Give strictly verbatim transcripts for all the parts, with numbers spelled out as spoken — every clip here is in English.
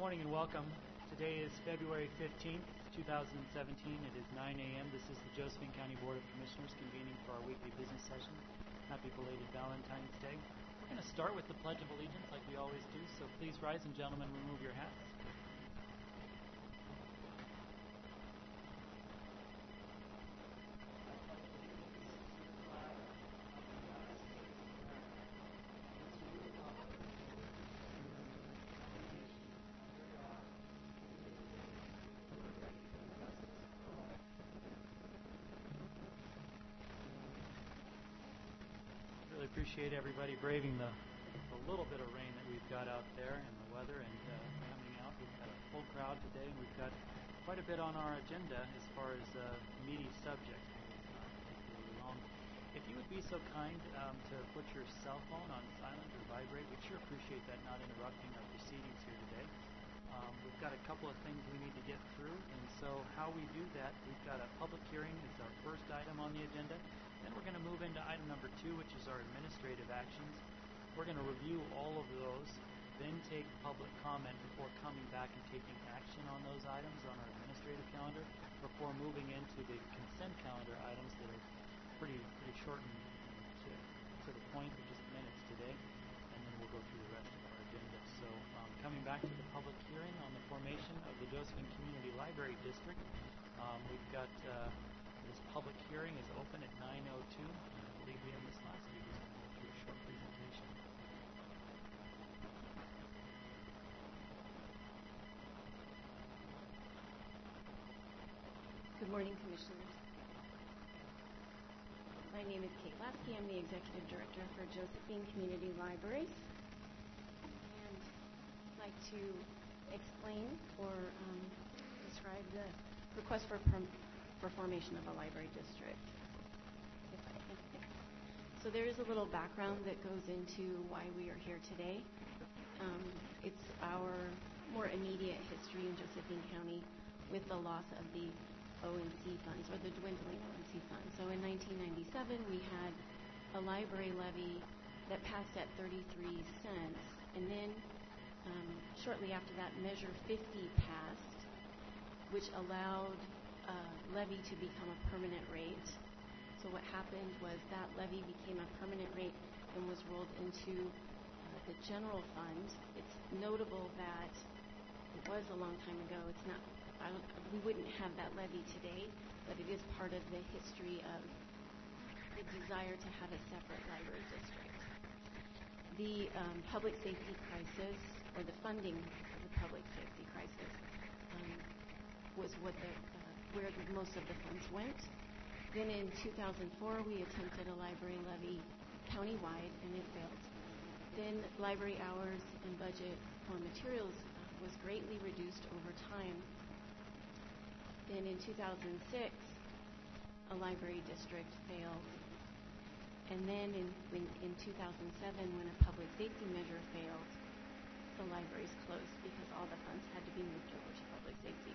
Morning and welcome. Today is February fifteenth, two thousand seventeen. It is nine a.m. This is the Josephine County Board of Commissioners convening for our weekly business session. Happy belated Valentine's Day. We're going to start with the Pledge of Allegiance like we always do, so please rise and gentlemen, remove your hats. Appreciate everybody braving the, the little bit of rain that we've got out there and the weather and uh, coming out. We've got a full crowd today, and we've got quite a bit on our agenda as far as uh, meaty subjects. Really long. If you would be so kind um, to put your cell phone on silent or vibrate, we'd sure appreciate that, not interrupting our proceedings here today. Um, we've got a couple of things we need to get through, and so how we do that, we've got a public hearing as our first item on the agenda. Then we're going to move into item number two, which is our administrative actions. We're going to review all of those, then take public comment before coming back and taking action on those items on our administrative calendar, before moving into the consent calendar items that are pretty pretty short and to, to the point, of just minutes today, and then we'll go through the rest of our agenda. So um, coming back to the public hearing on the formation of the Josephine Community Library District, um, we've got uh, this public hearing is open at nine oh two. I believe we have this last week. We'll go through a short presentation. Good morning, Commissioners. My name is Kate Lasky. I'm the Executive Director for Josephine Community Libraries. And I'd like to explain or um, describe the request for perm for formation of a library district. If I can. So there is a little background that goes into why we are here today. Um, it's our more immediate history in Josephine County with the loss of the O and C funds, or the dwindling O and C funds. So in nineteen ninety-seven, we had a library levy that passed at thirty-three cents, and then um, shortly after that, Measure fifty passed, which allowed uh, levy to become a permanent rate. So what happened was that levy became a permanent rate and was rolled into uh, the general fund. It's notable that it was a long time ago. It's not. I don't, we wouldn't have that levy today, but it is part of the history of the desire to have a separate library district. The um, public safety crisis, or the funding of the public safety crisis, um, was what the where the, most of the funds went. Then in two thousand four, we attempted a library levy countywide, and it failed. Then library hours and budget for materials uh, was greatly reduced over time. Then in two thousand six, a library district failed. And then in, in, in two thousand seven, when a public safety measure failed, the libraries closed because all the funds had to be moved over to public safety.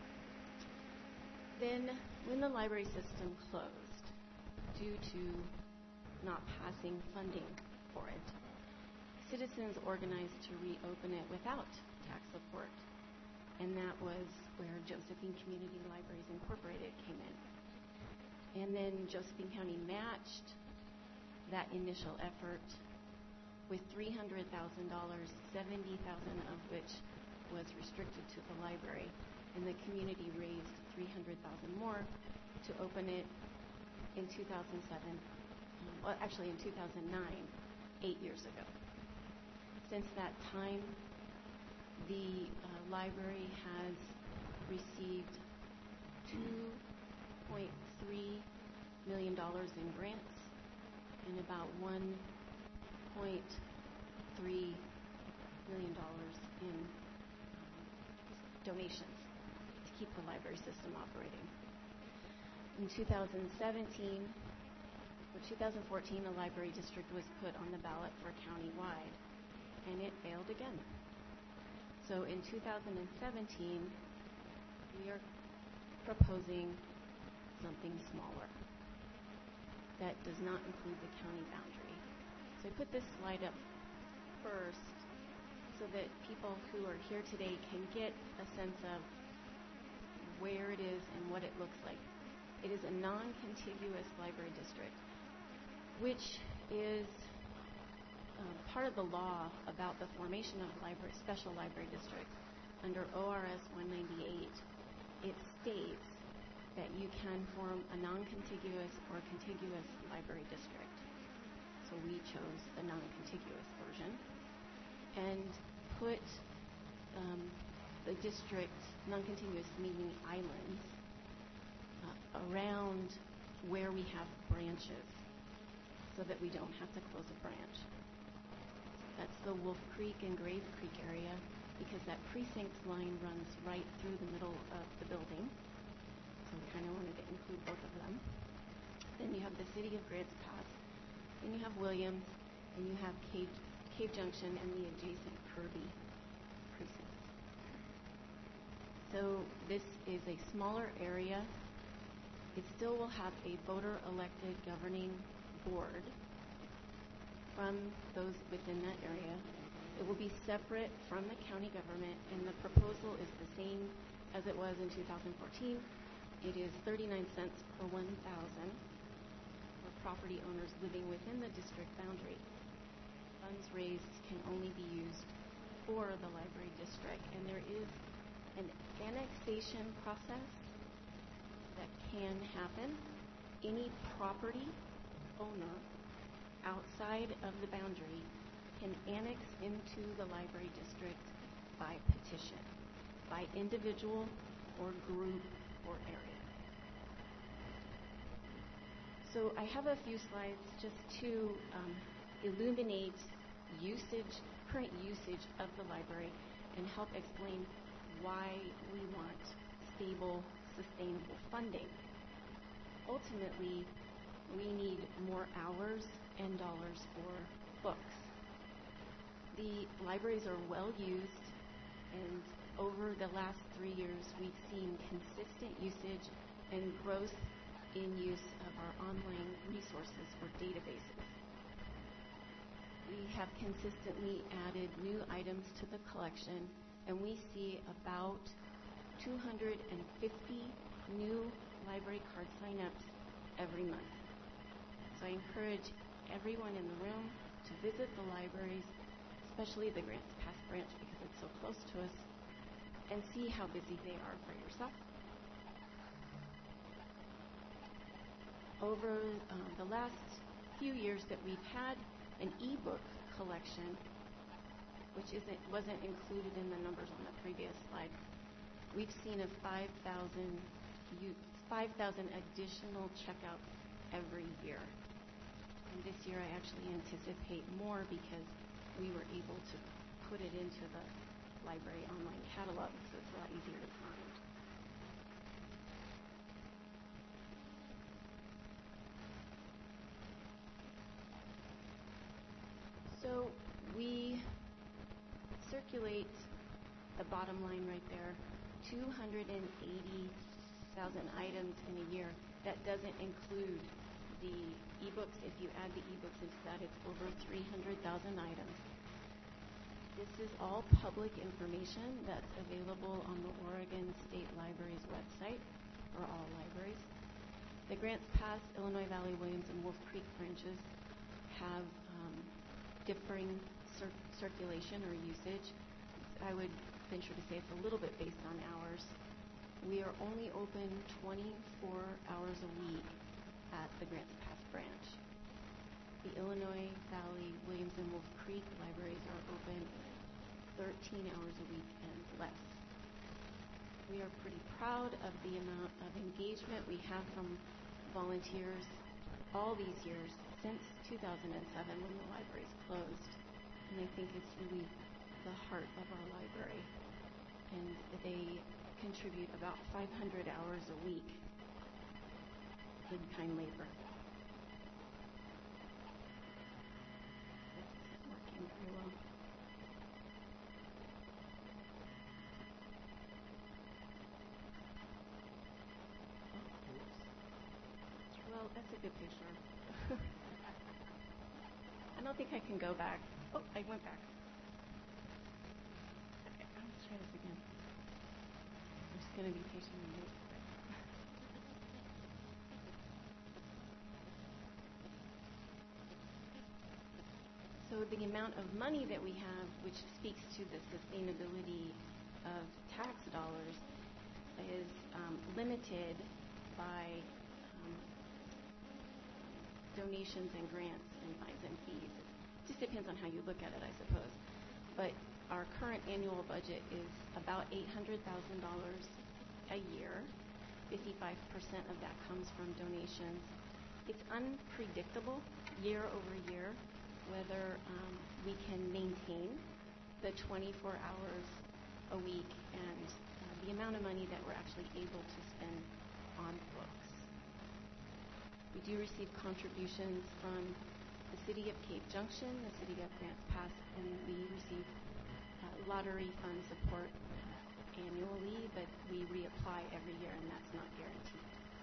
Then, when the library system closed due to not passing funding for it, citizens organized to reopen it without tax support. And that was where Josephine Community Libraries Incorporated came in. And then Josephine County matched that initial effort with three hundred thousand dollars, seventy thousand dollars of which was restricted to the library. And the community raised three hundred thousand dollars more to open it in two thousand seven, well, actually in two thousand nine, eight years ago. Since that time, the uh, library has received two point three million dollars in grants and about one point three million dollars in donations to keep the library system operating. In two thousand seventeen, or two thousand fourteen, a library district was put on the ballot for countywide, and it failed again. So in two thousand seventeen, we are proposing something smaller that does not include the county boundary. So I put this slide up first so that people who are here today can get a sense of where it is and what it looks like. It is a non-contiguous library district, which is uh, part of the law about the formation of library, special library districts. Under O R S one ninety-eight, it states that you can form a non-contiguous or contiguous library district. So we chose the non-contiguous version and put um, the district, non-contiguous meaning islands, uh, around where we have branches so that we don't have to close a branch. That's the Wolf Creek and Grave Creek area, because that precinct line runs right through the middle of the building. So we kind of wanted to include both of them. Then you have the city of Grants Pass. Then you have Williams. And you have Cave, Cave Junction and the adjacent Kirby precinct. So this is a smaller area. It still will have a voter-elected governing board from those within that area. It will be separate from the county government, and the proposal is the same as it was in two thousand fourteen. It is thirty-nine cents per one thousand for property owners living within the district boundary. Funds raised can only be used for the library district, and there is an annexation process that can happen. Any property owner outside of the boundary can annex into the library district by petition, by individual or group or area. So I have a few slides just to um, illuminate usage, current usage of the library, and help explain why we want stable, sustainable funding. Ultimately, we need more hours and dollars for books. The libraries are well used, and over the last three years, we've seen consistent usage and growth in use of our online resources or databases. We have consistently added new items to the collection, and we see about two hundred fifty new library card signups every month. So I encourage everyone in the room to visit the libraries, especially the Grants Pass branch because it's so close to us, and see how busy they are for yourself. Over uh, the last few years that we've had an e-book collection, which isn't, wasn't included in the numbers on the previous slide, we've seen a five thousand additional checkouts every year. And this year I actually anticipate more because we were able to put it into the library online catalog, so it's a lot easier to find. So we circulate the bottom line right there, two hundred eighty thousand items in a year. That doesn't include the ebooks. If you add the ebooks into that, it's over three hundred thousand items. This is all public information that's available on the Oregon State Library's website for all libraries. The Grants Pass, Illinois Valley, Williams, and Wolf Creek branches have um, differing cir circulation or usage. I would venture to say it's a little bit based on hours. We are only open twenty-four hours a week at the Grants Pass branch. The Illinois Valley, Williams, and Wolf Creek libraries are open thirteen hours a week and less. We are pretty proud of the amount of engagement we have from volunteers all these years since two thousand seven when the libraries closed. And I think it's really the heart of our library. And they contribute about five hundred hours a week in kind labor. This isn't working very well. Well, that's a good picture. I don't think I can go back. Oh, I went back. going to be patient and wait. So the amount of money that we have, which speaks to the sustainability of tax dollars, is um, limited by um, donations and grants and fines and fees. It just depends on how you look at it, I suppose. But our current annual budget is about eight hundred thousand dollars a year. fifty-five percent of that comes from donations. It's unpredictable year over year whether um, we can maintain the twenty-four hours a week and uh, the amount of money that we're actually able to spend on books. We do receive contributions from the City of Cape Junction, the City of Grants Pass, and we receive uh, lottery fund support annually, but we reapply every year, and that's not guaranteed.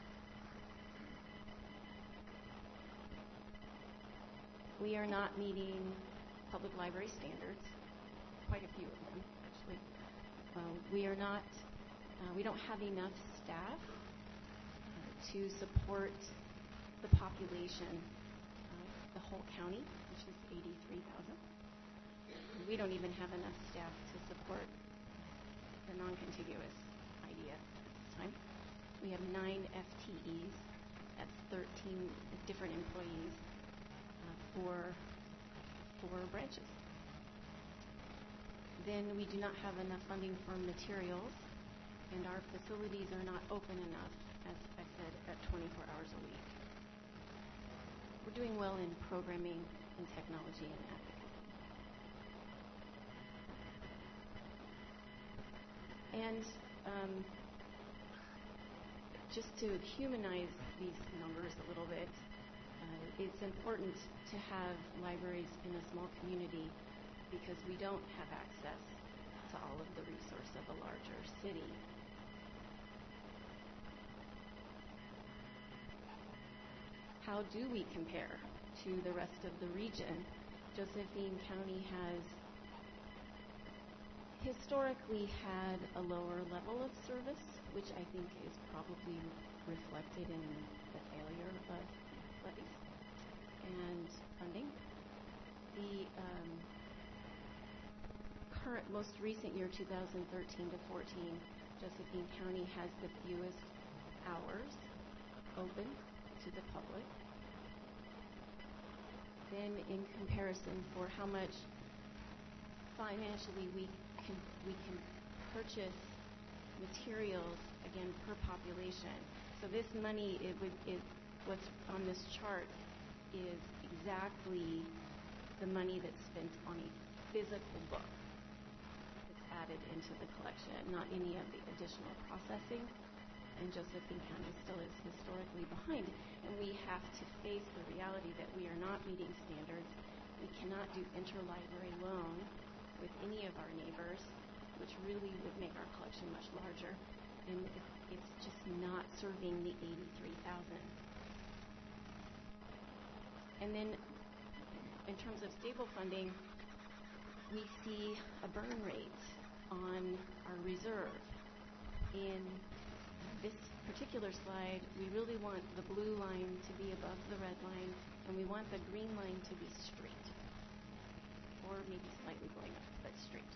We are not meeting public library standards, quite a few of them, actually. Uh, we are not, uh, we don't have enough staff uh, to support the population of the whole county, which is eighty-three thousand. We don't even have enough staff to support the non-contiguous idea at this time. We have nine F T Es, that's thirteen different employees uh, for four branches. Then we do not have enough funding for materials, and our facilities are not open enough, as I said, at twenty-four hours a week. We're doing well in programming and technology and advocacy. And um, just to humanize these numbers a little bit, uh, it's important to have libraries in a small community because we don't have access to all of the resources of a larger city. How do we compare to the rest of the region? Josephine County has historically had a lower level of service, which I think is probably reflected in the failure of levies and funding. The um, current, most recent year, two thousand thirteen to fourteen, Josephine County has the fewest hours open to the public. Then in comparison for how much financially we can we can purchase materials, again, per population. So this money, it would it what's on this chart is exactly the money that's spent on a physical book that's added into the collection, not any of the additional processing. And Josephine County still is historically behind. And we have to face the reality that we are not meeting standards. We cannot do interlibrary loan with any of our neighbors, which really would make our collection much larger. And it, it's just not serving the eighty-three thousand. And then in terms of stable funding, we see a burn rate on our reserve. In this particular slide, we really want the blue line to be above the red line, and we want the green line to be straight, or maybe slightly going up, but straight.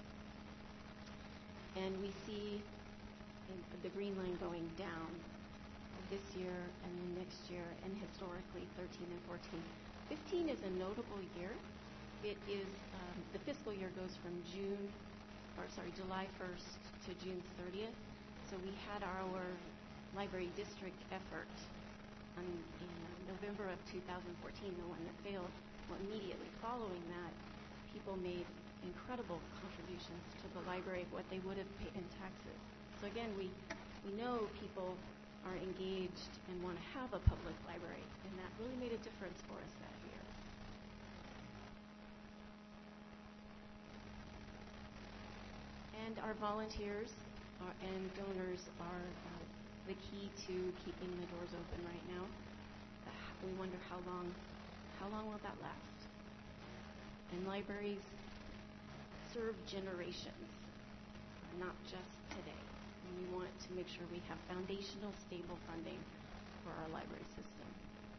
And we see in the green line going down this year and then next year, and historically thirteen and fourteen. fifteen is a notable year. It is, um, the fiscal year goes from June, or sorry, July first to June thirtieth. So we had our library district effort on, in November of two thousand fourteen, the one that failed. Well, immediately following that, people made incredible contributions to the library of what they would have paid in taxes. So again, we, we know people are engaged and want to have a public library, and that really made a difference for us that year. And our volunteers are, and donors are uh, the key to keeping the doors open right now. Uh, we wonder how long, how long will that last? And libraries serve generations, not just today. And we want to make sure we have foundational, stable funding for our library system.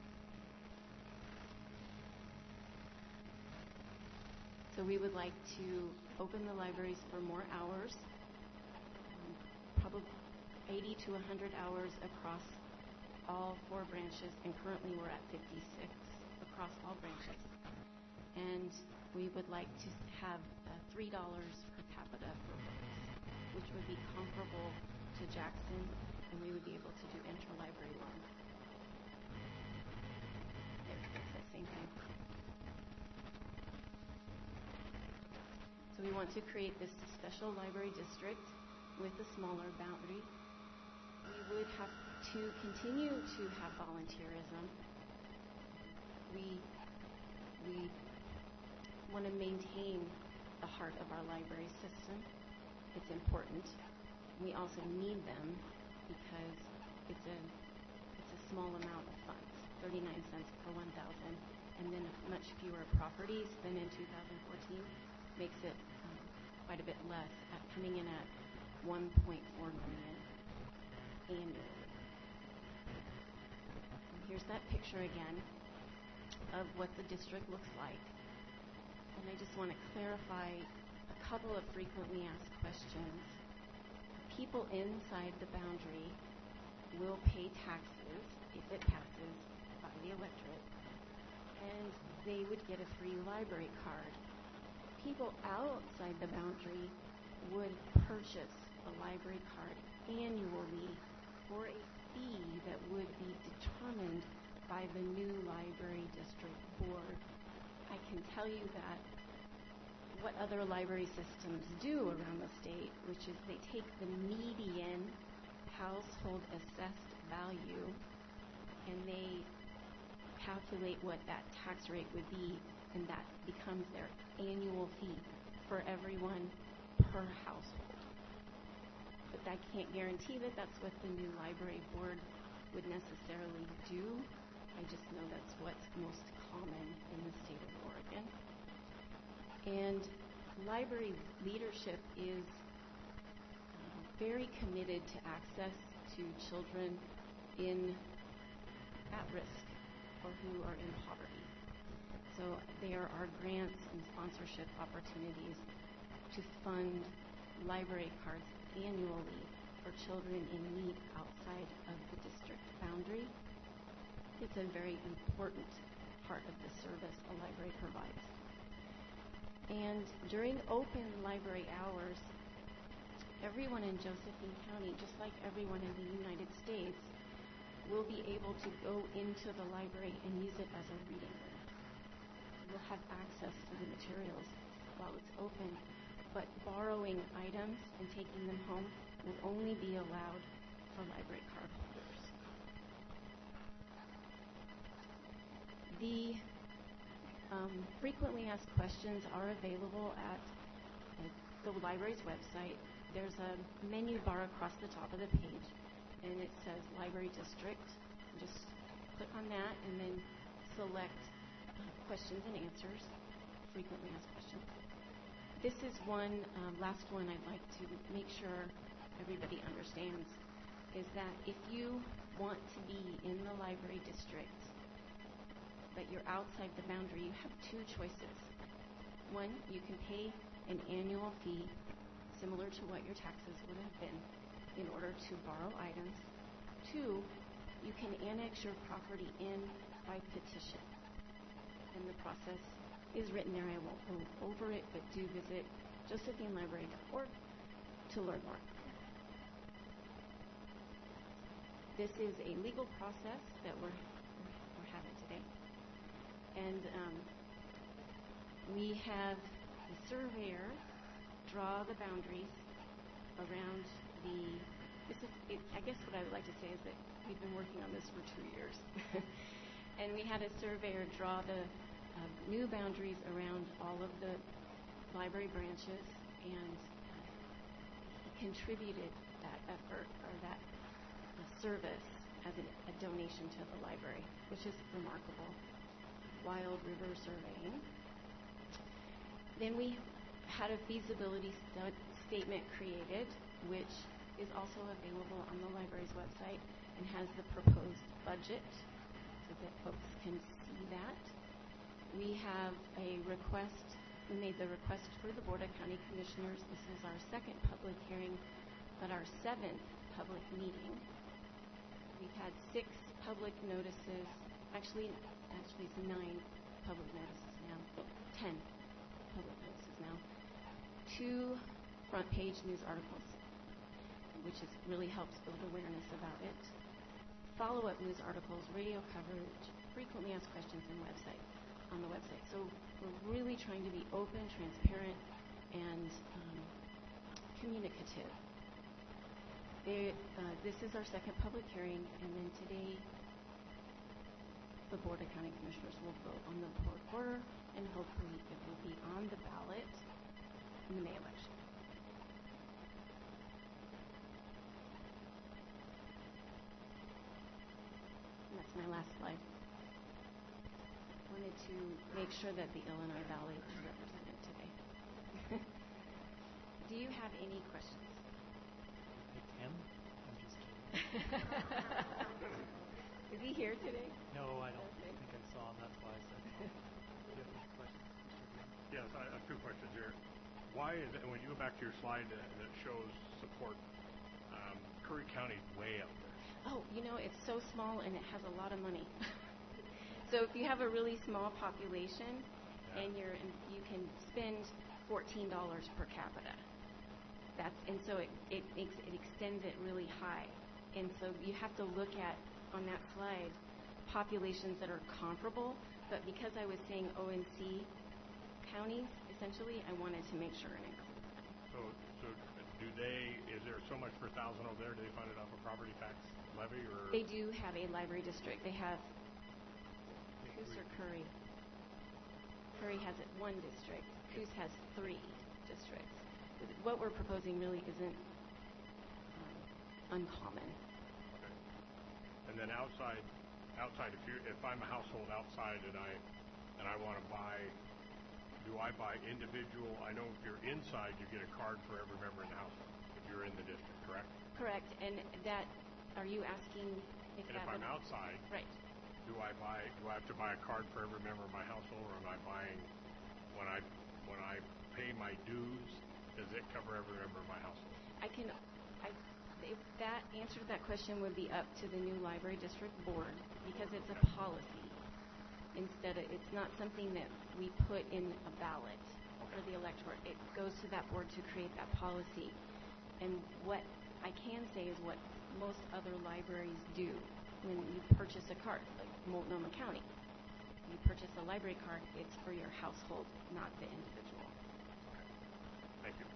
So we would like to open the libraries for more hours, um, probably eighty to one hundred hours across all four branches, and currently we're at fifty-six across all branches. And we would like to have uh, three dollars per capita for books, which would be comparable to Jackson, and we would be able to do interlibrary loans. There, it's the same thing. So we want to create this special library district with a smaller boundary. We would have to continue to have volunteerism. We we want to maintain the heart of our library system. It's important. We also need them because it's a it's a small amount of funds, thirty-nine cents per one thousand, and then much fewer properties than in two thousand fourteen makes it um, quite a bit less, at coming in at one point four million annually. And here's that picture again of what the district looks like. And I just want to clarify a couple of frequently asked questions. People inside the boundary will pay taxes if it passes by the electorate, and they would get a free library card. People outside the boundary would purchase a library card annually for a fee that would be determined by the new library district board. I can tell you that what other library systems do around the state, which is they take the median household assessed value and they calculate what that tax rate would be, and that becomes their annual fee for everyone per household. But I can't guarantee that that's what the new library board would necessarily do. I just know that's what's most common in the state of Oregon. And library leadership is uh, very committed to access to children in at risk or who are in poverty. So there are grants and sponsorship opportunities to fund library cards annually for children in need outside of the district boundary. It's a very important part of the service a library provides. And during open library hours, everyone in Josephine County, just like everyone in the United States, will be able to go into the library and use it as a reading room. You'll have access to the materials while it's open, but borrowing items and taking them home will only be allowed for library card holders. The um, frequently asked questions are available at uh, the library's website. There's a menu bar across the top of the page, and it says Library District. Just click on that and then select uh, questions and answers, frequently asked questions. This is one, um, last one I'd like to make sure everybody understands, is that if you want to be in the library district, but you're outside the boundary, you have two choices. One, you can pay an annual fee similar to what your taxes would have been in order to borrow items. Two, you can annex your property in by petition. And the process is written there. I won't go over it, but do visit josephine library dot org to learn more. This is a legal process that we're, we're having today. And um, we have the surveyor draw the boundaries around the, this is, it, I guess what I would like to say is that we've been working on this for two years. And we had a surveyor draw the uh, new boundaries around all of the library branches, and uh, he contributed that effort or that uh, service as a, a donation to the library, which is remarkable. Wild River Surveying. Then we had a feasibility stu- statement created, which is also available on the library's website and has the proposed budget so that folks can see that. We have a request, we made the request for the Board of County Commissioners. This is our second public hearing, but our seventh public meeting. We've had six public notices, actually, actually it's nine public notices now, ten public notices now, two front page news articles, which is really helps build awareness about it, follow-up news articles, radio coverage, frequently asked questions, and website, on the website. So we're really trying to be open, transparent, and um, communicative. They, uh, this is our second public hearing, and then today the Board of County Commissioners will vote on the report order, and hopefully it will be on the ballot in the May election. And that's my last slide. Wanted to make sure that the Illinois Valley is represented today. Do you have any questions? Tim? I'm just kidding. Is he here today? No, I don't Okay. think I saw him. That's why I said no. Do you have any questions? Yes, I have two questions here. Why is it, when you go back to your slide that, that shows support, um, Curry County's way out there? Oh, you know, it's so small and it has a lot of money. So if you have a really small population, Yeah. and you're in, you can spend fourteen dollars per capita. That's and so it, it makes it extends it really high. And so you have to look at on that slide populations that are comparable. But because I was saying O and C counties, essentially, I wanted to make sure and include them. So, so do they, is there so much per thousand over there? Do they fund it off a property tax levy or? They do have a library district. They have Coos or Curry. Curry has it one district. Coos has three districts. What we're proposing really isn't um, uncommon. Okay. And then outside, outside, if you, if I'm a household outside and I, and I want to buy, do I buy individual? I know if you're inside, you get a card for every member in the household. If you're in the district, correct? Correct. And that, are you asking if And that if I'm would- outside, Right. do I buy? Do I have to buy a card for every member of my household, or am I buying when I when I pay my dues? Does it cover every member of my household? I can, I, if that answer to that question would be up to the new library district board because it's a policy. Instead of, it's not something that we put in a ballot for the electorate. It goes to that board to create that policy. And what I can say is what most other libraries do when you purchase a card, like Multnomah County. You purchase a library card, it's for your household, not the individual. Thank you.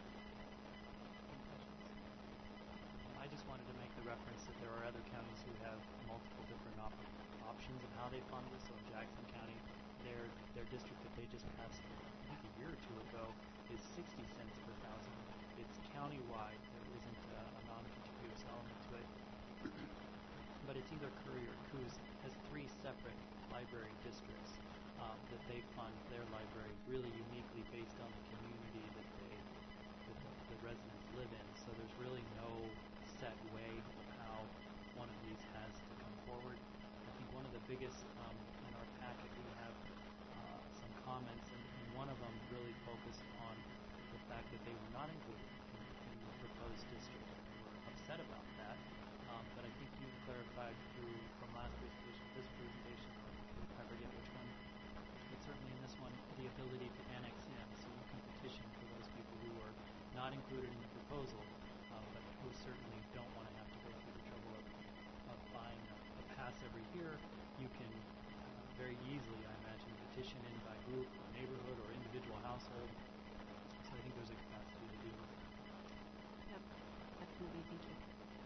I just wanted to make the reference that there are other counties who have multiple different op- options of how they fund this. So Jackson County, their their district that they just passed, I think a year or two ago, is sixty cents per thousand. It's countywide. There isn't a, a non-contiguous element to it. But it's either Curry or Coos has three separate library districts um, that they fund their library really uniquely based on the community that they that the, the residents live in. So there's really no set way of how one of these has to come forward. I think one of the biggest um, in our packet we have uh, some comments, and, and one of them really focused on the fact that they were not included in, in the proposed district. They were upset about that. Um, but I think you clarified through from last presentation, this presentation, I forget which one, but certainly in this one, the ability to annex in. So you can petition for those people who are not included in the proposal, um, but who certainly don't want to have to go through the trouble of, of buying a, a pass every year. You can uh, very easily, I imagine, petition in by group or neighborhood or individual household. So I think there's a capacity to do this. Yep, definitely. Thank you.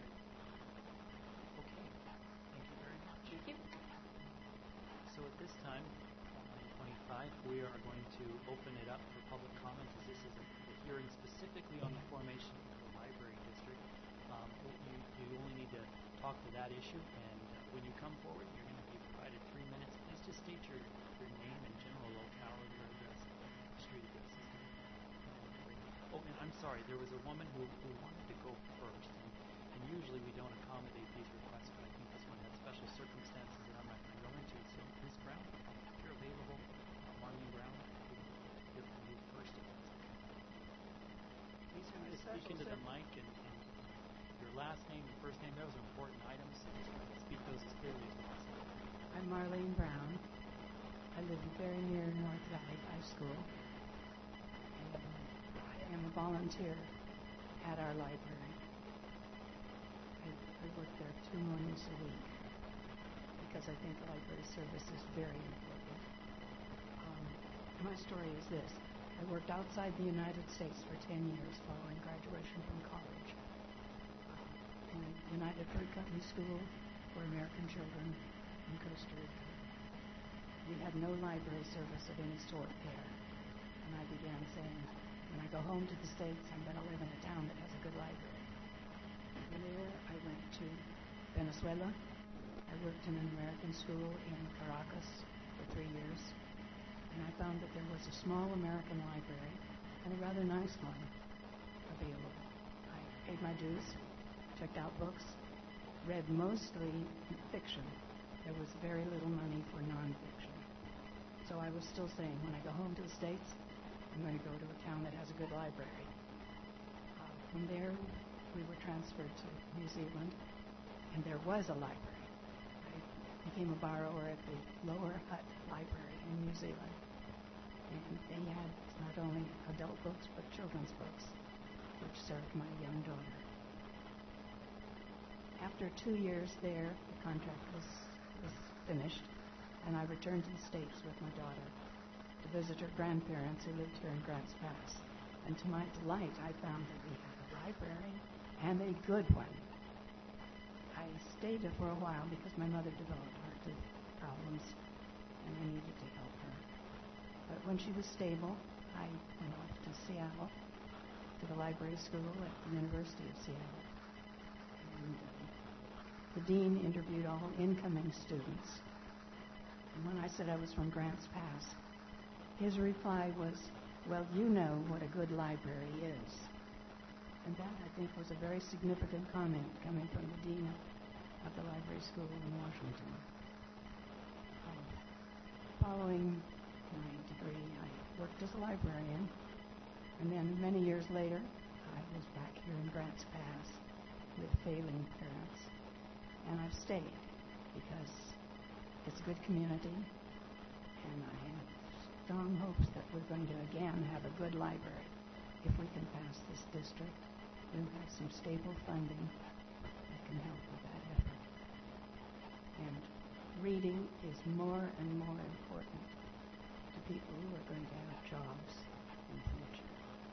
Okay, thank you very much. Thank you. So at this time, nine twenty-five, we are going to open it up for public comments, as this is a, a hearing specifically on the formation of the library district. Um, you, you only need to talk to that issue, and uh, when you come forward, you're going to be provided three minutes. Please just state your, your name and general locality or address, street address. Oh, and I'm sorry, there was a woman who, who wanted to go first. speak into the mic and, and your last name, your first name, those are important items. Speak those as clearly as possible. I'm Marlene Brown. I live very near North Valley High School. And I am a volunteer at our library. I, I work there two mornings a week because I think library service is very important. Um, my story is this. I worked outside the United States for ten years following graduation from college. Uh, in the United Fruit Company School for American Children in Costa Rica. We had no library service of any sort there. And I began saying, when I go home to the States, I'm going to live in a town that has a good library. From there, I went to Venezuela. I worked in an American school in Caracas for three years. And I found that there was a small American library, and a rather nice one, available. I paid my dues, checked out books, read mostly fiction. There was very little money for nonfiction. So I was still saying, when I go home to the States, I'm going to go to a town that has a good library. Uh, from there, we were transferred to New Zealand, and there was a library. I became a borrower at the Lower Hutt Library in New Zealand. And they had not only adult books, but children's books, which served my young daughter. After two years there, the contract was, was finished, and I returned to the States with my daughter to visit her grandparents who lived here in Grants Pass. And to my delight, I found that we had a library, and a good one. I stayed there for a while because my mother developed heart problems, and I needed to help her. But when she was stable, I went off to Seattle, to the library school at the University of Seattle. And uh, the dean interviewed all incoming students. And when I said I was from Grants Pass, his reply was, well, you know what a good library is. And that, I think, was a very significant comment coming from the dean of the library school in Washington. Um, following my degree, I worked as a librarian, and then many years later, I was back here in Grants Pass with failing parents, and I've stayed because it's a good community, and I have strong hopes that we're going to again have a good library. If we can pass this district, we'll have some stable funding that can help with that effort. And reading is more and more important to people who are going to have jobs in the future.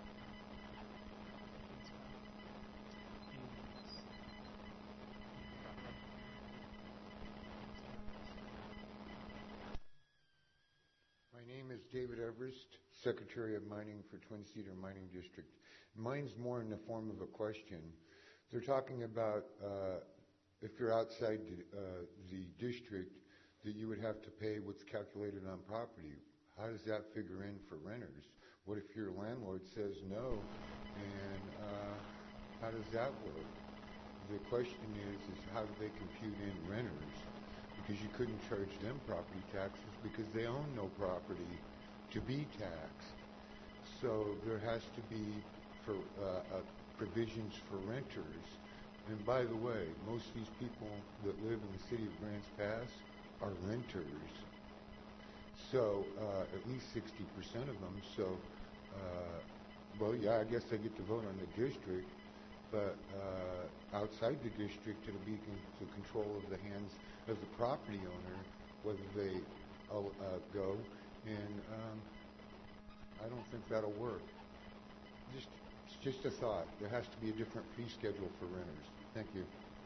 My name is David Everest, Secretary of Mining for Twin Cedar Mining District. Mine's more in the form of a question. They're talking about uh, if you're outside the, uh, the district, that you would have to pay what's calculated on property. How does that figure in for renters? What if your landlord says no, and uh, how does that work? The question is, is how do they compute in renters? Because you couldn't charge them property taxes because they own no property to be taxed. So there has to be for uh, uh, provisions for renters. And by the way, most of these people that live in the city of Grants Pass are renters. So uh, at least sixty percent of them. So, uh, well, yeah, I guess they get to vote on the district, but uh, outside the district, it'll be in the control of the hands of the property owner, whether they uh, go. And um, I don't think that'll work. Just, it's just a thought. There has to be a different fee schedule for renters. Thank you.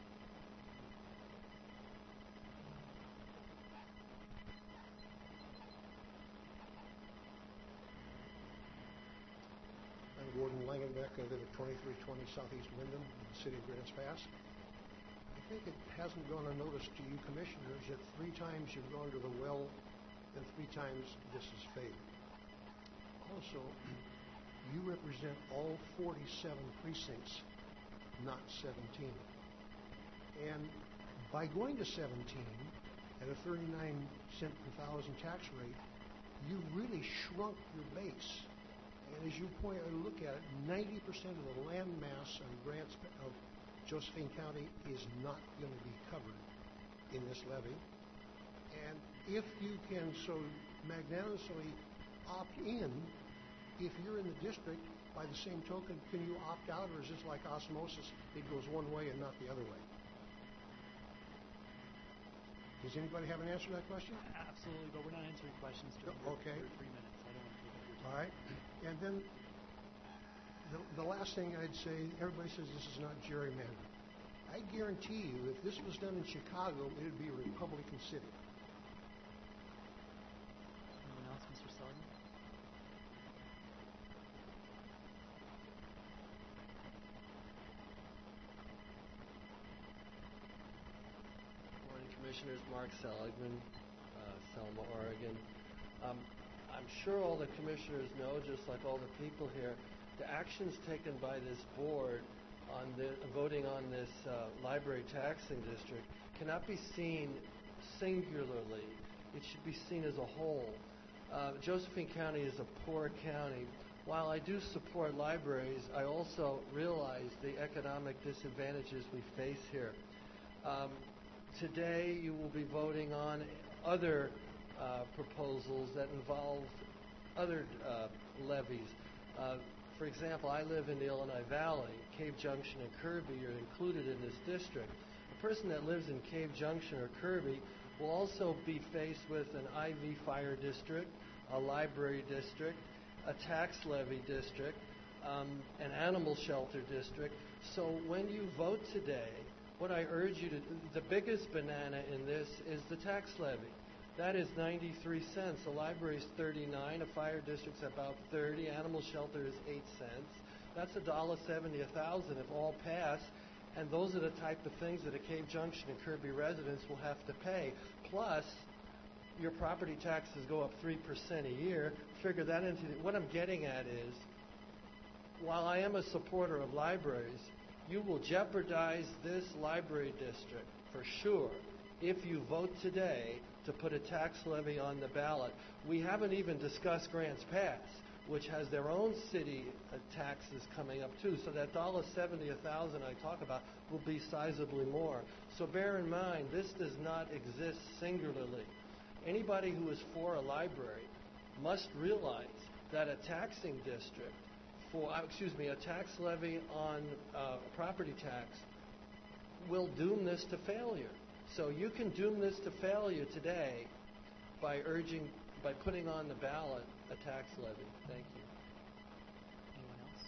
I'm Gordon Langenbeck. I live at twenty-three twenty Southeast Wyndham in the city of Grants Pass. I think it hasn't gone unnoticed to you commissioners that three times you've gone to the well and three times this has failed. Also, you represent all forty-seven precincts, not seventeen. And by going to seventeen at a thirty-nine cent per thousand tax rate, you've really shrunk your base. And as you point and look at it, ninety percent of the land mass of grants of Josephine County is not going to be covered in this levy. And if you can so magnanimously opt in, if you're in the district, by the same token, can you opt out, or is this like osmosis? It goes one way and not the other way. Does anybody have an answer to that question? Absolutely, but we're not answering questions during Okay. your, your three minutes. I don't want to take up your time. All right. And then the, the last thing I'd say, everybody says this is not gerrymandered. I guarantee you, if this was done in Chicago, it would be a Republican city. Anyone else, Mister Seligman? Morning, Commissioners. Mark Seligman, uh, Selma, Oregon. Um, I'm sure all the commissioners know, just like all the people here, the actions taken by this board on the, voting on this uh, library taxing district cannot be seen singularly. It should be seen as a whole. Uh, Josephine County is a poor county. While I do support libraries, I also realize the economic disadvantages we face here. Um, today, you will be voting on other uh, proposals that involve other uh, levies. Uh, For example, I live in the Illinois Valley. Cave Junction and Kirby are included in this district. A person that lives in Cave Junction or Kirby will also be faced with an I V fire district, a library district, a tax levy district, um, an animal shelter district. So when you vote today, what I urge you to do, the biggest banana in this is the tax levy. That is ninety-three cents. A library is thirty-nine. A fire district's about thirty. Animal shelter is eight cents. That's a dollar seventy a thousand if all pass. And those are the type of things that a Cave Junction and Kirby residents will have to pay. Plus, your property taxes go up three percent a year. Figure that into the, what I'm getting at is, while I am a supporter of libraries, you will jeopardize this library district for sure if you vote today to put a tax levy on the ballot. We haven't even discussed Grants Pass, which has their own city uh, taxes coming up too. So that one dollar seventy a thousand I talk about will be sizably more. So bear in mind, this does not exist singularly. Anybody who is for a library must realize that a taxing district for, uh, excuse me, a tax levy on uh, property tax will doom this to failure. So you can doom this to failure today by urging, by putting on the ballot a tax levy. Thank you. Anyone else?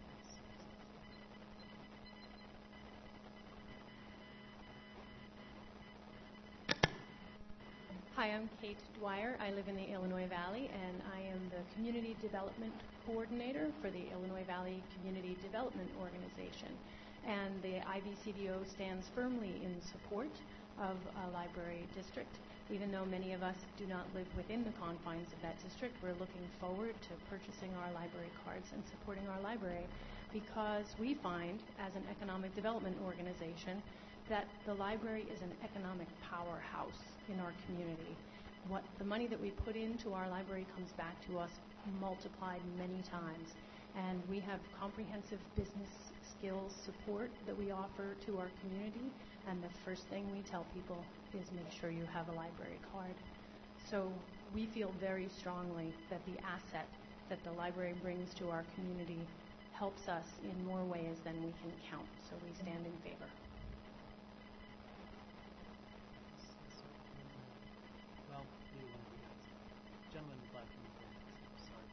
Hi, I'm Kate Dwyer. I live in the Illinois Valley, and I am the Community Development Coordinator for the Illinois Valley Community Development Organization. And the I V C D O stands firmly in support of a library district. Even though many of us do not live within the confines of that district, we're looking forward to purchasing our library cards and supporting our library, because we find, as an economic development organization, that the library is an economic powerhouse in our community. What the money that we put into our library comes back to us multiplied many times, and we have comprehensive business skills support that we offer to our community, and the first thing we tell people is make sure you have a library card. So we feel very strongly that the asset that the library brings to our community helps us in more ways than we can count, so we stand in favor. Well, either one of you guys. Gentleman in black uniform. Sorry.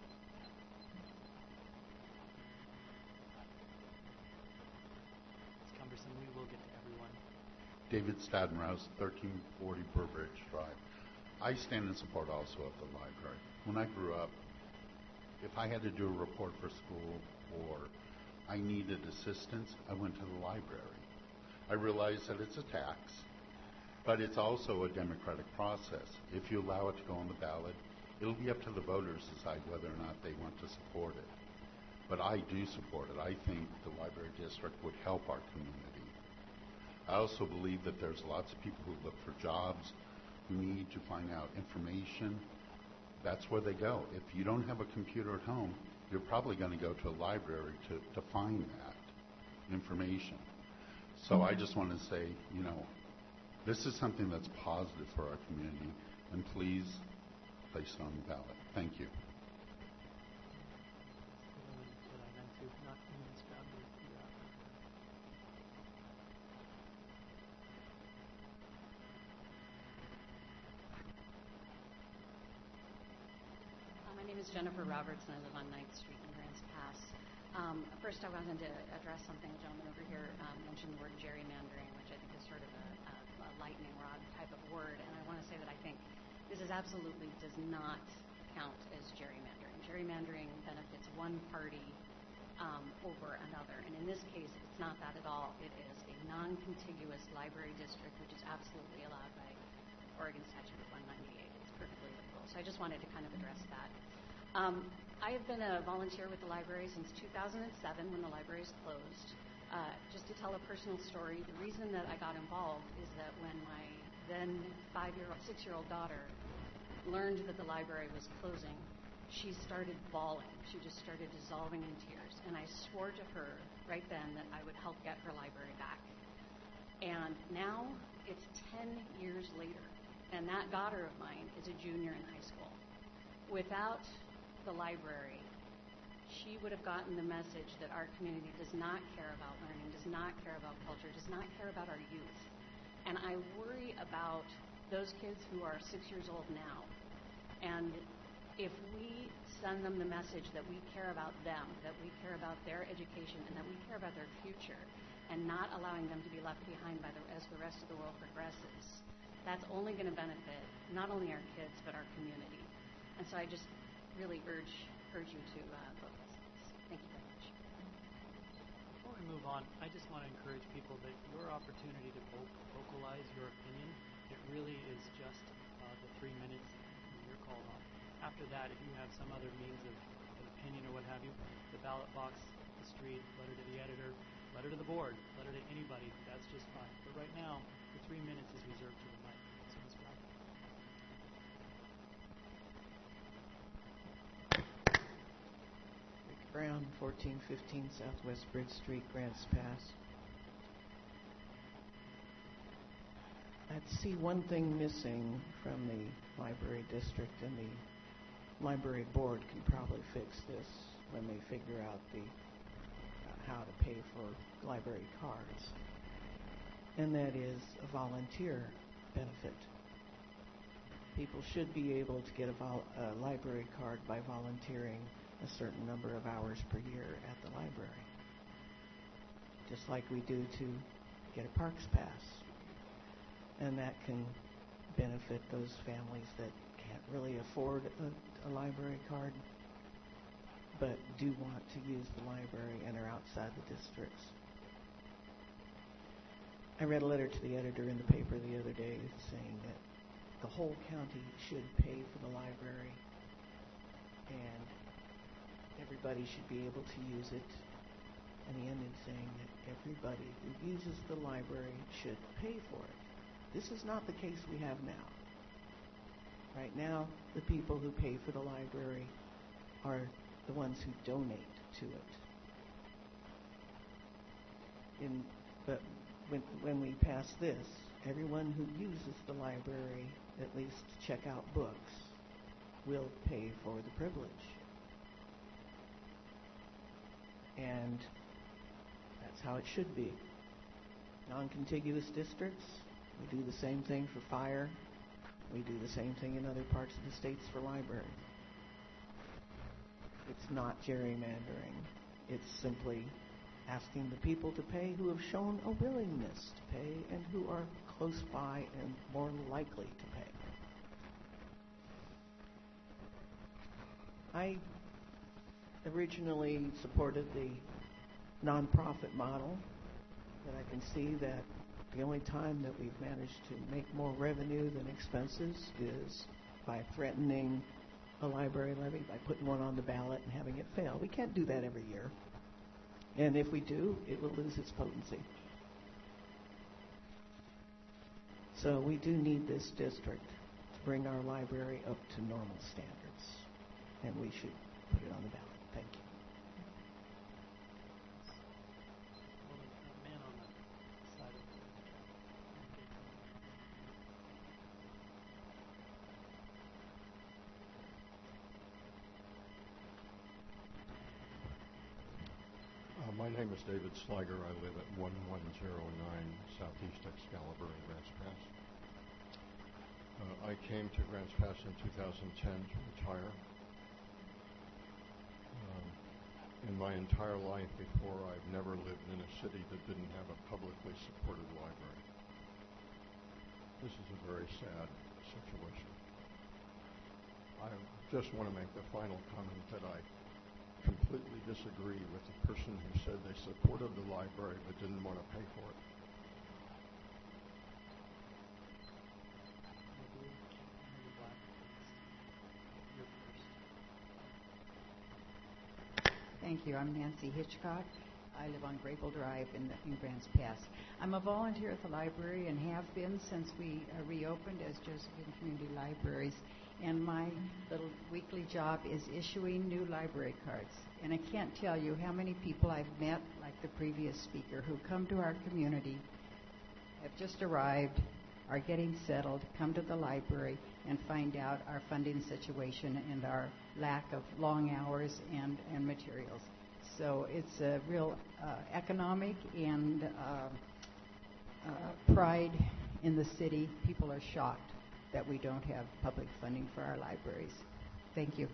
It's cumbersome. We will get to everyone. David Stadenrouse, thirteen forty Burbridge Drive. I stand in support also of the library. When I grew up, if I had to do a report for school or I needed assistance, I went to the library. I realize that it's a tax, but it's also a democratic process. If you allow it to go on the ballot, it'll be up to the voters to decide whether or not they want to support it. But I do support it. I think the library district would help our community. I also believe that there's lots of people who look for jobs, who need to find out information. That's where they go. If you don't have a computer at home, you're probably going to go to a library to, to find that information. So I just want to say, you know, this is something that's positive for our community, and please place it on the ballot. Thank you. My name is Jennifer Roberts, and I live on ninth Street in Grants Pass. Um, first, I wanted to address something a gentleman over here um, mentioned, the word gerrymandering, which I think is sort of a, a, a lightning rod type of word. And I want to say that I think this is absolutely does not count as gerrymandering. Gerrymandering benefits one party um, over another. And in this case, it's not that at all. It is a non-contiguous library district, which is absolutely allowed by Oregon Statute one ninety-eight. It's perfectly legal. So I just wanted to kind of address that. Um, I have been a volunteer with the library since two thousand seven when the library is closed. Uh, just to tell a personal story, the reason that I got involved is that when my then five-year-old, six-year-old daughter learned that the library was closing, she started bawling. She just started dissolving in tears. And I swore to her right then that I would help get her library back. And now it's ten years later, and that daughter of mine is a junior in high school. Without the library, she would have gotten the message that our community does not care about learning, does not care about culture, does not care about our youth. And I worry about those kids who are six years old now. And if we send them the message that we care about them, that we care about their education, and that we care about their future, and not allowing them to be left behind by the, as the rest of the world progresses, that's only going to benefit not only our kids, but our community. And so I just really urge urge you to uh, vote yes. Thank you very much. Before we move on, I just want to encourage people that your opportunity to vocalize your opinion, it really is just uh, the three minutes that you're called on. After that, if you have some other means of an opinion or what have you, the ballot box, the street, letter to the editor, letter to the board, letter to anybody, that's just fine. But right now, the three minutes is reserved to the mic. So, Miz Brown. Brown, fourteen fifteen Southwest Bridge Street, Grants Pass. I'd see one thing missing from the library district, and the library board can probably fix this when they figure out the uh, how to pay for library cards, and that is a volunteer benefit. People should be able to get a, vol- a library card by volunteering a certain number of hours per year at the library, just like we do to get a Parks Pass. And that can benefit those families that can't really afford a, a library card, but do want to use the library and are outside the districts. I read a letter to the editor in the paper the other day saying that the whole county should pay for the library, and everybody should be able to use it. And he ended saying that everybody who uses the library should pay for it. This is not the case we have now. Right now, the people who pay for the library are the ones who donate to it. In, but when, when we pass this, everyone who uses the library, at least to check out books, will pay for the privilege. And that's how it should be. Non-contiguous districts, we do the same thing for fire. We do the same thing in other parts of the states for libraries. It's not gerrymandering. It's simply asking the people to pay who have shown a willingness to pay and who are close by and more likely to pay. I originally supported the nonprofit model, but I can see that the only time that we've managed to make more revenue than expenses is by threatening a library levy, by putting one on the ballot and having it fail. We can't do that every year. And if we do, it will lose its potency. So we do need this district to bring our library up to normal standards, and we should put it on the ballot. Thank you. Well, the man on the side of the Uh, my name is David Sliger. I live at one one zero nine Southeast Excalibur in Grants Pass. Uh, I came to Grants Pass in two thousand ten to retire. Um, in my entire life before, I've never lived in a city that didn't have a publicly supported library. This is a very sad situation. I just want to make the final comment that I completely disagree with the person who said they supported the library but didn't want to pay for it. Thank you. I'm Nancy Hitchcock. I live on Grapeville Drive in, the, in Grants Pass. I'm a volunteer at the library and have been since we uh, reopened as Josephine Community Libraries. And my little weekly job is issuing new library cards. And I can't tell you how many people I've met, like the previous speaker, who come to our community, have just arrived, are getting settled, come to the library, and find out our funding situation and our lack of long hours and, and materials. So it's a real uh, economic and uh, uh, pride in the city. People are shocked that we don't have public funding for our libraries. Thank you.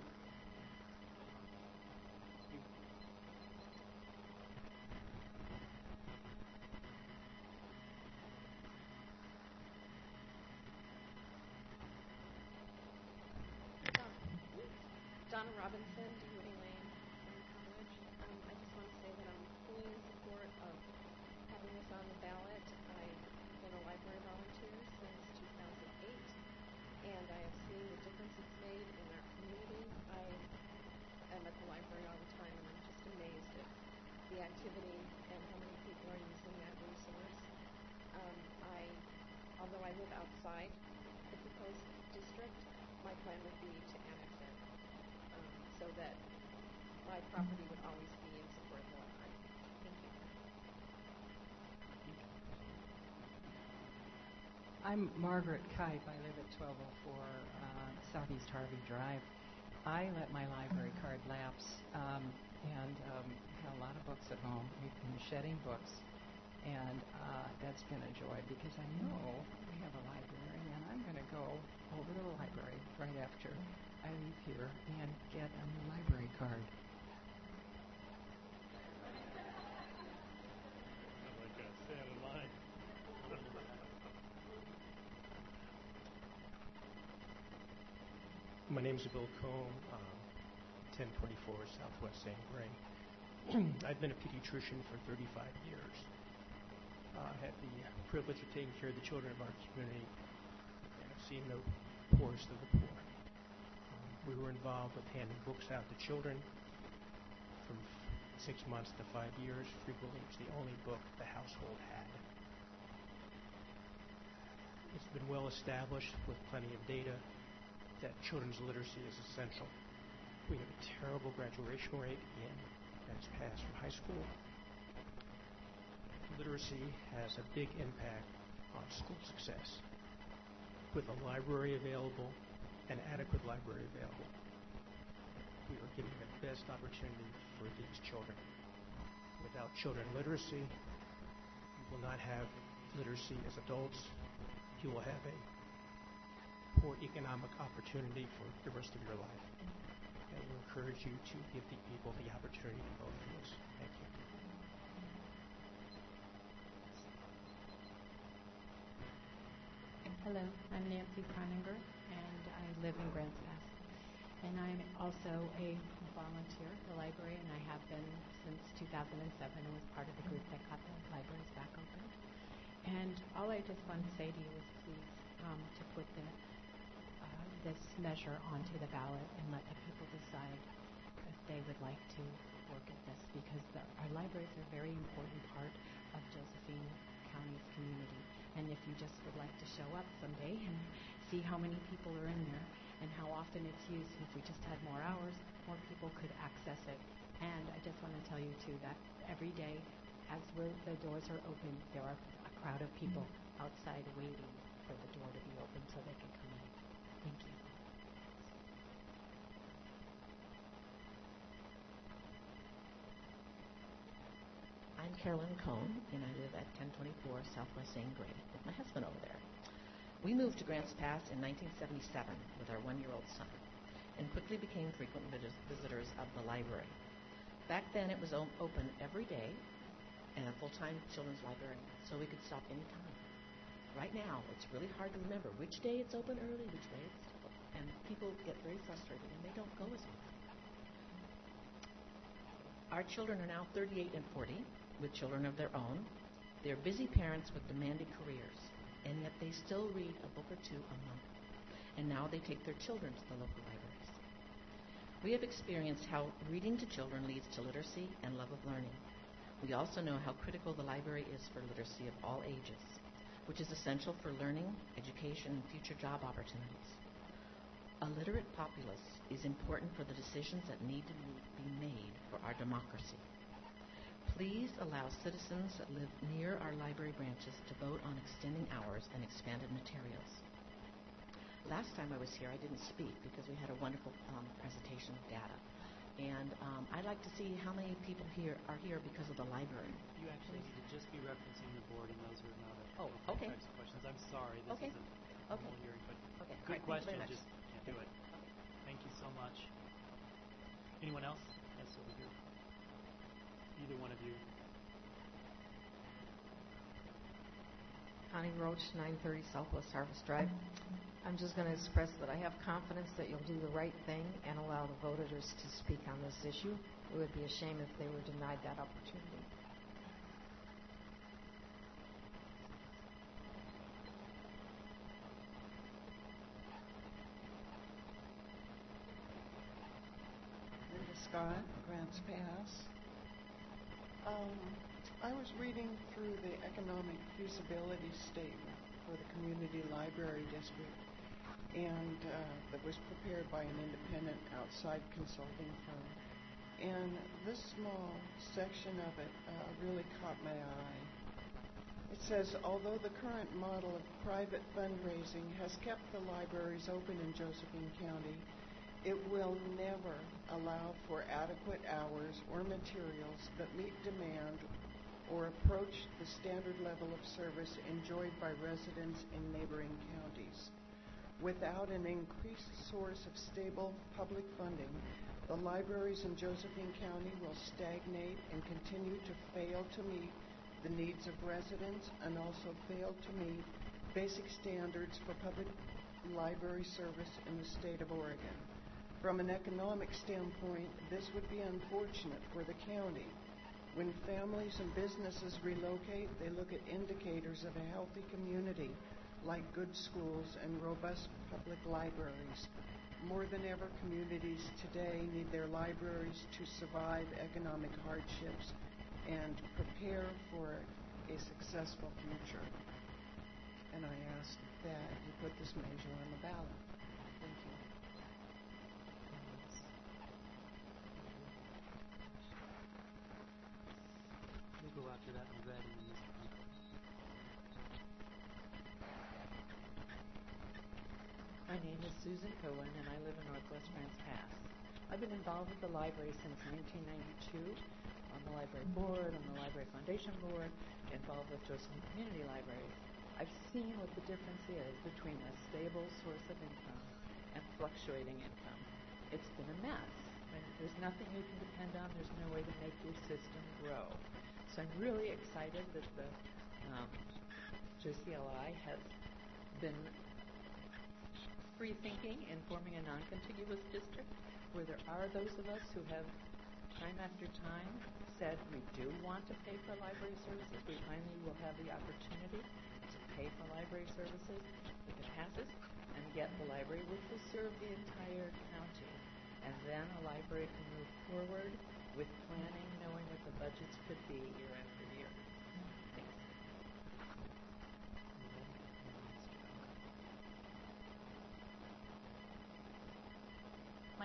Donna Robinson, Dunwoody Lane, College. Um, I just want to say that I'm fully in support of having this on the ballot. I've been a library volunteer since two thousand eight, and I have seen the difference it's made in our community. I am at the library all the time, and I'm just amazed at the activity and how many people are using that resource. Um, I, although I live outside the proposed district, my plan would be to annex it, um, so that my property would always be in support of the library. Thank you. I'm Margaret Kipe. I live at twelve oh four uh, Southeast Harvey Drive. I let my library card lapse um, and um, had a lot of books at home. We've been shedding books, and uh, that's been a joy because I know we have a library, and I'm going to go over to the library right after I leave here and get a new library card. Like a stand in line. My name is Bill Combe, um, ten twenty-four Southwest Saint Bray. I've been a pediatrician for thirty-five years. Uh, I had the privilege of taking care of the children of our community, and I've seen the poorest of the poor. Um, we were involved with handing books out to children from f- six months to five years. Frequently, it was the only book the household had. It's been well established with plenty of data that children's literacy is essential. We have a terrible graduation rate in Grants Pass from high school. Literacy has a big impact on school success. With a library available, an adequate library available, we are giving the best opportunity for these children. Without children literacy, you will not have literacy as adults. You will have a poor economic opportunity for the rest of your life. And we encourage you to give the people the opportunity to vote for this. Thank you. Hello, I'm Nancy Croninger, and I live in Grants Pass. And I'm also a volunteer at the library, and I have been since two thousand seven and was part of the group that got the libraries back open. And all I just want to say to you is please um, to put the this measure onto the ballot and let the people decide if they would like to work at this, because the, our libraries are a very important part of Josephine County's community. And if you just would like to show up someday and see how many people are in there, and how often it's used. And if we just had more hours, more people could access it. And I just want to tell you, too, that every day, as we're, the doors are open, there are a crowd of people outside waiting for the door to be open so they can come in. Thank you. I'm Carolyn Cohn, and I live at ten twenty-four Southwest Saint Gray with my husband over there. We moved to Grants Pass in nineteen seventy-seven with our one-year-old son and quickly became frequent vis- visitors of the library. Back then, it was o- open every day and a full-time children's librarian, so we could stop anytime. Right now, it's really hard to remember which day it's open early, which day it's open, and people get very frustrated and they don't go as often. Our children are now thirty-eight and forty, with children of their own. They're busy parents with demanding careers, and yet they still read a book or two a month. And now they take their children to the local libraries. We have experienced how reading to children leads to literacy and love of learning. We also know how critical the library is for literacy of all ages, which is essential for learning, education, and future job opportunities. A literate populace is important for the decisions that need to be made for our democracy. Please allow citizens that live near our library branches to vote on extending hours and expanded materials. Last time I was here, I didn't speak because we had a wonderful um, presentation of data. And um, I'd like to see how many people here are here because of the library. You actually need to just be referencing the board, and those are not a, oh, okay. types of questions. I'm sorry, this okay. is a formal okay. hearing, but okay. good right, question, just can't do it. Okay. Thank you so much. Anyone else? Yes, over here. Either one of you. Connie Roach, nine thirty Southwest Harvest Drive. I'm just going to express that I have confidence that you'll do the right thing and allow the voters to speak on this issue. It would be a shame if they were denied that opportunity. Linda Scott, Grants Pass. Um, I was reading through the economic feasibility statement for the Community Library District, and uh, that was prepared by an independent outside consulting firm. And this small section of it uh, really caught my eye. It says, although the current model of private fundraising has kept the libraries open in Josephine County, it will never allow for adequate hours or materials that meet demand or approach the standard level of service enjoyed by residents in neighboring counties. Without an increased source of stable public funding, the libraries in Josephine County will stagnate and continue to fail to meet the needs of residents and also fail to meet basic standards for public library service in the state of Oregon. From an economic standpoint, this would be unfortunate for the county. When families and businesses relocate, they look at indicators of a healthy community, like good schools and robust public libraries. More than ever, communities today need their libraries to survive economic hardships and prepare for a successful future. And I ask that you put this measure on the ballot. Thank you. We'll go after that in red and then Mister Franco. My name is Susan Cohen, and I live in Northwest Grants Pass. I've been involved with the library since nineteen ninety-two, on the library board, on the library foundation board, involved with Josephine Community Libraries. I've seen what the difference is between a stable source of income and fluctuating income. It's been a mess. When there's nothing you can depend on, there's no way to make your system grow. So I'm really excited that the um, J C L I has been free-thinking in forming a non-contiguous district where there are those of us who have time after time said we do want to pay for library services. We finally will have the opportunity to pay for library services if it passes and get the library, which will serve the entire county. And then a library can move forward with planning, knowing what the budgets could be year after year. Thanks.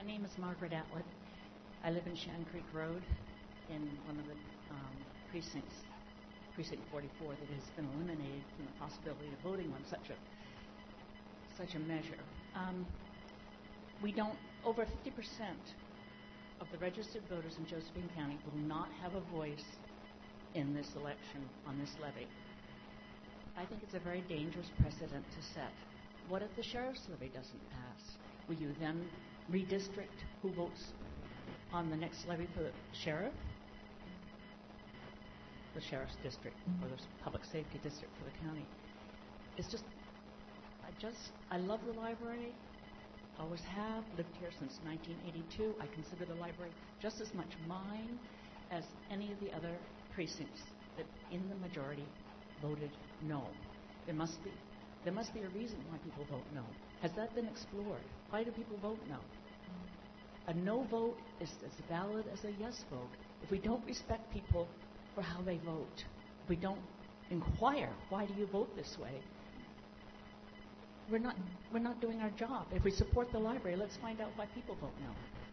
name is Margaret Atlet. I live in Shan Creek Road in one of the um, precincts, precinct forty-four, that has been eliminated from the possibility of voting on such a such a measure. Um, we don't, over fifty percent of the registered voters in Josephine County will not have a voice in this election on this levy. I think it's a very dangerous precedent to set. What if the sheriff's levy doesn't pass? Will you then redistrict who votes on the next levy for the sheriff? The sheriff's district or the public safety district for the county. It's just, I just, I love the library. Always have, lived here since nineteen eighty-two. I consider the library just as much mine as any of the other precincts that in the majority voted no. There must be, there must be a reason why people vote no. Has that been explored? Why do people vote no? A no vote is as valid as a yes vote. If we don't respect people for how they vote, if we don't inquire, why do you vote this way? We're not, we're not doing our job. If we support the library, let's find out why people vote no.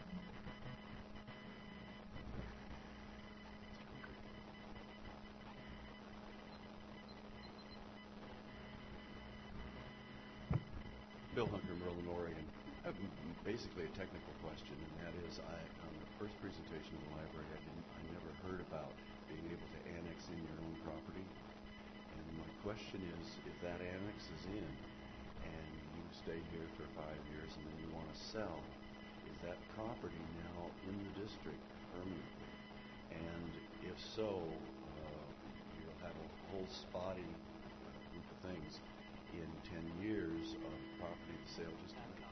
Bill Hunter, Merlin, Oregon. I have basically a technical question, and that is, I, on the first presentation of the library, I didn't, I never heard about being able to annex in your own property. And my question is, if that annex is in, and you stay here for five years, and then you want to sell, is that property now in the district permanently? And if so, uh, you'll have a whole spotty uh, group of things in ten years of property to sale just to me.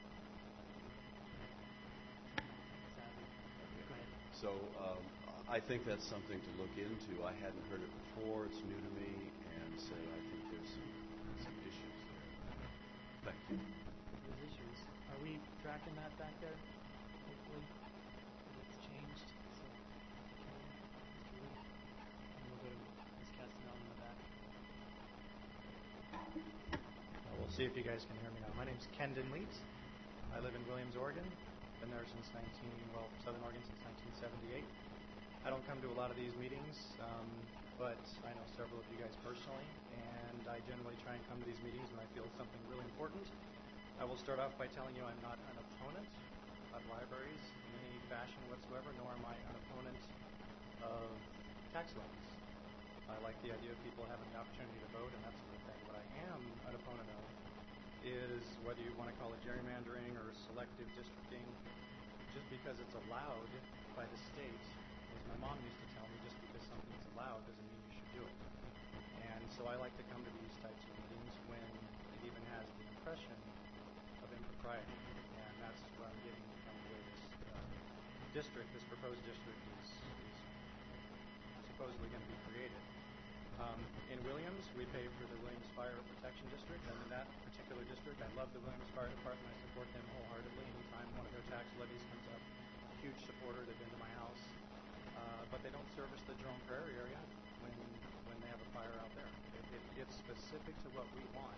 Okay. So um, I think that's something to look into. I hadn't heard it before. It's new to me, and so I think there's some, some issues there. Thank you. Those issues. Are we tracking that back there? Hopefully, it's changed. So, okay, Mister Lee, and we'll go to Miz Castanel in the back. Uh, we'll see if you guys can hear me now. My name's Kendon Leet. I live in Williams, Oregon. Been there since nineteen, well, Southern Oregon since nineteen seventy-eight. I don't come to a lot of these meetings, um, but I know several of you guys personally, and I generally try and come to these meetings when I feel it's something really important. I will start off by telling you I'm not an opponent of libraries in any fashion whatsoever, nor am I an opponent of tax levies. I like the idea of people having the opportunity to vote and that sort of thing. What I am an opponent of is whether you want to call it gerrymandering or selective districting, just because it's allowed by the state. As my mom used to tell me, just because something's allowed doesn't mean you should do it. And so I like to come to these types of meetings when it even has the impression of impropriety. And that's what I'm getting from the way this uh, district, this proposed district is, is supposedly going to be created. Um, in Williams, we pay for the Williams Fire Protection District, and in that particular district, I love the Williams Fire Department. I support them wholeheartedly. Anytime one of their tax levies comes up, huge supporter. They've been to my house. Uh, but they don't service the Jerome Prairie area when when they have a fire out there. It, it, it's specific to what we want.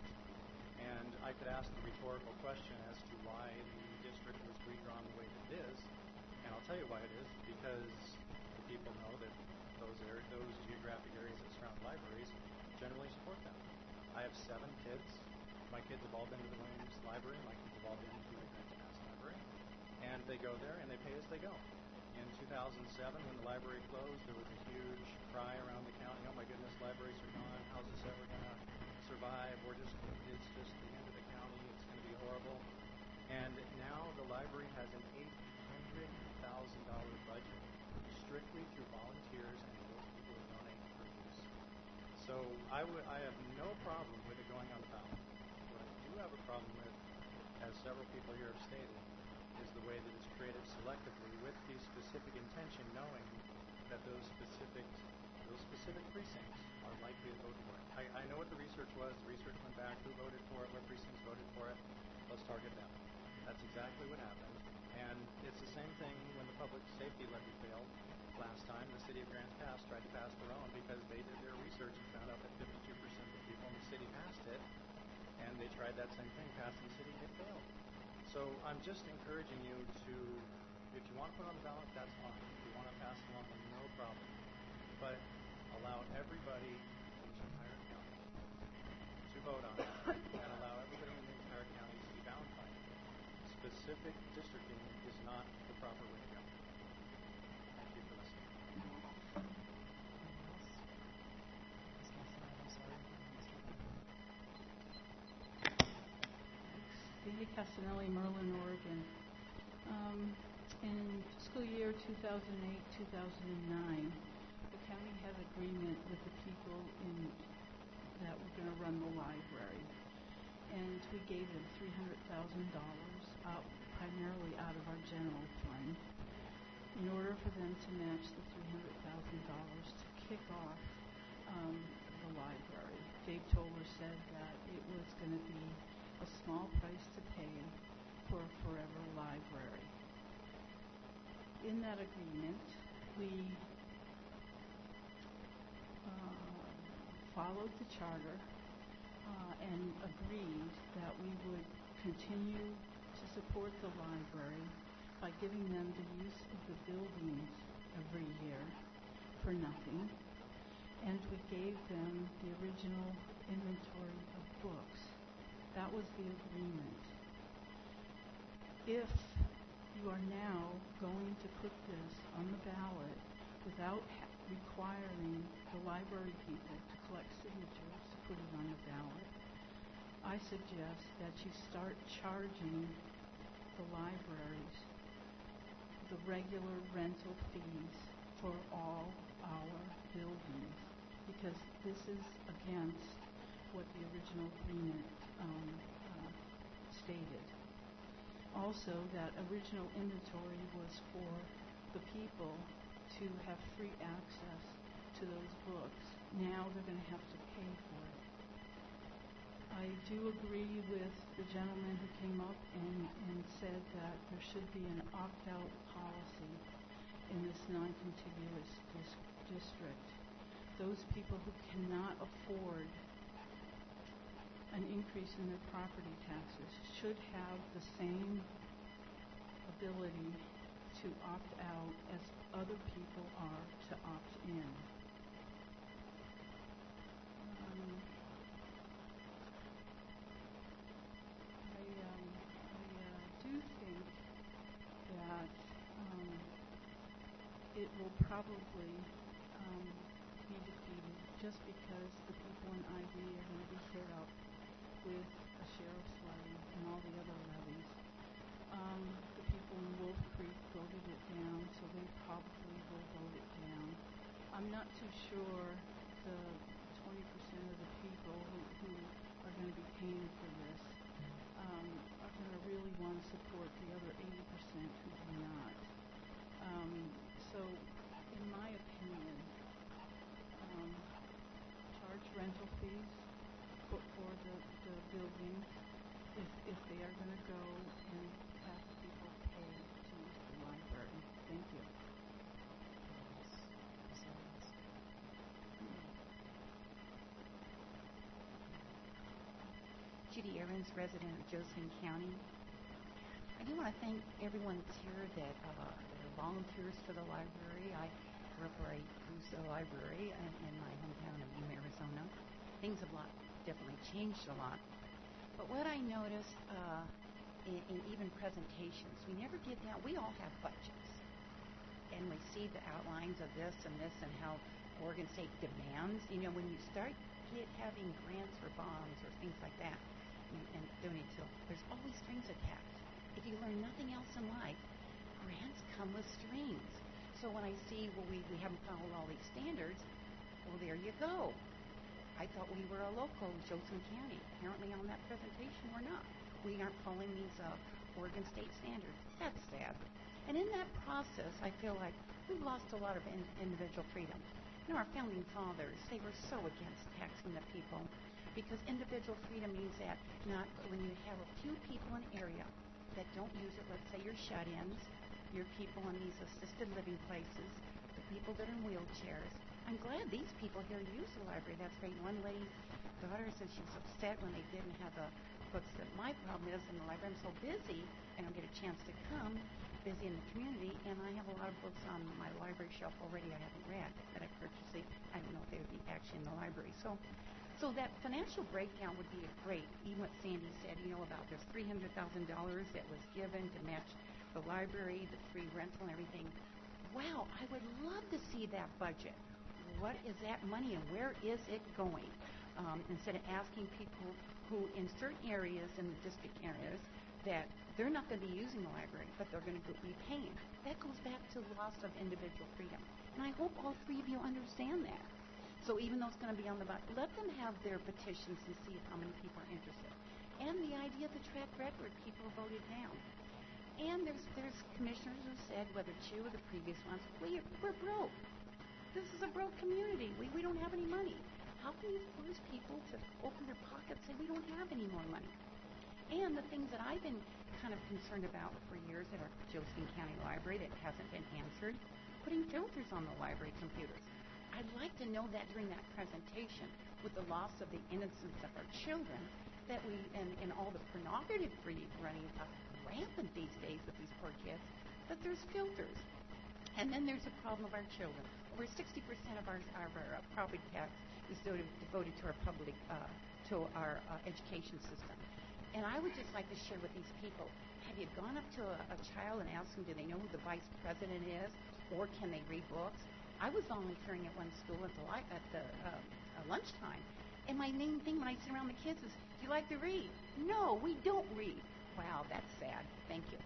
And I could ask the rhetorical question as to why the district was redrawn the way that it is. And I'll tell you why it is, because the people know that those area, those geographic areas that surround libraries generally support them. I have seven kids. My kids have all been to the Williams Library. My kids have all been to the Grants Pass Library. And they go there and they pay as they go. In two thousand seven, when the library closed, there was a huge cry around the county, oh my goodness, libraries are gone, how's this ever going to survive? We're just, it's just the end of the county, it's going to be horrible. And now the library has an eight hundred thousand dollars budget, strictly through volunteers and those people who donate for use. So I, would, I have no problem with it going on the ballot. What I do have a problem with, as several people here have stated, is the way that it's created selectively with the specific intention, knowing that those specific those specific precincts are likely to vote for it. I, I know what the research was. The research went back, who voted for it, what precincts voted for it. Let's target them. That's exactly what happened. And it's the same thing when the public safety levy failed last time. The city of Grants Pass tried to pass their own because they did their research and found out that fifty-two percent of the people in the city passed it, and they tried that same thing, passed in the city, it failed. So I'm just encouraging you to, if you want to put on the ballot, that's fine. If you want to pass it along, then no problem. But allow everybody in the entire county to vote on it, and allow everybody in the entire county to be bound by it. Specific districting is not the proper way to go. Thank you for listening. Cindy Castanelli, Merlin, Oregon. Um, in fiscal year two thousand eight to two thousand nine, the county had agreement with the people in that were going to run the library, and we gave them three hundred thousand dollars out, primarily out of our general fund, in order for them to match the three hundred thousand dollars to kick off um, the library. Dave Toller said that it was going to be a small price to pay for a forever library. In that agreement, we uh, followed the charter uh, and agreed that we would continue to support the library by giving them the use of the buildings every year for nothing, and we gave them the original inventory of books. That was the agreement. If you are now going to put this on the ballot without ha- requiring the library people to collect signatures to put it on the ballot, I suggest that you start charging the libraries the regular rental fees for all our buildings, because this is against what the original agreement um, uh, stated. Also, that original inventory was for the people to have free access to those books. Now they're going to have to pay for it. I do agree with the gentleman who came up and, and said that there should be an opt-out policy in this non-contiguous dis- district. Those people who cannot afford an increase in their property taxes should have the same ability to opt out as other people are to opt in. Um, I, um, I uh, do think that um, it will probably um, be defeated just because the people in I V are going to be hit up with a sheriff's levy and all the other levies. Um, the people in Wolf Creek voted it down, so they probably will vote it down. I'm not too sure the twenty percent of the people who, who are going to be paying for this um, are going to really want to support the other eighty percent who do not. Um, so, in my opinion, um, charge rental fees for, for the, the buildings if, if they are going to go and have people pay to use the library. Thank you. Judy Ahrens, resident of Josephine County. I do want to thank everyone that's here that, uh, that are volunteers for the library. I grew up right close to the library in, in my hometown of Yuma, Arizona. Things have lot, definitely changed a lot. But what I noticed uh, in, in even presentations, we never get down, we all have budgets. And we see the outlines of this and this and how Oregon State demands. You know, when you start get having grants or bonds or things like that, and, and donate to, there's always strings attached. If you learn nothing else in life, grants come with strings. So when I see, well, we, we haven't followed all these standards, well, there you go. I thought we were a local Josephine County. Apparently on that presentation, we're not. We aren't following these uh, Oregon State standards. That's sad. And in that process, I feel like we've lost a lot of in, individual freedom. You know, our founding fathers, they were so against taxing the people because individual freedom means that not when you have a few people in an area that don't use it, let's say you're shut-ins, you're people in these assisted living places, the people that are in wheelchairs. I'm glad these people here use the library. That's great. One lady's daughter said she was upset when they didn't have a books. That my problem is in the library, I'm so busy, I don't get a chance to come, busy in the community, and I have a lot of books on my library shelf already I haven't read that I purchased. I don't know if they would be actually in the library. So, so that financial breakdown would be great. Even what Sandy said, you know, about there's three hundred thousand dollars that was given to match the library, the free rental and everything. Wow, I would love to see that budget. What is that money and where is it going? Um, instead of asking people who in certain areas, in the district areas, that they're not going to be using the library, but they're going to be paying. That goes back to the loss of individual freedom. And I hope all three of you understand that. So even though it's going to be on the ballot, let them have their petitions and see how many people are interested. And the idea of the track record, people voted down. And there's there's commissioners who said, whether two or the previous ones, we, we're broke. This is a broke community. We, we don't have any money. How can you force people to open their pockets and say we don't have any more money? And the things that I've been kind of concerned about for years at our Josephine County Library that hasn't been answered, putting filters on the library computers. I'd like to know that during that presentation, with the loss of the innocence of our children, that we, and, and all the pornography free running up rampant these days with these poor kids, that there's filters. And then there's a problem of our children. Over sixty percent of our, our, our property tax is devoted, devoted to our public, uh, to our uh, education system. And I would just like to share with these people, have you gone up to a, a child and asked them, do they know who the vice president is, or can they read books? I was volunteering at one school at the, li- at the uh, uh, lunchtime, and my main thing when I sit around the kids is, do you like to read? No, we don't read. Wow, that's sad. Thank you.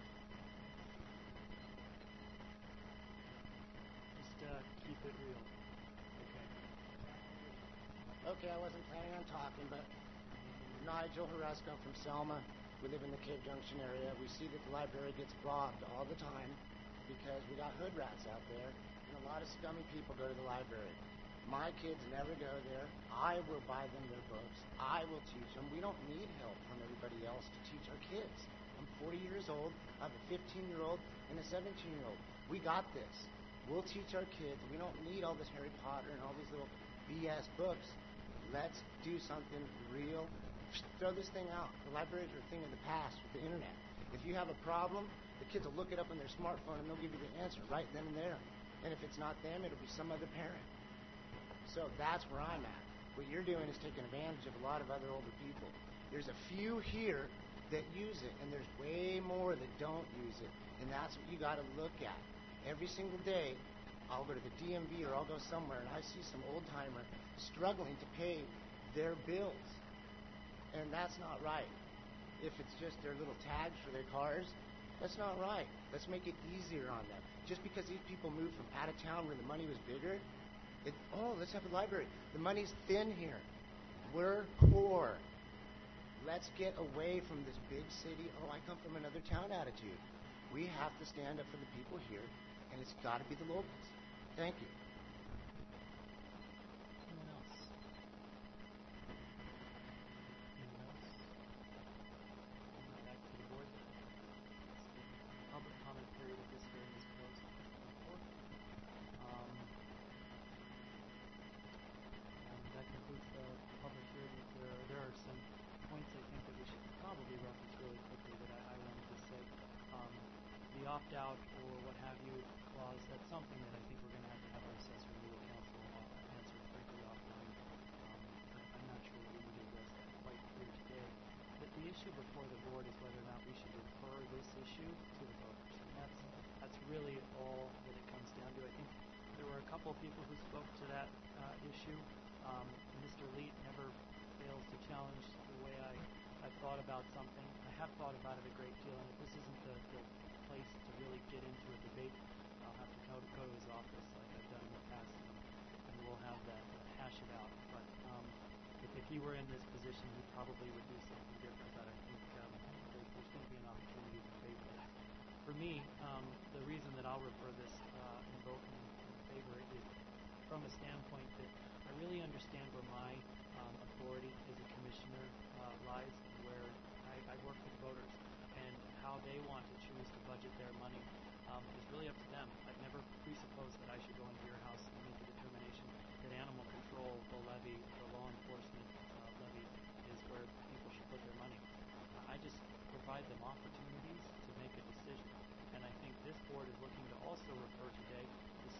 Just uh, keep it real. Okay. Okay, I wasn't planning on talking, but Nigel Horesco from Selma. We live in the Cave Junction area. We see that the library gets robbed all the time because we got hood rats out there, and a lot of scummy people go to the library. My kids never go there. I will buy them their books. I will teach them. We don't need help from everybody else to teach our kids. I'm forty years old. I have a fifteen-year-old and a seventeen-year-old. We got this. We'll teach our kids. We don't need all this Harry Potter and all these little B S books. Let's do something real. Throw this thing out. The libraries are a thing of the past with the internet. If you have a problem, the kids will look it up on their smartphone and they'll give you the answer right then and there. And if it's not them, it'll be some other parent. So that's where I'm at. What you're doing is taking advantage of a lot of other older people. There's a few here that use it, and there's way more that don't use it. And that's what you got to look at. Every single day, I'll go to the D M V or I'll go somewhere, and I see some old-timer struggling to pay their bills. And that's not right. If it's just their little tags for their cars, that's not right. Let's make it easier on them. Just because these people moved from out of town where the money was bigger, it, oh, let's have a library. The money's thin here. We're poor. Let's get away from this big city, oh, I come from another town attitude. We have to stand up for the people here, and it's got to be the locals. Thank you. Anyone else? Anyone else? Back to the board. Public comment period at this hearing is closed. Um, and that concludes the public hearing. There, there are some points I think that we should probably reference really quickly that I, I wanted to say. Um, the opt-out or what have you clause, that's something that I think we're going to have to have our assessor and legal counsel uh, answer frankly offline. Um, I, I'm not sure that we need to address that quite here today. But the issue before the board is whether or not we should refer this issue to the voters. And that's, that's really all that it comes down to. I think there were a couple of people who spoke to that uh, issue. Um, Mister Leet never fails to challenge the way I, I've thought about something. I have thought about it a great deal, and if this isn't the, the place to really get into a debate, I'll have to go, go to his office like I've done in the past, and, and we'll have that, uh, hash it out. But um, if, if he were in this position, he probably would do something different, but I think um, there, there's going to be an opportunity to debate that. For me, um, the reason that I'll refer this uh, and vote in, in favor is from a standpoint that I really understand where my um, authority as a commissioner uh, lies, where I, I work with voters, and how they want to choose to budget their money um, is really up to them. I've never presupposed that I should go into your house and make a determination that animal control, the levy, the law enforcement uh, levy is where people should put their money.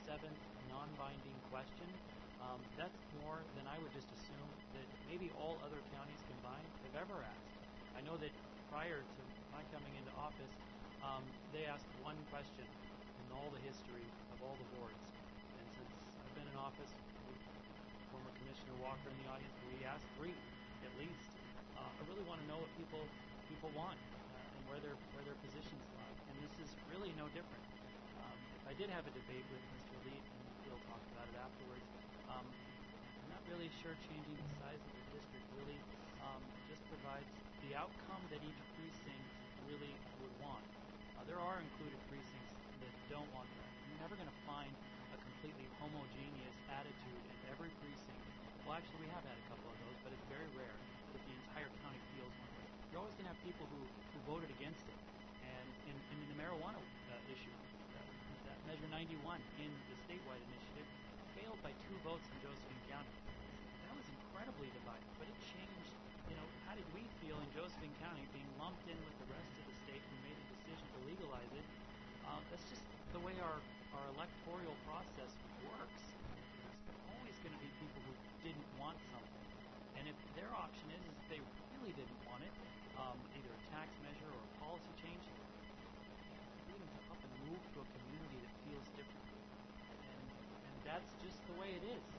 seventh non-binding question. Um, that's more than I would just assume that maybe all other counties combined have ever asked. I know that prior to my coming into office, um, they asked one question in all the history of all the boards. And since I've been in office, former Commissioner Walker in the audience, we asked three at least. Uh, I really want to know what people people want uh, and where their where their positions lie. And this is really no different. Um, if I did have a debate with Mister Leet, and we'll talk about it afterwards, um, I'm not really sure changing the size of the district really um, just provides the outcome that each precinct really would want. Uh, there are included precincts that don't want that. You're never going to find a completely homogeneous attitude in every precinct. Well, actually, we have had a couple of those, but it's very rare that the entire county feels one way. You're always going to have people who, who voted against it. And in, in the marijuana uh, issue, uh, that Measure ninety-one in the statewide initiative failed by two votes in Josephine County. That was incredibly divided, but it changed, you know, how did we feel in Josephine County being lumped in with the rest of the state who made a decision to legalize it? Um, that's just the way our, our electoral process works. There's always going to be people who didn't want something. And if their option is, is they really didn't want it, um, either a tax measure or a policy change, freedom to up and move to a community that feels differently. And, and that's just the way it is.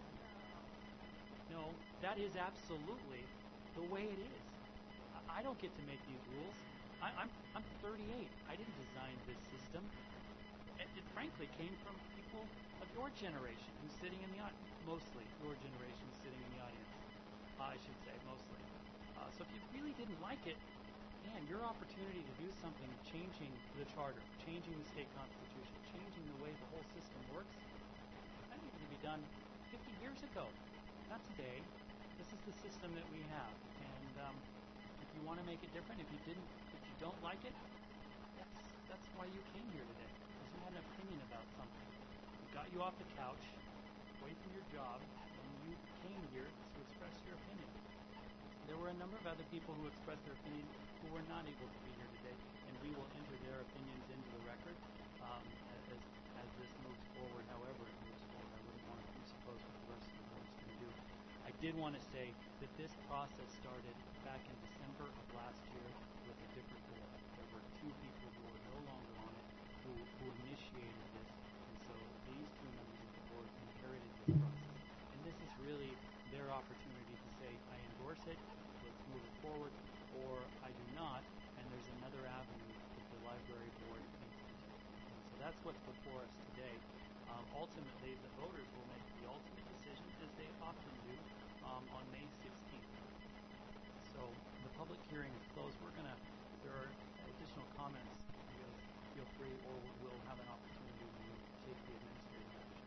No, that is absolutely the way it is. I, I don't get to make these rules. I, I'm I'm thirty-eight. I didn't design this system. It, it frankly came from people of your generation who's sitting in the audience. Mostly your generation sitting in the audience. Uh, I should say mostly. Uh, so if you really didn't like it, man, your opportunity to do something, changing the charter, changing the state constitution, changing the way the whole system works, that needed to be done fifty years ago. Not today. This is the system that we have, and um, if you want to make it different, if you didn't, if you don't like it, that's that's why you came here today, because you had an opinion about something. We got you off the couch, away from your job, and you came here to express your opinion. There were a number of other people who expressed their opinion who were not able to be here today, and we will enter their opinions into the record um, as as this moves forward. However it moves forward, I wouldn't want to presuppose what the rest of the board's going to do. I did want to say that this process started back in December of last year with a different board. There were two people who were no longer on it who, who initiated this, and so these two members of the board inherited this process. And this is really their opportunity to say, I endorse it, let's move it forward, or I do not, and there's another avenue that the library board needs to take. And so that's what's before us today. Um, ultimately, the voters will make the ultimate decision, as they often do, um, on May sixteenth. So the public hearing is closed. We're going to, if there are additional comments, you guys feel free, or we'll have an opportunity to take the administrative action.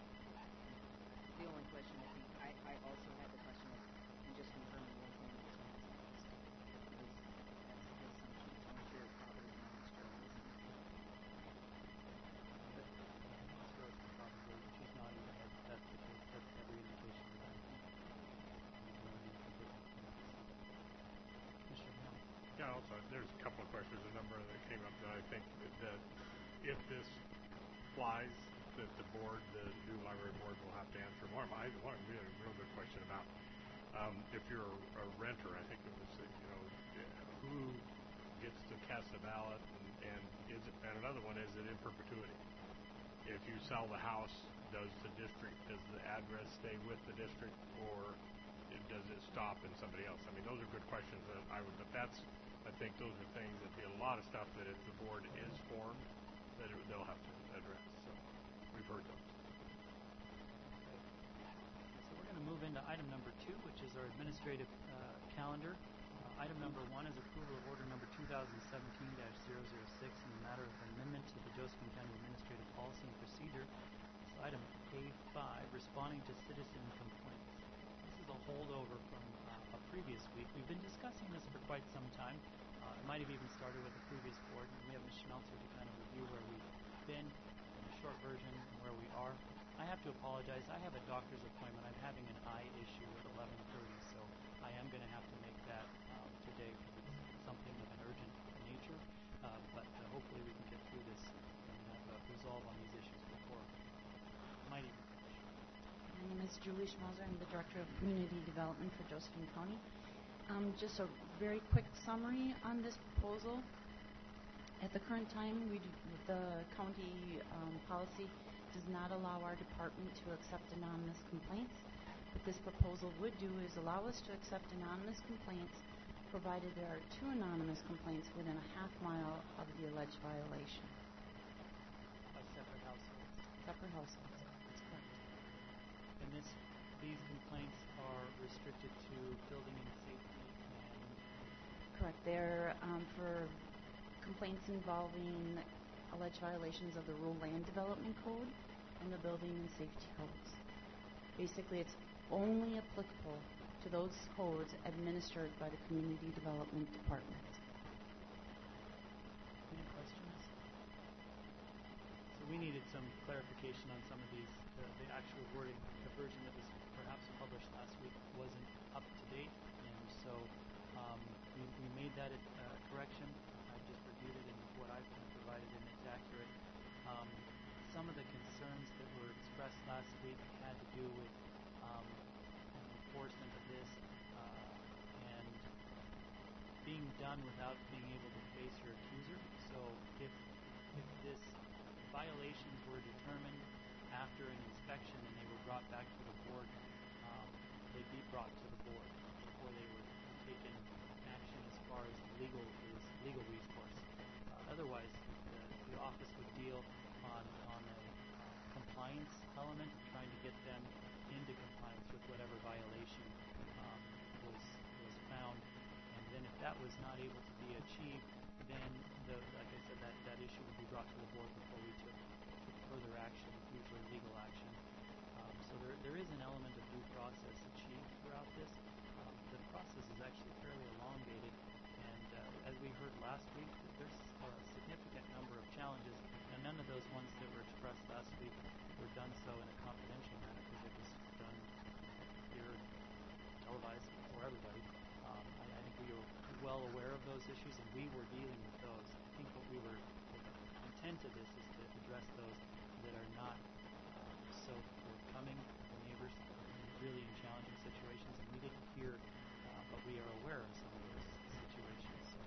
The only question I think I, I also had the question of, and just confirming one thing that someone said, because that's the assumption, I'm sure it's probably not as true, isn't it? Miz Rhodes is probably, she's nodding her head. That's the case. That's every indication that I have. Commissioner Hamel. Yeah, also, there's a couple of questions, a number that came up that I think that, that if this flies, that the board, the new library board, will have to answer. One, I, one we had a real good question about um, if you're a, a renter. I think it was, uh, you know, who gets to cast the ballot, and, and is it? And another one, is it in perpetuity? If you sell the house, does the district, does the address stay with the district, or it, does it stop in somebody else? I mean, those are good questions that I would. But that's, I think, those are things that be a lot of stuff that if the board is formed, that it, they'll have to address. So we've heard those. So we're going to move into item number two, which is our administrative uh, calendar. Uh, item number one is approval of order number two thousand seventeen dash zero zero six in the matter of amendment to the Josephine County Administrative Policy and Procedure. It's item A five, responding to citizen complaints. This is a holdover from uh, a previous week. We've been discussing this for quite some time. Uh, it might have even started with the previous board. And we have Miz Schmelzer to kind of review where we've been in a short version and where we are. I have to apologize. I have a doctor's appointment. I'm having an eye issue at eleven thirty, so I am going to have to make that um, today because it's something of an urgent nature. Uh, but uh, hopefully we can get through this and have a resolve on these issues before Julie Schmauser. I'm the Director of Community Development for Josephine County. Um, just a very quick summary on this proposal. At the current time, we do, the county um, policy does not allow our department to accept anonymous complaints. What this proposal would do is allow us to accept anonymous complaints, provided there are two anonymous complaints within a half mile of the alleged violation. By separate households. Separate households, that's correct. And this, these complaints are restricted to building and safety and... Correct. They're um, for complaints involving alleged violations of the Rural Land Development Code and the Building and Safety Codes. Basically, it's only applicable to those codes administered by the Community Development Department. Any questions? So we needed some clarification on some of these. The, the actual wording, the version that was perhaps published last week wasn't up to date, and so um, we, we made that uh, correction. I just reviewed it, and what I've been provided in it's accurate. Um, some of the concerns that were expressed last week had to do with um, enforcement of this uh, and being done without being able to face your accuser. So if if this violations were determined after an inspection and they were brought back to the board, um, they'd be brought to the board before they were taken action as far as legal is legal recourse. Uh, otherwise, the, the office would deal on on a compliance element, trying to get them into compliance with whatever violation um, was was found, and then if that was not able to be achieved, then the, like I said, that, that issue would be brought to the board before we took, took further action, usually legal action. Um, so there there is an element of due process achieved throughout this. Um, the process is actually fairly elongated, and uh, as we heard last week, there's a significant number of challenges, and none of those ones that were expressed last week were done so in a confidential manner because it was done here, televised for everybody. Um, I, I think we were well aware of those issues, and we were dealing with those. I think what we were, the intent of this is to address those that are not um, so forthcoming, the neighbors really in challenging situations, and we didn't hear, uh, but we are aware of some of those situations. So.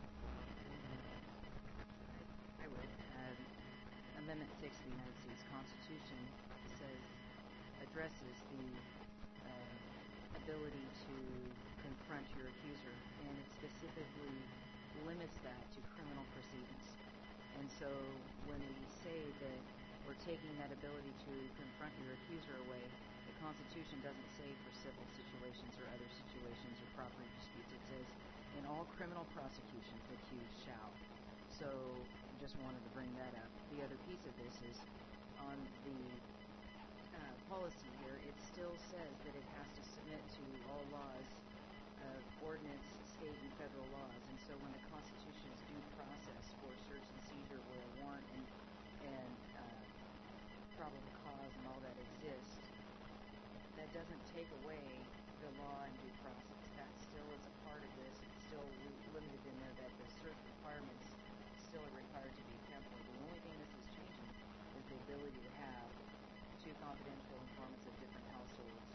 I would. Um, Amendment six of the United States Constitution says, addresses the uh, ability to confront your accuser, and it specifically limits that to criminal proceedings. And so when we say that we're taking that ability to confront your accuser away, the Constitution doesn't say for civil situations or other situations or property disputes. It says, in all criminal prosecutions, the accused shall. So I just wanted to bring that up. The other piece of this is on the uh, policy here, it still says that it has to submit to all laws of ordinance, state and federal laws. And so when the Constitution's due process for search and seizure where a warrant and, and uh, probable cause and all that exists, that doesn't take away the law and due process. That still is a part of this. It's still limited in there that the search requirements still are required to be temporal. The only thing this is changing is the ability to have two confidential informants of different households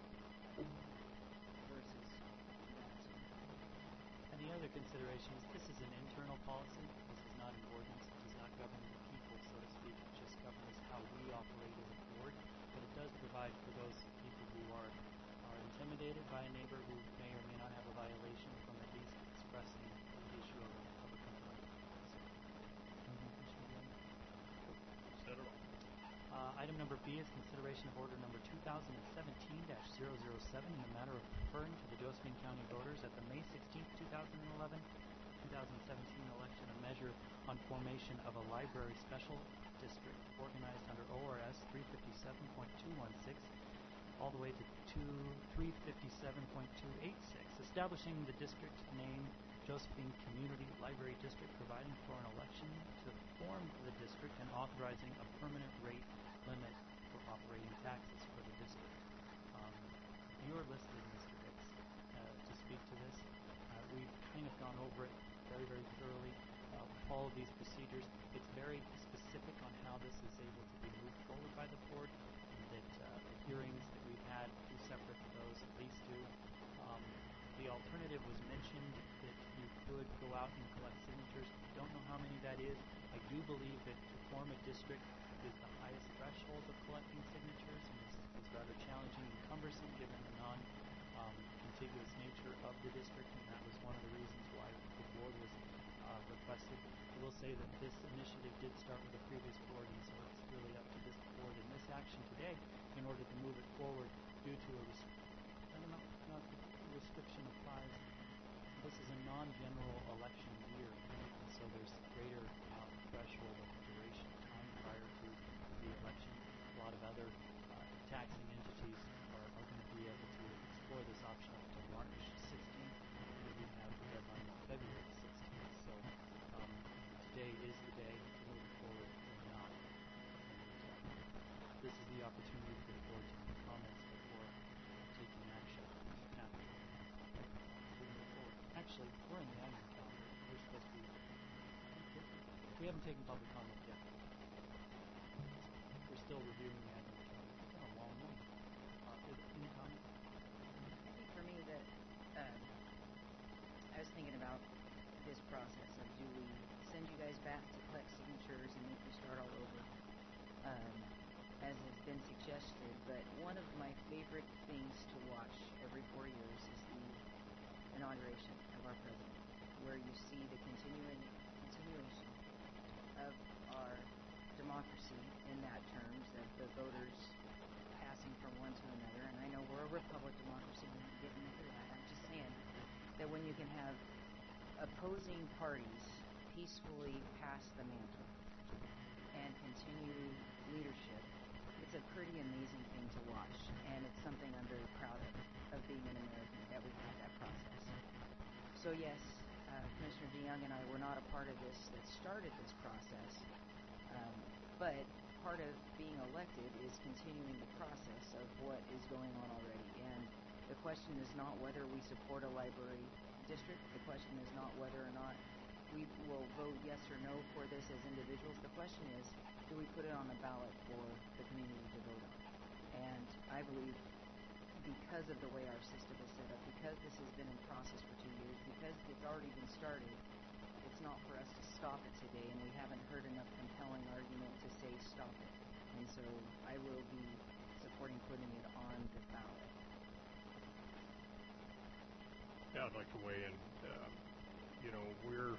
versus that. And the other consideration is this is an internal policy. This is not an ordinance. It does not govern the people, so to speak. It just governs how we operate as a board. But it does provide for those people who are, are intimidated by a neighbor who may or may not have a violation from at least expressing the issue of a, of a complaint. So, uh, item number B is consideration of order number two thousand seventeen dash zero zero seven in the matter of referring to the Josephine County voters at the May sixteenth, two thousand eleven two thousand seventeen election a measure on formation of a library special district organized under O R S three fifty-seven point two one six all the way to three fifty-seven point two eight six, establishing the district name Josephine Community Library District, providing for an election to form the district, and authorizing a permanent rate limit for operating taxes for the district. Um, you are listed, Mister Hicks, uh, to speak to this. Uh, we've kind of gone over it very, very thoroughly. Uh, follow these procedures. It's very specific on how this is able to be moved forward by the board, and that uh, the hearings that we've had had two separate of those, at least two. Um, the alternative was mentioned that you could go out and collect signatures. Don't know how many that is. I do believe that to form a district is the highest threshold of collecting signatures, and it's, it's rather challenging and cumbersome given the non-contiguous um, nature of the district, and that was one of the reasons why the board was uh, requested. I will say that this initiative did start with a previous board, and so it's really up to this board and this action today in order to move it forward due to a res- I don't know, not the restriction applies. This is a non-general election year, and so there's greater uh, threshold of duration time prior to the election. A lot of other uh, taxing entities are, are going to be able to explore this option up to March sixteenth, and we have the deadline of February sixteenth. So um, today is the day to move it forward or not. And, uh, this is the opportunity for the board to make comments before taking action. Now, we move forward. Actually, we're in the admin calendar. We're supposed to be. We haven't taken public comment yet. We're still reviewing the admin calendar. It's been a long one. Uh, is, any comments? I think for me that um, I was thinking about this process of do we send you guys back to collect signatures and make you start all over, um, as has been suggested. But one of my favorite things to watch every four years is the inauguration of our president, where you see the continuing continuation of our democracy in that terms of the voters passing from one to another. And I know we're a republic democracy, we're not getting into that. I'm just saying that when you can have opposing parties peacefully pass the mantle and continue leadership, it's a pretty amazing thing to watch, and it's something I'm very proud of, of being an American, that we have that process. So yes, uh, Commissioner DeYoung and I were not a part of this that started this process, um, but part of being elected is continuing the process of what is going on already. And the question is not whether we support a library district. The question is not whether or not we will vote yes or no for this as individuals. The question is, do we put it on a ballot for the community to vote on? And I believe because of the way our system is set up, because this has been in process for two years, because it's already been started, it's not for us to stop it today, and we haven't heard enough compelling argument to say stop it. And so I will be supporting putting it on the ballot. Yeah, I'd like to weigh in. Uh, you know, we're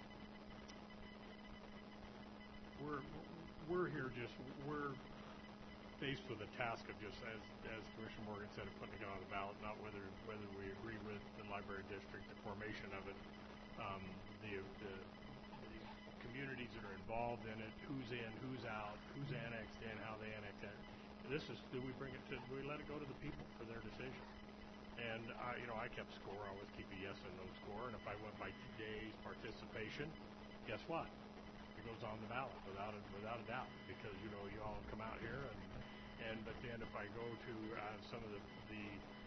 we're we're here just we're faced with a task of just as as Commissioner Morgan said, of putting it on the ballot, not whether whether we agree with the library district, the formation of it, um, the, the the communities that are involved in it, who's in, who's out, who's annexed in, how they annex it. This is, do we bring it to, do we let it go to the people for their decision? And I, you know, I kept score. I always keep a yes and no score. And if I went by today's participation, guess what? It goes on the ballot without a, without a doubt, because you know you all come out here and and but then if I go to uh, some of the, the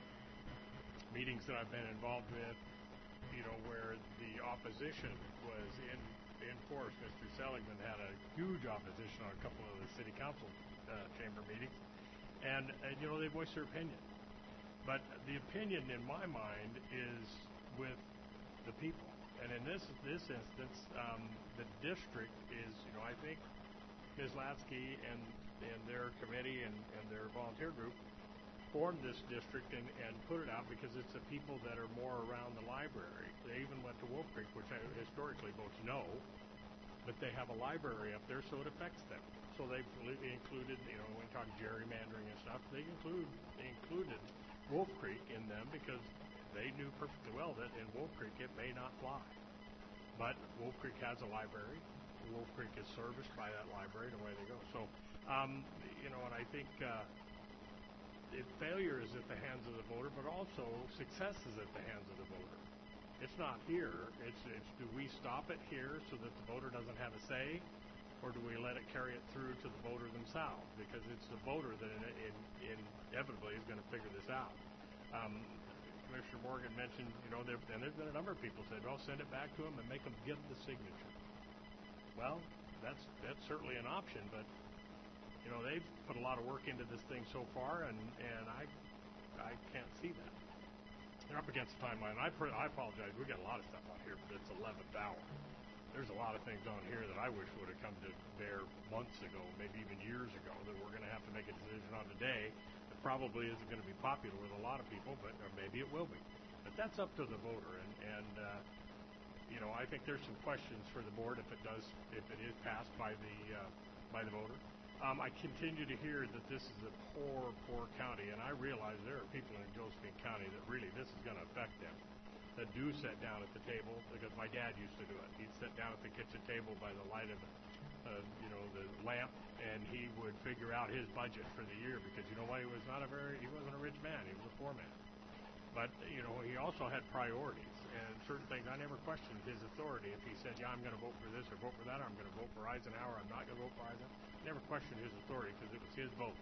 meetings that I've been involved with, you know, where the opposition was in in force. Mister Seligman had a huge opposition on a couple of the city council uh, chamber meetings, and, and you know they voiced their opinion. But the opinion, in my mind, is with the people. And in this this instance, um, the district is, you know, I think Miz Latsky and, and their committee and, and their volunteer group formed this district and, and put it out because it's the people that are more around the library. They even went to Wolf Creek, which I historically votes no, but they have a library up there, so it affects them. So they've included, you know, when we talk gerrymandering and stuff, they include they included Wolf Creek in them because they knew perfectly well that in Wolf Creek it may not fly. But Wolf Creek has a library. Wolf Creek is serviced by that library, and away they go. So, um, you know, and I think uh, it, failure is at the hands of the voter, but also success is at the hands of the voter. It's not here. It's, it's do we stop it here so that the voter doesn't have a say, or do we let it carry it through to the voter themselves? Because it's the voter that in, in, in inevitably is going to figure this out. Um, Commissioner Morgan mentioned, you know, there, and there's been a number of people said, well, send it back to them and make them give the signature. Well, that's that's certainly an option, but you know they've put a lot of work into this thing so far, and and I I can't see that. They're up against the timeline. I, pr- I apologize. We got a lot of stuff on here, but it's eleventh hour. There's a lot of things on here that I wish would have come to bear months ago, maybe even years ago, that we're going to have to make a decision on today that probably isn't going to be popular with a lot of people, but or maybe it will be. But that's up to the voter, and, and uh, you know, I think there's some questions for the board if it does, if it is passed by the uh, by the voter. Um, I continue to hear that this is a poor, poor county, and I realize there are people in Josephine County that really this is going to affect them, that do sit down at the table, because my dad used to do it. He'd sit down at the kitchen table by the light of, uh, you know, the lamp, and he would figure out his budget for the year, because you know what, he was not a very, he wasn't a rich man, he was a poor man. But, you know, he also had priorities, and certain things, I never questioned his authority. If he said, yeah, I'm going to vote for this or vote for that, or I'm going to vote for Eisenhower, I'm not going to vote for Eisenhower, never questioned his authority because it was his vote.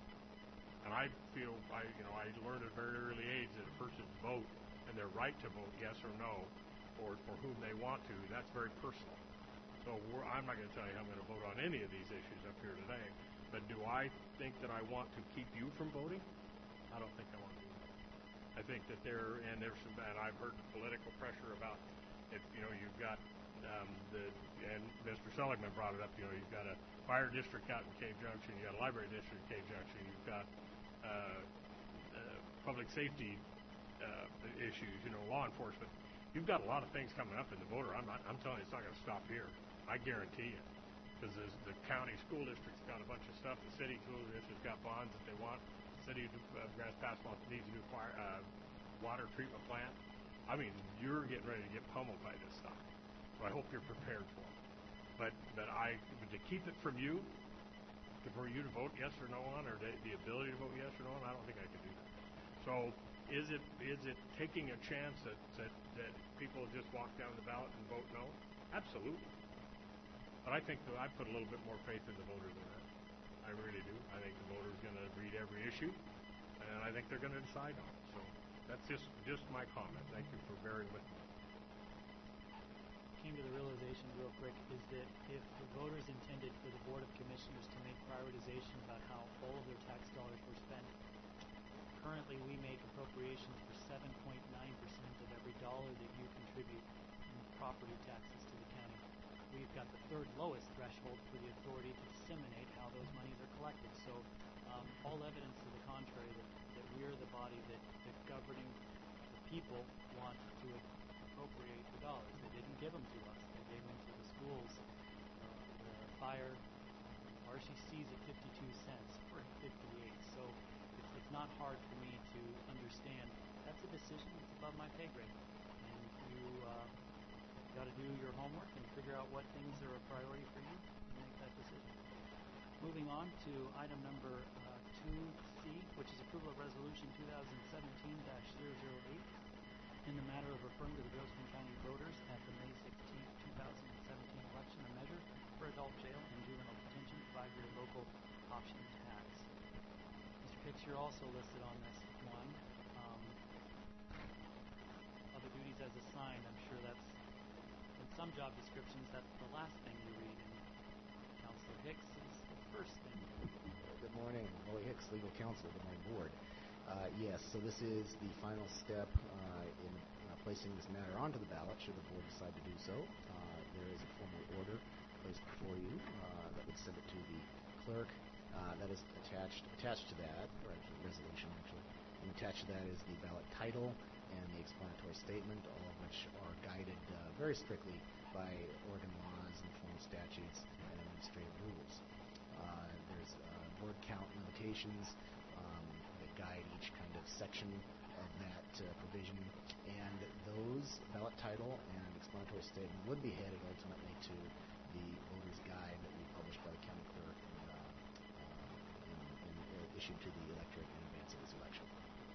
And I feel, I, you know, I learned at a very early age that a person's vote and their right to vote yes or no, or for whom they want to, that's very personal. So we're, I'm not going to tell you how I'm going to vote on any of these issues up here today, but do I think that I want to keep you from voting? I don't think I want to do that. I think that there, and there's some, and I've heard the political pressure about, if, you know, you've got um, the, and Mister Seligman brought it up, you know, you've got a fire district out in Cave Junction, you've got a library district in Cave Junction, you've got uh, uh, public safety uh, issues, you know, law enforcement. You've got a lot of things coming up in the voter. I'm, not, I'm telling you, it's not going to stop here. I guarantee you. Because the county school district's got a bunch of stuff. The city school district's got bonds that they want. The city of uh, Grants Pass wants needs a new fire, uh, water treatment plant. I mean, you're getting ready to get pummeled by this stuff. So I hope you're prepared for it. But but I but to keep it from you, for you to vote yes or no on, or the, the ability to vote yes or no on, I don't think I can do that. So is it is it taking a chance that that, that people just walk down the ballot and vote no? Absolutely. But I think that I put a little bit more faith in the voter than that. I really do. I think the voter's going to read every issue, and I think they're going to decide on it. So that's just just my comment. Thank you for bearing with me. Came to the realization real quick is that if the voters intended for the Board of Commissioners to make prioritization about how all of their tax dollars were spent, currently we make appropriations for seven point nine percent of every dollar that you contribute in property taxes to the county. We've got the third lowest threshold for the authority to disseminate how those monies are collected. So um, all evidence to the contrary that, that we're the body that, that governing the people want to appropriate the dollars. They didn't give them to us. They gave them to the schools, uh, the fire, R C C's at fifty-two cents, we're at fifty-eight. So it's, it's not hard for me to understand. That's a decision that's above my pay grade. And you uh, got to do your homework and figure out what things are a priority for you and make that decision. Moving on to item number uh, two C, which is approval of resolution twenty seventeen dash zero zero eight in the matter of referring to the Josephine County voters at the May sixteenth, twenty seventeen election a measure for adult jail and juvenile detention, five-year local option tax. Mister Hicks, you're also listed on this one. Um, other duties as assigned, I'm sure that's in some job descriptions, that's the last thing you read, and Councilor Hicks is the first thing. Good morning. Roy Hicks, Legal Counsel to my board. Uh, yes, so this is the final step uh, in uh, placing this matter onto the ballot, should the board decide to do so. Uh, there is a formal order placed before you uh, that would send it to the clerk. Uh, that is attached attached to that, or actually resolution actually, and attached to that is the ballot title and the explanatory statement, all of which are guided uh, very strictly by Oregon laws and form statutes and administrative rules. Uh, there's uh, word count limitations um, that guide each kind of section of that uh, provision, and those ballot title and explanatory statement would be headed ultimately to the voter's guide that we published by the county clerk and, uh, uh, and, and uh, issued to the electorate in advance of this election.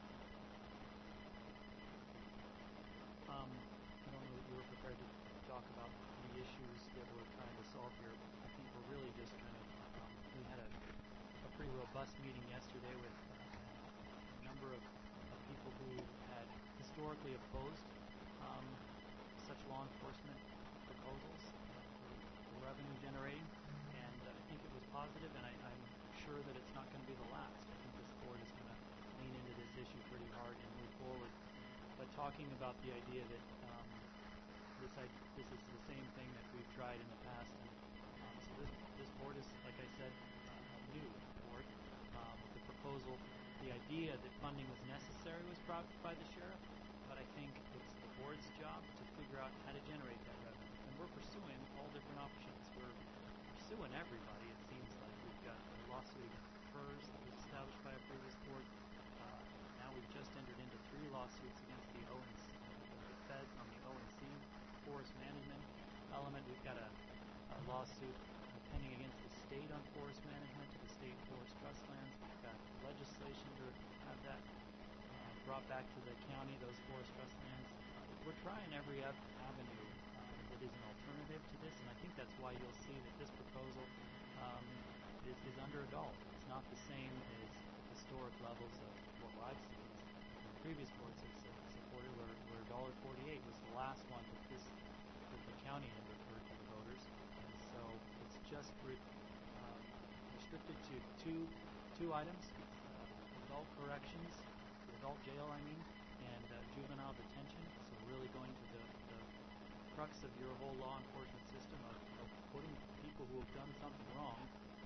Um, I don't know that you were prepared to talk about the issues that we're trying to solve here. I think we're really just kind of, um, we had a, a pretty robust meeting yesterday with uh, a number of, of people who had historically opposed um, such law enforcement proposals uh, for, for revenue generating, and uh, I think it was positive, and I, I'm sure that it's not going to be the last. I think this board is going to lean into this issue pretty hard and move forward. But talking about the idea that um, this I, this is the same thing that we've tried in the past, and um, so this this board is, like I said, uh, a new board. Um, the proposal, the idea that funding was necessary was brought by the sheriff, but I think it's the board's job to figure out how to generate that revenue. And we're pursuing all different options. We're pursuing everybody. It seems like we've got a lawsuit against FERS that was established by a previous board. Uh, now we've just entered into three lawsuits against the O and C, the feds on the O and C forest management element. We've got a, a lawsuit pending against the state on forest management, the state forest trust lands. We've got legislation to have that uh, brought back to the county, those forest trust lands. Uh, we're trying every av- avenue um, that is an alternative to this, and I think that's why you'll see that this proposal um, is, is under a dollar. It's not the same as historic levels of what I've seen. The previous boards have supported where, where one dollar forty-eight was the last one that this that the county had referred to the voters, and so it's just re- uh, restricted to two two items: uh, adult corrections, adult jail, I mean, and uh, juvenile detention. So really going to the, the crux of your whole law enforcement system of, of putting people who have done something wrong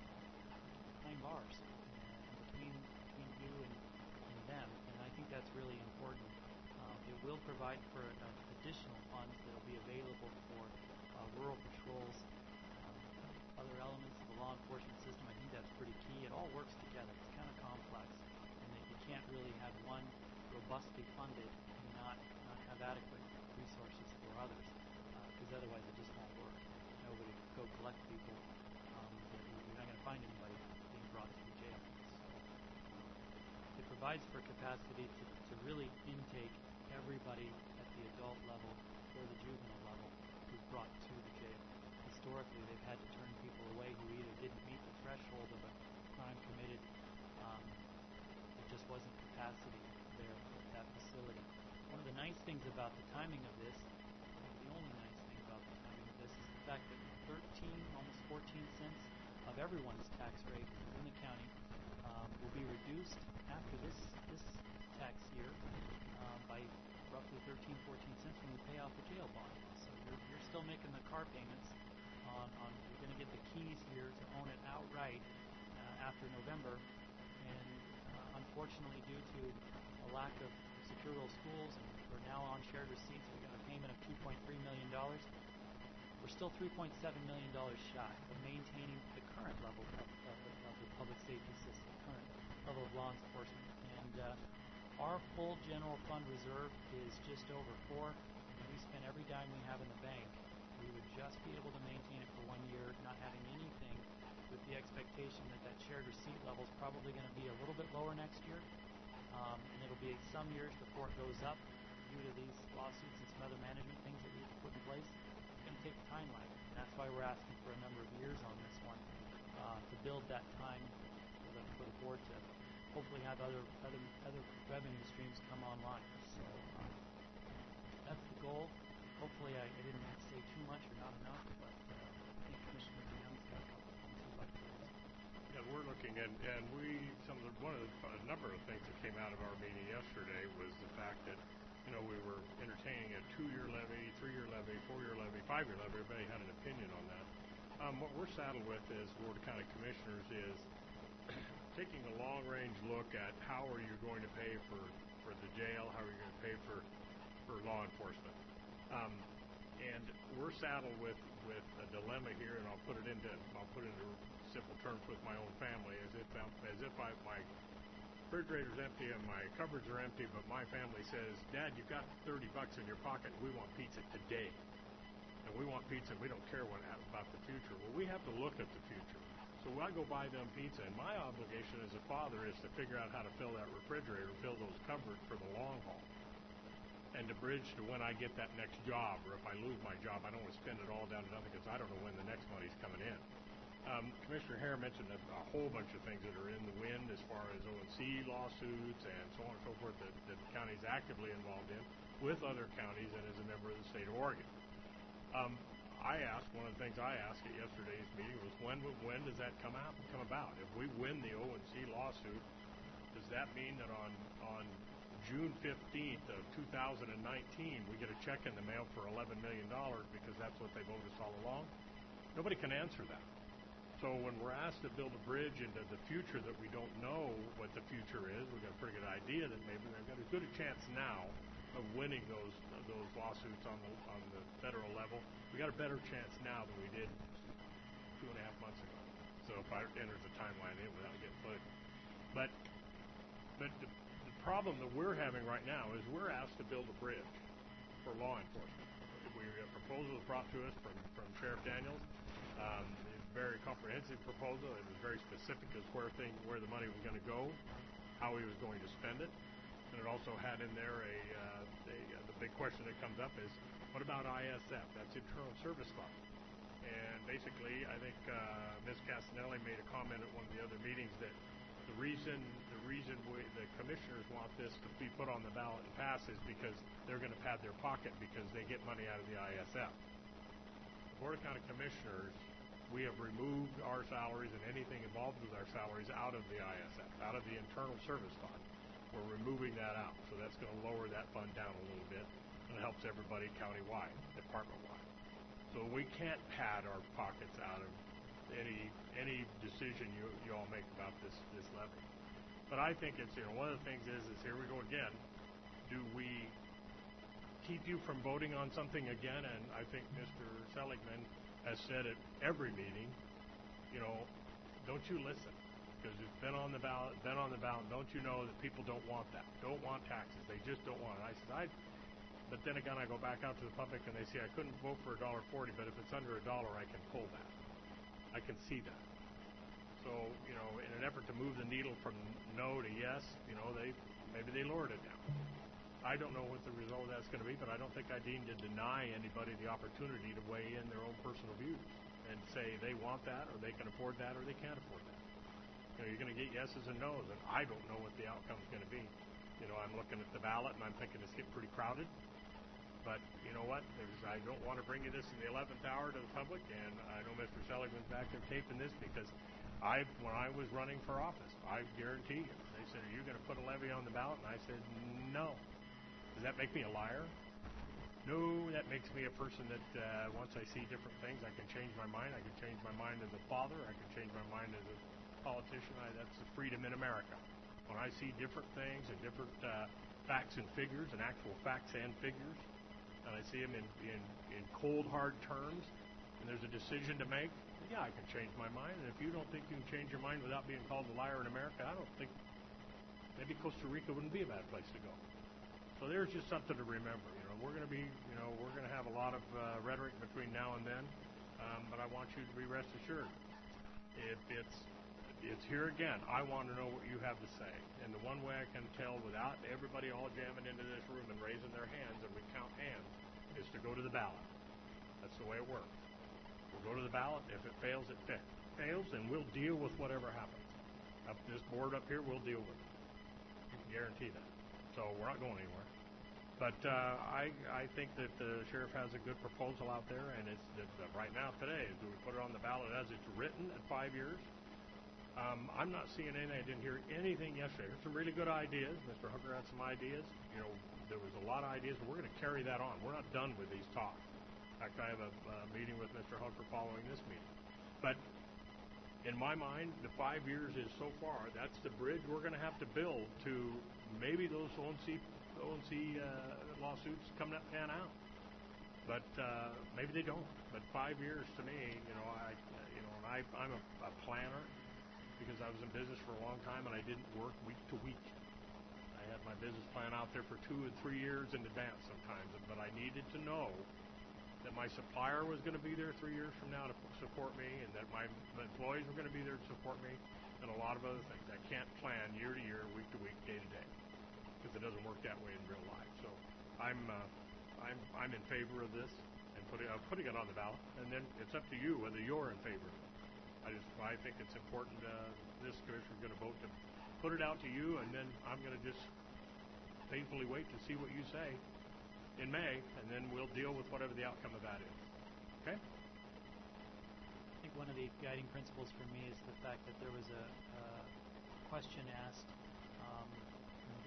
behind bars and between between you and, and them. And I think that's really important. Um, it will provide for uh, additional funds that will be available for uh, rural patrols, um, other elements of the law enforcement system. I think that's pretty key. It all works together. It's kind of complex, and that you can't really have one robustly funded and not, not have adequate resources for others, because uh, otherwise it just won't work. Nobody go collect people. Um, you're not going to find anybody being brought to the jail. So um, it provides for capacity to, to really intake everybody at the adult level or the juvenile level who's brought to the jail. Historically, they've had to turn people away who either didn't meet the threshold of a crime committed, um, there just wasn't capacity there at that facility. One of the nice things about the timing of this, the only nice thing about the timing of this, is the fact that thirteen, almost fourteen cents of everyone's tax rate in the county um, will be reduced after this this tax year um, by roughly thirteen, fourteen cents when you pay off the jail bond. So you're, you're still making the car payments on, on you're going to get the keys here to own it outright uh, after November. And uh, unfortunately, due to a lack of secure rural schools, and we're now on shared receipts, we got a payment of two point three million dollars. We're still three point seven million dollars shy of maintaining the current level of, of, of the public safety system, current level of law enforcement. And uh, our full general fund reserve is just over four, and we spend every dime we have in the bank. We would just be able to maintain it for one year, not having anything, with the expectation that that shared receipt level is probably going to be a little bit lower next year, um, and it'll be some years before it goes up due to these lawsuits and some other management things that we have to put in place. It's going to take time like it, and that's why we're asking for a number of years on this one uh, to build that time for the, for the board to hopefully have other other other revenue streams come online. So um, that's the goal. Hopefully, I, I didn't say too much or not enough, but uh, I think Commissioner Young's got a couple of things he'd like to raise. Yeah, we're looking, and, and we, some of the, one of the, a number of things that came out of our meeting yesterday was the fact that, you know, we were entertaining a two-year levy, three-year levy, four-year levy, five-year levy. Everybody had an opinion on that. Um, what we're saddled with as Board of County Commissioners is taking a long-range look at how are you going to pay for, for the jail, how are you going to pay for, for law enforcement. Um, and we're saddled with, with a dilemma here, and I'll put it into I'll put it into simple terms with my own family, as if I'm, as if I, my refrigerator's empty and my cupboards are empty, but my family says, Dad, you've got thirty bucks in your pocket, and we want pizza today, and we want pizza, and we don't care what about the future. Well, we have to look at the future. So I go buy them pizza, and my obligation as a father is to figure out how to fill that refrigerator, fill those cupboards for the long haul, and to bridge to when I get that next job, or if I lose my job, I don't want to spend it all down to nothing because I don't know when the next money's coming in. Um, Commissioner Hare mentioned a, a whole bunch of things that are in the wind as far as O and C lawsuits and so on and so forth that, that the county is actively involved in with other counties and as a member of the state of Oregon. Um, I asked, one of the things I asked at yesterday's meeting was when when does that come out come about? If we win the O and C lawsuit, does does that mean that on, on June fifteenth of two thousand nineteen, we get a check in the mail for eleven million dollars because that's what they voted us all along? Nobody can answer that. So when we're asked to build a bridge into the future that we don't know what the future is, we've got a pretty good idea that maybe they've got as good a chance now of winning those those lawsuits on the on the federal level. We got a better chance now than we did two and a half months ago. So if I enter the timeline in without getting put, but but the, the problem that we're having right now is we're asked to build a bridge for law enforcement. We got a proposal brought to us from from Sheriff Daniels. Um, very comprehensive proposal. It was very specific as where thing where the money was going to go, how he was going to spend it, and it also had in there a, uh, a uh, the big question that comes up is what about I S F? That's Internal Service Fund. And basically, I think uh, Miz Castanelli made a comment at one of the other meetings that the reason the reason we, the commissioners want this to be put on the ballot and pass is because they're going to pad their pocket because they get money out of the I S F. The Board of County Commissioners, we have removed our salaries and anything involved with our salaries out of the I S F, out of the Internal Service Fund. We're removing that out, so that's going to lower that fund down a little bit, and it helps everybody county-wide, department-wide. So we can't pad our pockets out of any any decision you you all make about this this levy. But I think it's, you know, one of the things is is here we go again. Do we keep you from voting on something again? And I think Mister Seligman has said at every meeting, you know, don't you listen, because it's been on the ballot, been on the ballot. Don't you know that people don't want that? Don't want taxes. They just don't want it. I said, I. But then again, I go back out to the public and they say I couldn't vote for a dollar forty, but if it's under a dollar, I can pull that. I can see that. So, you know, in an effort to move the needle from no to yes, you know, they maybe they lowered it down. I don't know what the result of that's going to be, but I don't think I deem to deny anybody the opportunity to weigh in their own personal views and say they want that, or they can afford that, or they can't afford that. You know, you're going to get yeses and no's, and I don't know what the outcome's going to be. You know, I'm looking at the ballot, and I'm thinking it's getting pretty crowded. But you know what? There's, I don't want to bring you this in the eleventh hour to the public, and I know Mister Seligman's back there taping this because I, when I was running for office, I guarantee you, they said, are you going to put a levy on the ballot? And I said, no. Does that make me a liar? No, that makes me a person that uh, once I see different things, I can change my mind. I can change my mind as a father. I can change my mind as a politician. I, that's the freedom in America. When I see different things and different uh, facts and figures, and actual facts and figures, and I see them in, in, in cold, hard terms, and there's a decision to make, yeah, I can change my mind. And if you don't think you can change your mind without being called a liar in America, I don't think, maybe Costa Rica wouldn't be a bad place to go. So there's just something to remember. You know, we're going to be, you know, we're going to have a lot of uh, rhetoric between now and then, um, but I want you to be rest assured. If it's it's here again, I want to know what you have to say. And the one way I can tell without everybody all jamming into this room and raising their hands and we count hands is to go to the ballot. That's the way it works. We'll go to the ballot. If it fails, it fa- fails, and we'll deal with whatever happens. Up this board up here, we'll deal with it. I can guarantee that. So we're not going anywhere. But uh, I I think that the sheriff has a good proposal out there, and it's that right now today, do we put it on the ballot as it's written at five years? Um, I'm not seeing anything. I didn't hear anything yesterday. There's some really good ideas. Mister Hooker had some ideas. You know, there was a lot of ideas, and we're going to carry that on. We're not done with these talks. In fact, I have a uh, meeting with Mister Hooker following this meeting. But in my mind, the five years is so far. That's the bridge we're going to have to build to maybe those O N C O N C uh, lawsuits come up pan out. But uh, maybe they don't. But five years to me, you know, I, you know, and I, I'm a, a planner because I was in business for a long time and I didn't work week to week. I had my business plan out there for two and three years in advance sometimes. But I needed to know that my supplier was going to be there three years from now to support me, and that my employees were going to be there to support me, and a lot of other things. I can't plan year to year, week to week, day to day, because it doesn't work that way in real life. So I'm uh, I'm I'm in favor of this and putting uh, putting it on the ballot, and then it's up to you whether you're in favor of it. I just I think it's important. Uh, this commission is going to vote to put it out to you, and then I'm going to just painfully wait to see what you say in May, and then we'll deal with whatever the outcome of that is. Okay? I think one of the guiding principles for me is the fact that there was a, a question asked um,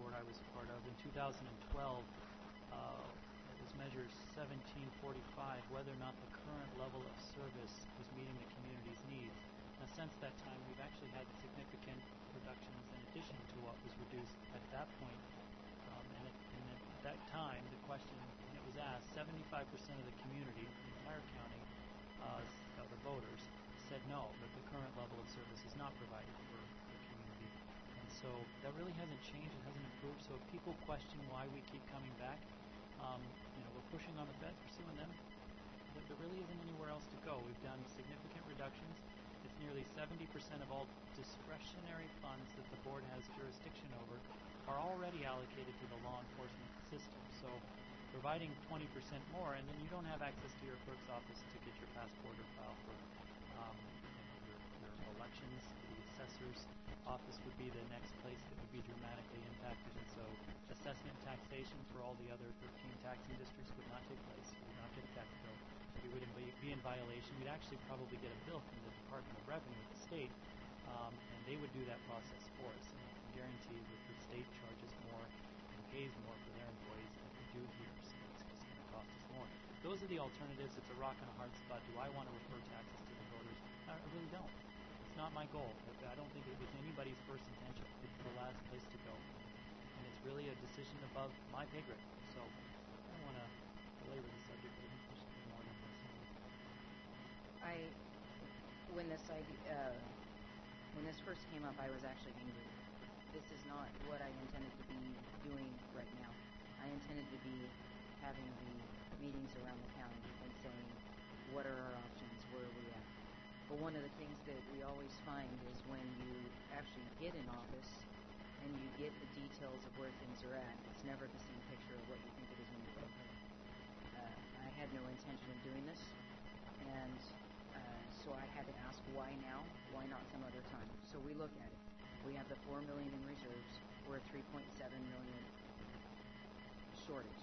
board I was part of. In two thousand twelve, uh, it was measure seventeen forty-five, whether or not the current level of service was meeting the community's needs. Now, since that time, we've actually had significant reductions in addition to what was reduced at that point. Um, and, at, and at that time, the question, when it was asked, seventy-five percent of the community, the entire county, uh, uh, the voters, said no, that the current level of service is not provided for the community. And so that really hasn't changed, it hasn't improved. So if people question why we keep coming back, um, you know, we're pushing on the feds, pursuing them. There, there really isn't anywhere else to go. We've done significant reductions. It's nearly seventy percent of all discretionary funds that the board has jurisdiction over are already allocated to the law enforcement system. So providing twenty percent more, and then you don't have access to your clerk's office to get your passport or file for um, your, your elections. The assessor's office would be the next place that would be dramatically impacted, and so assessment and taxation for all the other thirteen taxing districts would not take place. We would not get a tax bill. We would be in violation. We'd actually probably get a bill from the Department of Revenue at the state, um, and they would do that process for us. And I can guarantee that the state charges more and pays more for their employees than we do here, so it's just going to cost us more. Those are the alternatives. It's a rock and a hard spot. Do I want to refer taxes to the voters? I really don't. It's not my goal. I don't think it was anybody's first intention. It's the last place to go. And it's really a decision above my pay grade. So I don't want to belabor the subject, but I think there should be more than this. I, when this idea, uh, when this first came up, I was actually angry. This is not what I intended to be doing right now. I intended to be having the meetings around the county and saying, what are our options? Where are we at? But one of the things that we always find is when you actually get in office and you get the details of where things are at, it's never the same picture of what you think it is when you get there. Uh, I had no intention of doing this, and uh, so I had to ask why now, why not some other time. So we look at it. We have the four million in reserves. We're a three point seven million shortage.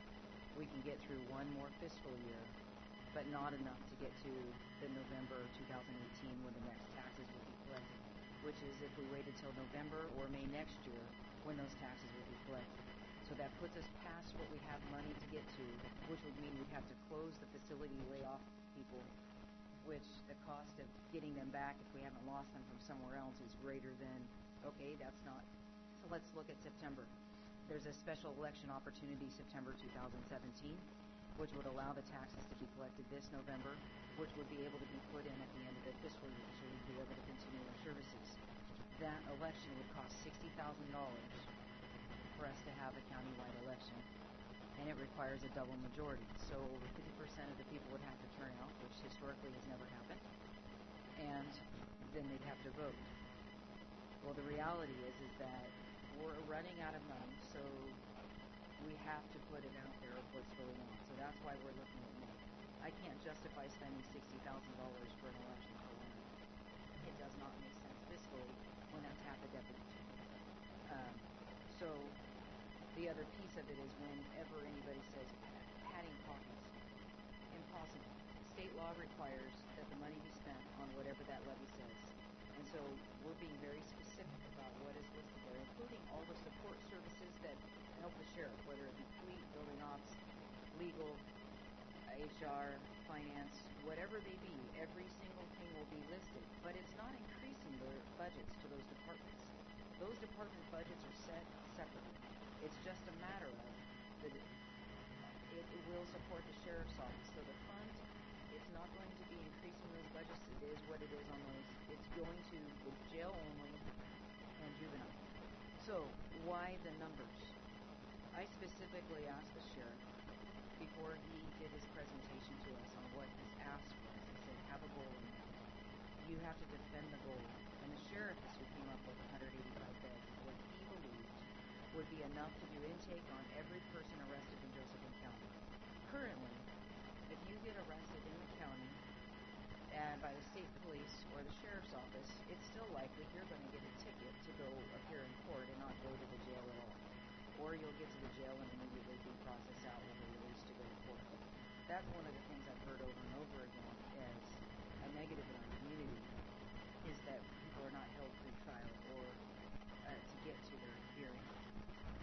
We can get through one more fiscal year, but not enough to get to the November two thousand eighteen when the next taxes will be collected, which is if we waited till November or May next year when those taxes will be collected. So that puts us past what we have money to get to, which would mean we'd have to close the facility, lay off people, which the cost of getting them back if we haven't lost them from somewhere else is greater than, okay, that's not. So let's look at September. There's a special election opportunity September two thousand seventeen, which would allow the taxes to be collected this November, which would be able to be put in at the end of the fiscal year, so we'd be able to continue our services. That election would cost sixty thousand dollars for us to have a countywide election, and it requires a double majority. So over fifty percent of the people would have to turn out, which historically has never happened, and then they'd have to vote. Well, the reality is, is that we're running out of money, so we have to put it out there of what's going on. So that's why we're looking at more. I can't justify spending sixty thousand dollars for an election program. It does not make sense fiscally when that's half a deputy. Um, so the other piece of it is whenever anybody says padding pockets, impossible. State law requires that the money be spent on whatever that levy says. And so we're being very specific about what is listed there, including all the support services that help the sheriff, whether it be fleet, building ops, legal, H R, finance, whatever they be. Every single thing will be listed, but it's not increasing the budgets to those departments. Those department budgets are set separately. It's just a matter of that it, it, it will support the sheriff's office. So the fund, it's not going to be increasing those budgets. It is what it is on those. It's going to the jail only and juvenile. So why the numbers? I specifically asked the sheriff before he did his presentation to us on what his ask was. He said, have a goal in mind. You have to defend the goal. And the sheriff is who came up with one hundred eighty-five beds, what he believed would be enough to do intake on every person arrested in Josephine County. Currently, if you get arrested in the county and by the state police or the sheriff's office, it's still likely you're going to get a ticket to go appear in court and not go to the jail at all. Or you'll get to the jail and immediately be processed out and be released to go to court. That's one of the things I've heard over and over again as a negative in our community, is that people are not held pre-trial or uh, to get to their hearing.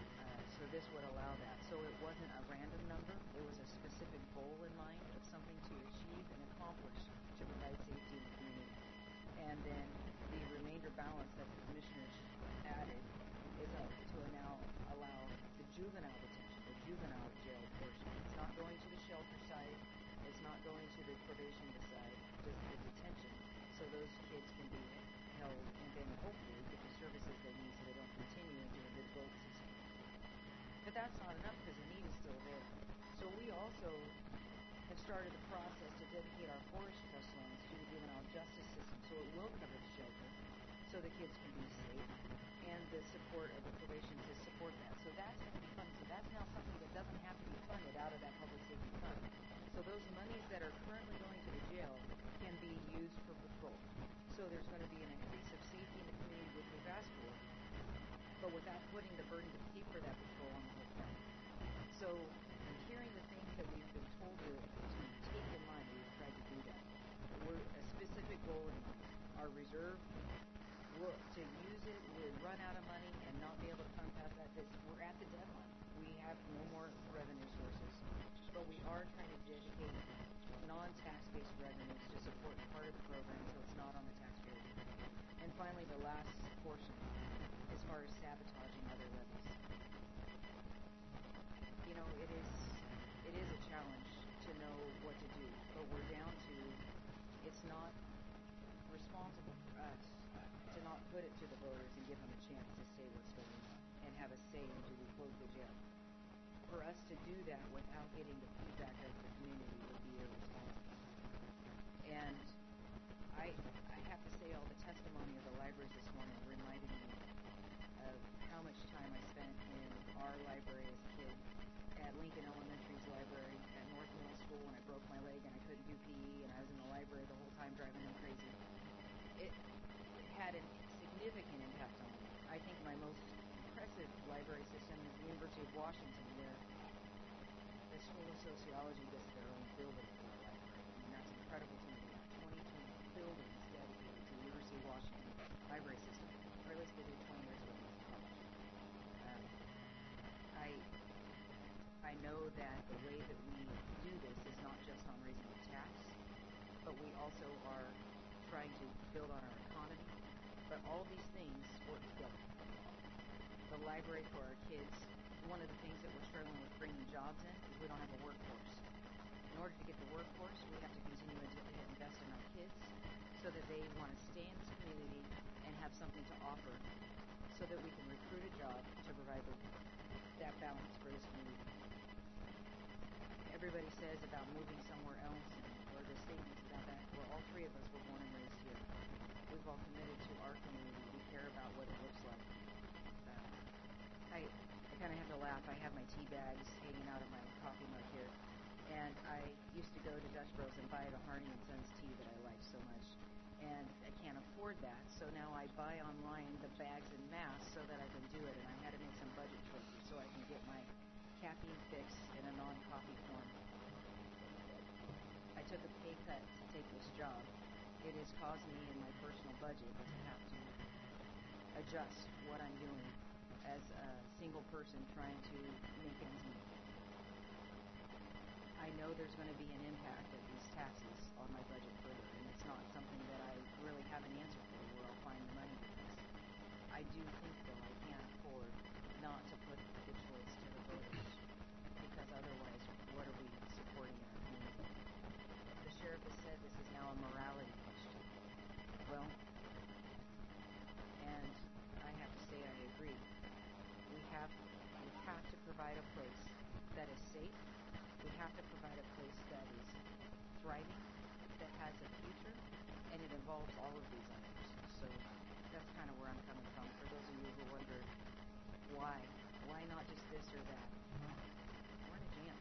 So this would allow that. So it wasn't a random number. It was a specific goal in mind of something to achieve and accomplish to provide safety in the community. And then the remainder balance that the commissioners added is up to now allow the juvenile detention, the juvenile jail portion. It's not going to the shelter side. It's not going to the probation side, just the detention. So those kids can be held and then hopefully get the services they need so they don't continue into the adult system. But that's not enough because the need is still there. So we also have started the process to dedicate our forest trust loans to the juvenile justice system so it will cover the shelter so the kids can be safe and the support of the probation to support that. So that's going to be funded. So that's now something that doesn't have to be funded out of that public safety fund. So those monies that are currently going to the jail can be used for patrol. So there's going to be an increase of safety in the community with Vascular, but without putting the burden to keep for that patrol on the whole county. So hearing the things that we've been told to, to take in mind, we've tried to do that. We're a specific goal in mind. Our reserve, we'll, to use it, we'll run out of money and not be able to fund past that because we're at the deadline. We have no more revenue sources, but we are trying to dedicate non-tax-based revenues to support part of the program so it's not on the taxpayer. And finally, the last portion, as far as sabotaging other levies. You know, it is it is a challenge to know what to do, but we're down to it's not responsible for us to not put it to the voters and give them a chance to say what's going on and have a say in do we close the jail. For us to do that without getting the feedback of the community would be irresponsible. And I I have to say all the testimony of the libraries this morning reminded me of how much time I spent in our library as a kid, at Lincoln Elementary's library, at North Middle School when I broke my leg and I couldn't do P E and I was in the library the whole time driving them crazy. It, it had a significant impact on me. I think my most impressive library system is the University of Washington, where the School of Sociology gets their own building for the library. I mean, that's incredible to me. twenty-two buildings dedicated to the University of Washington library system, or at least they did twenty years ago when it was college. Um, I, I know that the way that we do this is not just on raising the tax, but we also are trying to build on our economy. But all these things work together. The library for our kids, one of the things that we're struggling with bringing jobs in is we don't have a workforce. In order to get the workforce, we have to continue to invest in our kids so that they want to stay in this community and have something to offer so that we can recruit a job to provide the, that balance for this community. Everybody says about moving somewhere else or the statements about that. Well, all three of us were born and raised here. We've all committed to our community. We care about what it looks like. Uh, I, I kind of have to laugh. I have my tea bags hanging out of my coffee mug here. And I used to go to Dutch Bros and buy the Harney and Sons tea that I like so much. And I can't afford that. So now I buy online the bags and masks so that I can do it. And I had to make some budget choices so I can get my caffeine fix in a non-coffee form. I took a pay cut to take this job. It has caused me in my personal budget to have to adjust what I'm doing as a single person trying to make ends meet. I know there's going to be an impact of these taxes on my budget further, and it's not something that I really have an answer for where I'll find the money for this. I do think, though, I can't afford not to put the choice to the voters, because otherwise, what are we supporting in our community? The sheriff has said this is now a morality question. Well, and I have to say I agree. We have, we have to provide a place that is safe. We have to provide a place that is thriving, that has a future, and it involves all of these others. So that's kind of where I'm coming from. For those of you who wonder why, why not just this or that? We're in a jam.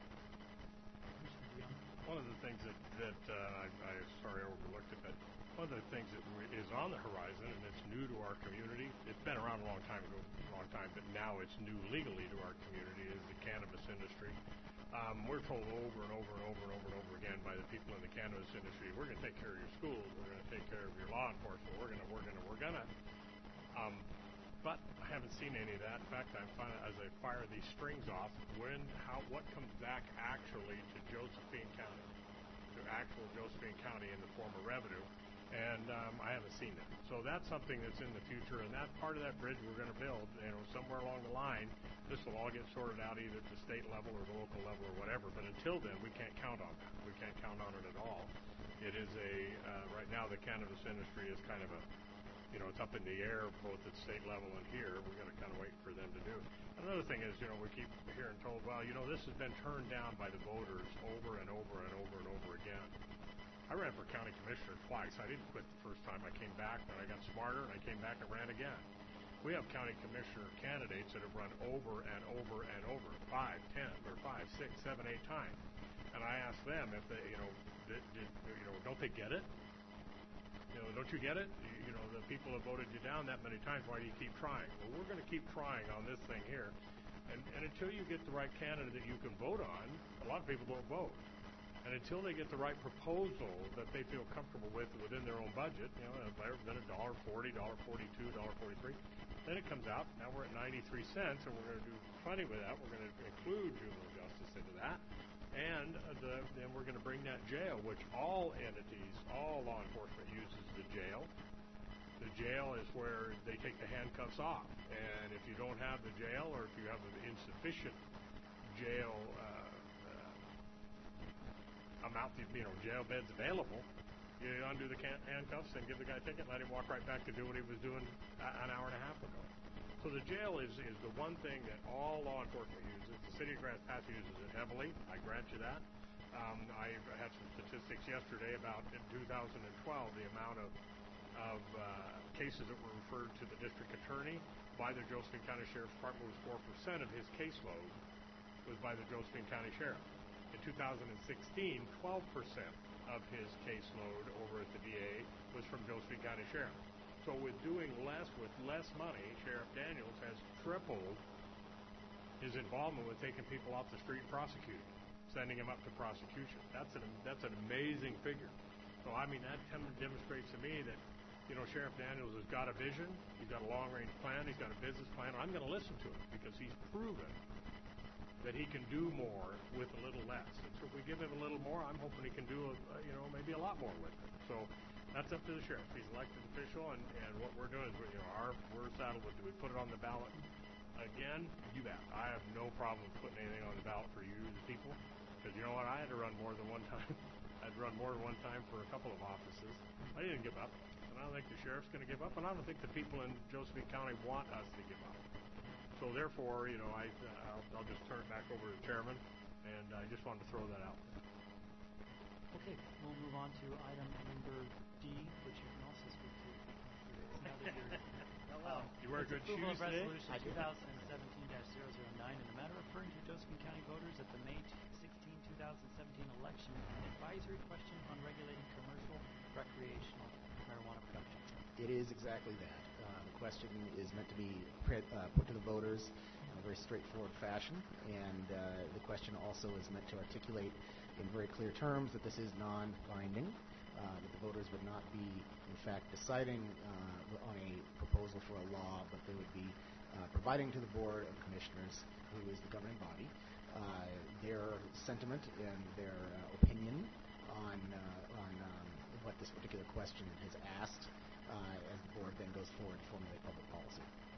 One of the things that, that uh, I, I sorry I overlooked it, but one of the things that is on the horizon, and it's new to our community, it's been around a long time ago, a long time, but now it's new legally to our community, is the cannabis industry. Um, we're told over and over and over and over and over again by the people in the cannabis industry, we're going to take care of your schools, we're going to take care of your law enforcement, we're going to, we're going to, we're going to. Um, but I haven't seen any of that. In fact, I'm finding as I fire these strings off, when, how, what comes back actually to Josephine County, to actual Josephine County in the form of revenue, and um, I haven't seen that. So that's something that's in the future, and that part of that bridge we're going to build, you know, somewhere along the line, this will all get sorted out either at the state level or the local level or whatever. But until then, we can't count on that. We can't count on it at all. It is a uh, right now the cannabis industry is kind of a, you know, it's up in the air both at state level and here. We're going to kind of wait for them to do. Another thing is, you know, we keep hearing told, well, you know, this has been turned down by the voters over and over and over and over again. I ran for county commissioner twice. I didn't quit the first time I came back, but I got smarter and I came back and ran again. We have county commissioner candidates that have run over and over and over, five, ten, or five, six, seven, eight times. And I asked them if they, you know, did, did, you know, don't they get it? You know, don't you get it? You, you know, the people have voted you down that many times. Why do you keep trying? Well, we're going to keep trying on this thing here. And, and until you get the right candidate that you can vote on, a lot of people don't vote. And until they get the right proposal that they feel comfortable with within their own budget, you know, then a dollar forty, dollar forty-two, dollar forty-three, then it comes out. Now we're at ninety-three cents, and we're going to do plenty with that. We're going to include juvenile justice into that, and uh, the, then we're going to bring that jail, which all entities, all law enforcement uses the jail. The jail is where they take the handcuffs off, and if you don't have the jail, or if you have an insufficient jail uh, amount of, you know, jail beds available, you undo the can- handcuffs and give the guy a ticket and let him walk right back to do what he was doing a- an hour and a half ago. So the jail is, is the one thing that all law enforcement uses. The city of Grants Pass uses it heavily. I grant you that. Um, I had some statistics yesterday about in two thousand twelve the amount of of uh, cases that were referred to the district attorney by the Josephine County Sheriff's Department was four percent of his caseload was by the Josephine County Sheriff. In two thousand sixteen, twelve percent of his caseload over at the D A was from Josephine County Sheriff. So with doing less with less money, Sheriff Daniels has tripled his involvement with taking people off the street and prosecuting, sending them up to prosecution. That's an that's an amazing figure. So I mean that demonstrates to me that, you know, Sheriff Daniels has got a vision, he's got a long-range plan, he's got a business plan. I'm going to listen to him because he's proven that he can do more with a little less. And so if we give him a little more, I'm hoping he can do, a, a, you know, maybe a lot more with it. So that's up to the sheriff. He's elected official, and, and what we're doing is, we're, you know, our, we're saddled with, do we put it on the ballot again? You bet. I have no problem with putting anything on the ballot for you, the people, because you know what? I had to run more than one time. I had to run more than one time for a couple of offices. I didn't give up, and I don't think the sheriff's going to give up, and I don't think the people in Josephine County want us to give up. So therefore, you know, I, uh, I'll, I'll just turn it back over to the chairman, and I just wanted to throw that out there. Okay, we'll move on to item number D, which you can also speak to. Now that you're, Hello. Um, you wear good shoes of today? Resolution twenty seventeen dash zero zero nine in the matter referring to Josephine County voters at the May sixteenth, twenty seventeen election, an advisory question on regulating commercial recreational marijuana production. It is exactly that. Uh, the question is meant to be pre- uh, put to the voters in a very straightforward fashion, and uh, the question also is meant to articulate in very clear terms that this is non-binding, uh, that the voters would not be, in fact, deciding uh, on a proposal for a law, but they would be uh, providing to the Board of Commissioners, who is the governing body, uh, their sentiment and their uh, opinion on, uh, on um, what this particular question has asked, Uh, as the board then goes forward to formulate public policy.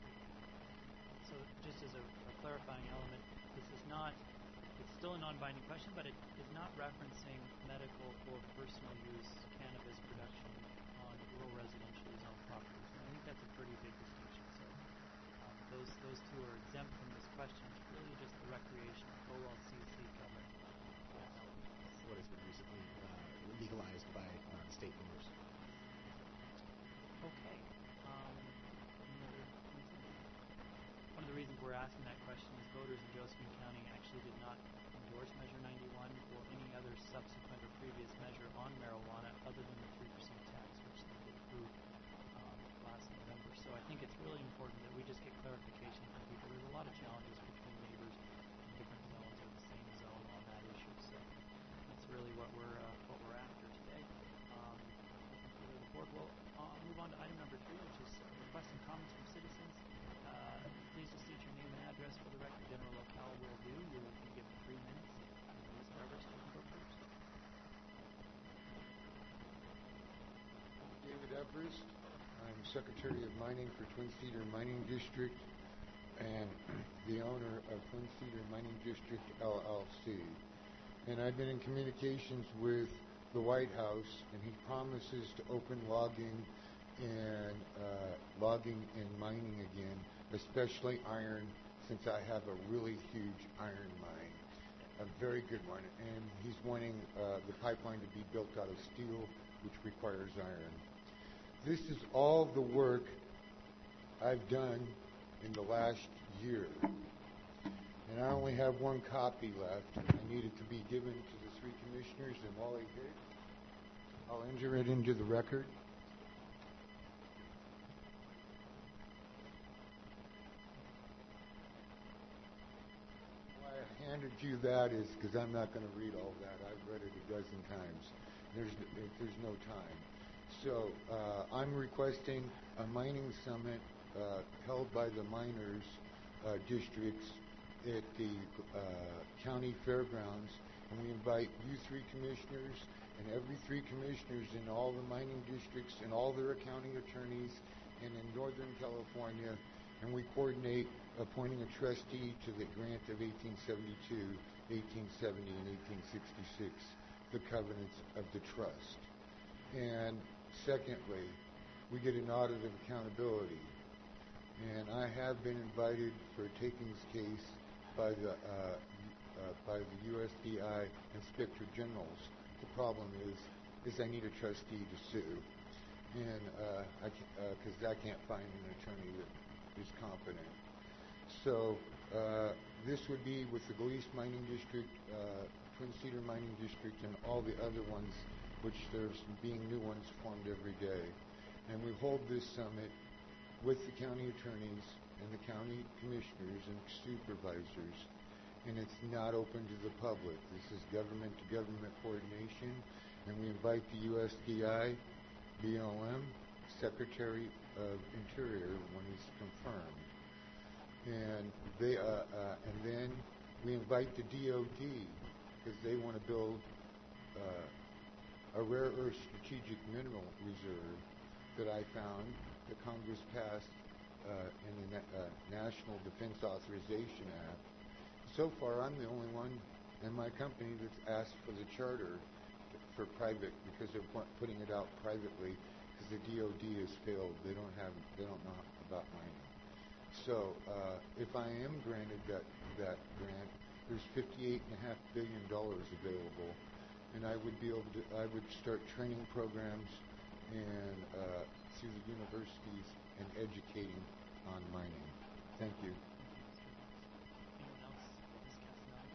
So just as a, a clarifying element, this is not, it's still a non-binding question, but it is not referencing medical or personal use cannabis production on rural residentially zoned properties. And I think that's a pretty big distinction. So um, those those two are exempt from this question. It's really just the recreational O L C C covering. What has been recently uh, legalized by uh, state voters. Okay. Um, any other concerns? One of the reasons we're asking that question is voters in Josephine County actually did not endorse Measure ninety-one or any other subsequent or previous measure on marijuana other than the three percent tax, which they did approve um, last November. So I think it's really important that we just get clarification from people. There's a lot of challenges between neighbors in different zones or the same zone on that issue. So that's really what we're uh, what we're after today. Um, the board will uh, move on to item number three, which is uh, requests and comments from citizens address for the record. General Locale will do. You will be given three minutes. Mister Everest, you can go first. David Everest. I'm Secretary of Mining for Twin Cedar Mining District and the owner of Twin Cedar Mining District, L L C. And I've been in communications with the White House, and he promises to open logging and uh, logging and mining again, especially iron, since I have a really huge iron mine, a very good one. And he's wanting uh, the pipeline to be built out of steel, which requires iron. This is all the work I've done in the last year. And I only have one copy left. I need it to be given to the three commissioners, and while I did, I'll enter it into the record. Why I handed you that is because I'm not going to read all that. I've read it a dozen times. There's, there's no time. So uh, I'm requesting a mining summit uh, held by the miners uh, districts at the uh, county fairgrounds, and we invite you three commissioners and every three commissioners in all the mining districts and all their accounting attorneys and in Northern California, and we coordinate appointing a trustee to the grant of eighteen seventy-two, eighteen seventy, and eighteen sixty-six, the covenants of the trust. And secondly, we get an audit of accountability. And I have been invited for a takings case by the uh, uh, by the U S D I Inspector Generals. The problem is, is I need a trustee to sue, and uh, I because uh, I can't find an attorney that is competent. So uh, this would be with the Glease Mining District, uh, Twin Cedar Mining District, and all the other ones, which there's being new ones formed every day. And we hold this summit with the county attorneys and the county commissioners and supervisors, and it's not open to the public. This is government-to-government coordination, and we invite the U S D I, B L M, Secretary of Interior when he's confirmed, and they uh, uh, and then we invite the D O D because they want to build uh, a rare earth strategic mineral reserve that I found that Congress passed uh, in the Na- uh, National Defense Authorization Act. So far, I'm the only one in my company that's asked for the charter to, for private, because they're pu- putting it out privately because the D O D has failed. They don't have, they don't know about mining. So uh, if I am granted that that grant, there's fifty-eight and a half billion dollars available, and I would be able to, I would start training programs and uh, through the universities and educating on mining. Thank you. Anyone else? Miz Casanelli?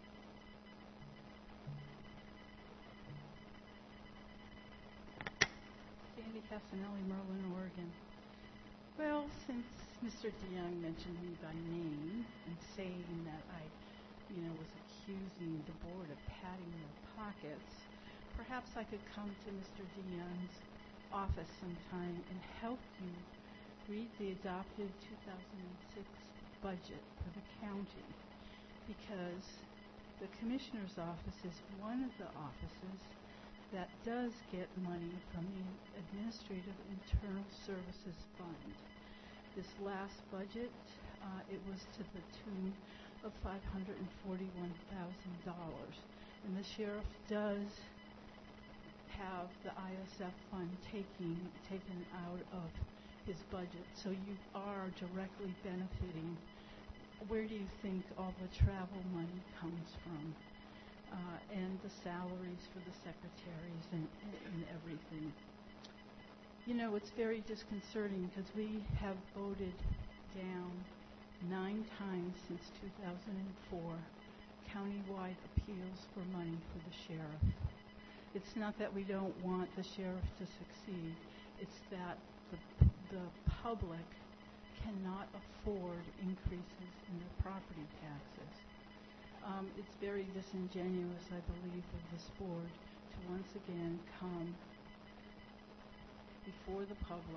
Sandy Casanelli, Merlin, Oregon. Well, since Mister DeYoung mentioned me by name and saying that I, you know, was accusing the board of padding their pockets, perhaps I could come to Mister DeYoung's office sometime and help you read the adopted two thousand six budget for the county, because the Commissioner's office is one of the offices that does get money from the Administrative Internal Services Fund. This last budget, uh, it was to the tune of five hundred forty-one thousand dollars, and the sheriff does have the I S F fund taking taken out of his budget, so you are directly benefiting. Where do you think all the travel money comes from? Uh, and the salaries for the secretaries and, and everything. You know, it's very disconcerting because we have voted down nine times since two thousand four countywide appeals for money for the sheriff. It's not that we don't want the sheriff to succeed. It's that the, the public cannot afford increases in their property taxes. Um, it's very disingenuous, I believe, of this board to once again come before the public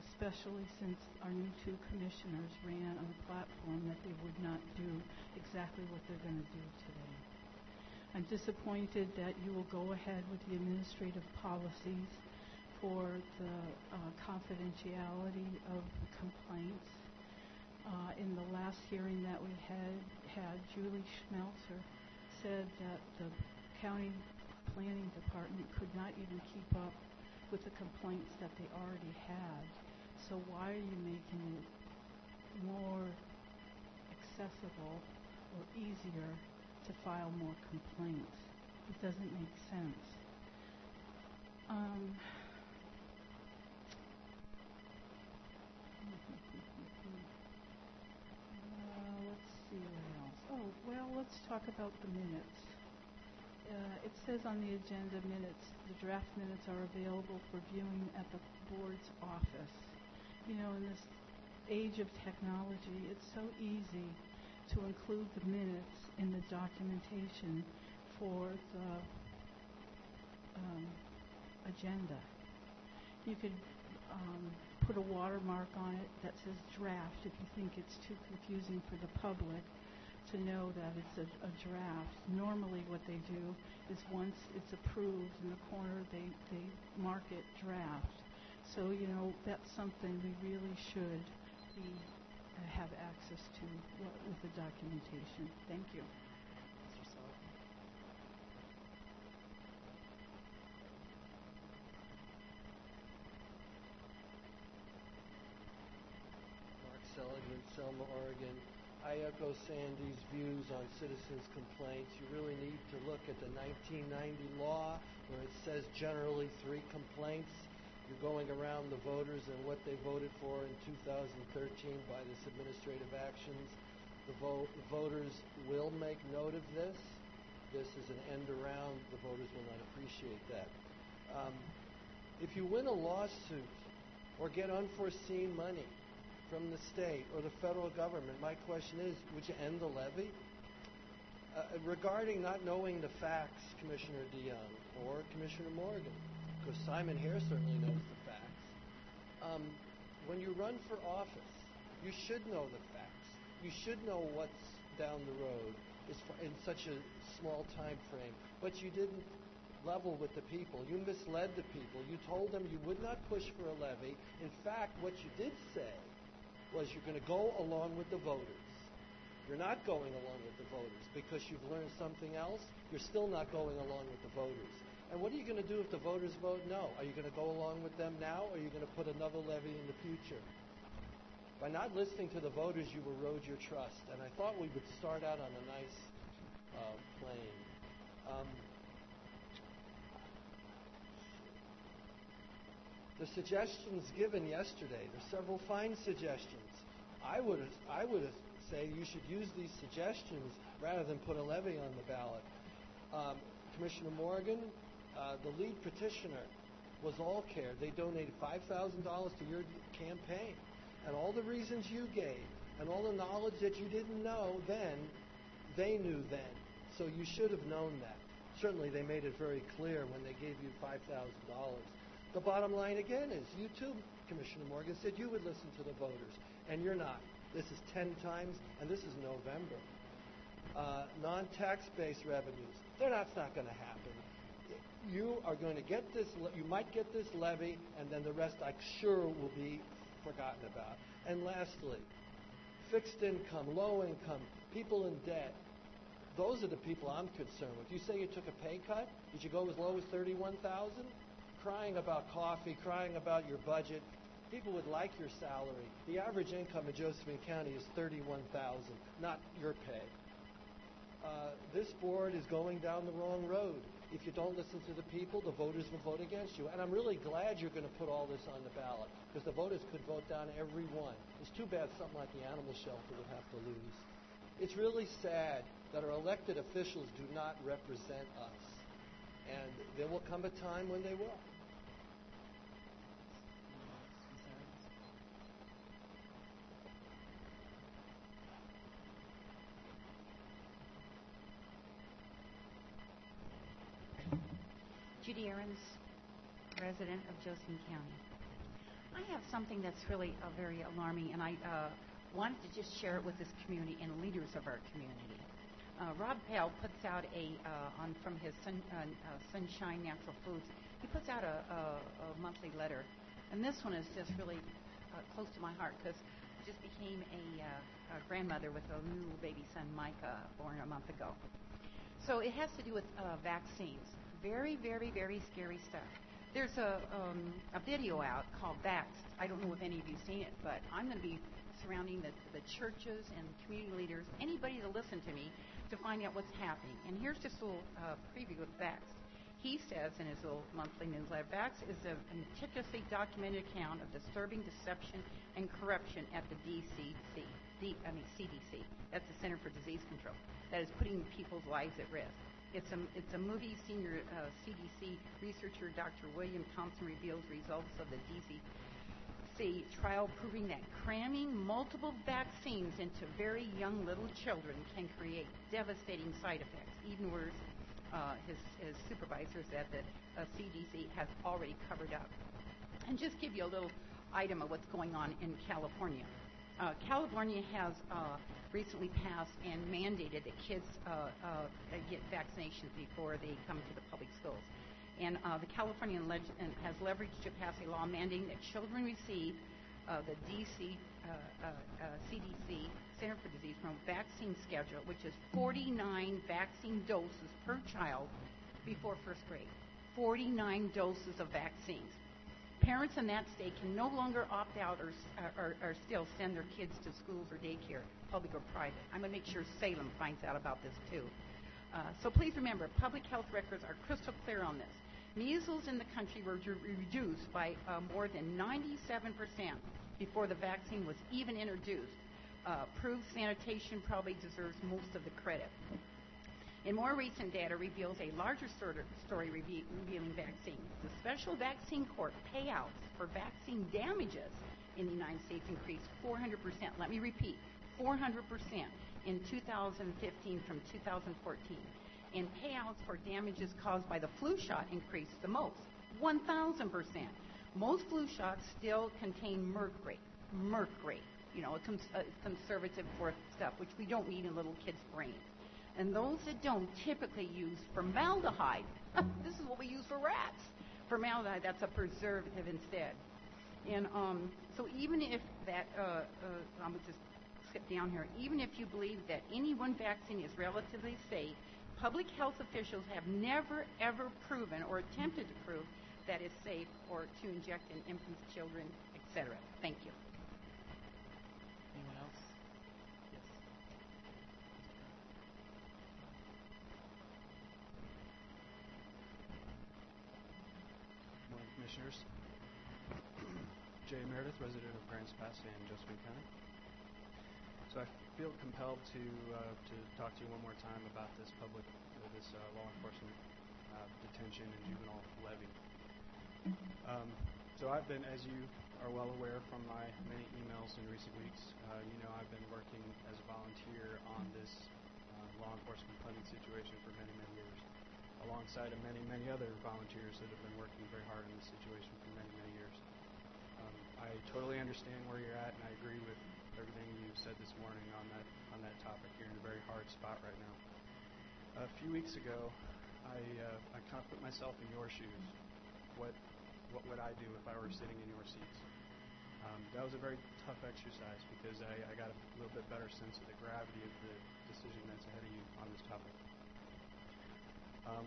especially since our new two commissioners ran on a platform that they would not do exactly what they're going to do today. I'm disappointed that you will go ahead with the administrative policies for the uh, confidentiality of complaints. Uh, in the last hearing that we had, had Julie Schmelzer said that the county planning department could not even keep up with the complaints that they already had. So why are you making it more accessible or easier to file more complaints? It doesn't make sense. Um, Uh, let's see what else. Oh, well, let's talk about the minutes. Uh, it says on the agenda minutes, the draft minutes are available for viewing at the board's office. You know, in this age of technology, it's so easy to include the minutes in the documentation for the um, agenda. You could um, put a watermark on it that says draft if you think it's too confusing for the public to know that it's a, a draft. Normally what they do is once it's approved in the corner, they, they mark it draft. So, you know, that's something we really should be uh, have access to what, with the documentation. Thank you. Mister Sullivan. Mark Seligman, Selma, Oregon. I echo Sandy's views on citizens' complaints. You really need to look at the nineteen ninety law where it says generally three complaints. You're going around the voters and what they voted for in two thousand thirteen by this administrative actions. The, vote, the voters will make note of this. This is an end around. The voters will not appreciate that. Um, if you win a lawsuit or get unforeseen money from the state or the federal government, my question is, would you end the levy? Uh, regarding not knowing the facts, Commissioner Dion or Commissioner Morgan, because Simon Hare certainly knows the facts. Um, when you run for office, you should know the facts. You should know what's down the road in such a small time frame. But you didn't level with the people. You misled the people. You told them you would not push for a levy. In fact, what you did say was you're going to go along with the voters. You're not going along with the voters because you've learned something else. You're still not going along with the voters. And what are you going to do if the voters vote no? Are you going to go along with them now, or are you going to put another levy in the future? By not listening to the voters, you erode your trust. And I thought we would start out on a nice uh, plane. Um, the suggestions given yesterday, there's several fine suggestions. I would I would say you should use these suggestions rather than put a levy on the ballot. Um, Commissioner Morgan, Uh, the lead petitioner was All Care. They donated five thousand dollars to your campaign. And all the reasons you gave and all the knowledge that you didn't know then, they knew then. So you should have known that. Certainly they made it very clear when they gave you five thousand dollars. The bottom line again is you too, Commissioner Morgan, said you would listen to the voters. And you're not. This is ten times, and this is November. Uh, non-tax-based revenues. They're not, it's not going to happen. You are going to get this, you might get this levy, and then the rest I'm sure will be forgotten about. And lastly, fixed income, low income, people in debt. Those are the people I'm concerned with. You say you took a pay cut? Did you go as low as thirty-one thousand dollars? Crying about coffee, crying about your budget. People would like your salary. The average income in Josephine County is thirty-one thousand dollars, not your pay. Uh, this board is going down the wrong road. If you don't listen to the people, the voters will vote against you. And I'm really glad you're going to put all this on the ballot, because the voters could vote down every one. It's too bad something like the animal shelter would have to lose. It's really sad that our elected officials do not represent us. And there will come a time when they will. Judy Ahrens, resident of Josephine County. I have something that's really uh, very alarming, and I uh, wanted to just share it with this community and leaders of our community. Uh, Rob Pell puts out a, uh, on from his sun, uh, uh, Sunshine Natural Foods, he puts out a, a, a monthly letter. And this one is just really uh, close to my heart because I just became a, uh, a grandmother with a new baby son, Micah, born a month ago. So it has to do with uh, vaccines. Very, very, very scary stuff. There's a, um, a video out called Vaxxed. I don't know if any of you have seen it, but I'm going to be surrounding the, the churches and community leaders, anybody to listen to me, to find out what's happening. And here's just a little uh, preview of Vaxxed. He says in his little monthly newsletter, Vaxxed is a meticulously documented account of disturbing deception and corruption at the D C C, D, I mean C D C, that's the Center for Disease Control, that is putting people's lives at risk. It's a, it's a movie. Senior uh, C D C researcher Doctor William Thompson reveals results of the D C C trial proving that cramming multiple vaccines into very young little children can create devastating side effects. Even worse, uh, his, his supervisor said that uh, C D C has already covered up. And just give you a little item of what's going on in California. Uh, California has uh, recently passed and mandated that kids uh, uh, get vaccinations before they come to the public schools. And uh, the California leg- has leveraged to pass a law mandating that children receive uh, the D C, uh, uh, uh, C D C, Center for Disease Control, vaccine schedule, which is forty-nine vaccine doses per child before first grade. forty-nine doses of vaccines. Parents in that state can no longer opt out or, or, or still send their kids to schools or daycare, public or private. I'm going to make sure Salem finds out about this too. Uh, so please remember, public health records are crystal clear on this. Measles in the country were reduced by uh, more than ninety-seven percent before the vaccine was even introduced. Uh, proves sanitation probably deserves most of the credit. And more recent data reveals a larger story revealing vaccines. The special vaccine court payouts for vaccine damages in the United States increased four hundred percent. Let me repeat, four hundred percent in two thousand fifteen from two thousand fourteen. And payouts for damages caused by the flu shot increased the most, one thousand percent. Most flu shots still contain mercury, mercury, you know, a, cons- a conservative for stuff, which we don't need in little kids' brains. And those that don't typically use formaldehyde. This is what we use for rats. Formaldehyde, that's a preservative instead. And um, so even if that, uh, uh, I'm going to just skip down here, even if you believe that any one vaccine is relatively safe, public health officials have never, ever proven or attempted to prove that it's safe or to inject in infants, children, et cetera. Thank you. Anyone else? Yes. Morning, Commissioners. Jay Meredith, resident of Grants Pass in Josephine County. So I feel compelled to uh, to talk to you one more time about this public, uh, this uh, law enforcement uh, detention and juvenile levy. Um, so I've been, as you are well aware from my many emails in recent weeks, uh, you know I've been working as a volunteer on this uh, law enforcement funding situation for many, many years, alongside of many, many other volunteers that have been working very hard on this situation for many, many years. Um, I totally understand where you're at, and I agree with everything you said this morning on that on that topic. You're in a very hard spot right now. A few weeks ago, I uh, I kind of put myself in your shoes. What what would I do if I were sitting in your seats? Um, that was a very tough exercise because I, I got a little bit better sense of the gravity of the decision that's ahead of you on this topic. Um,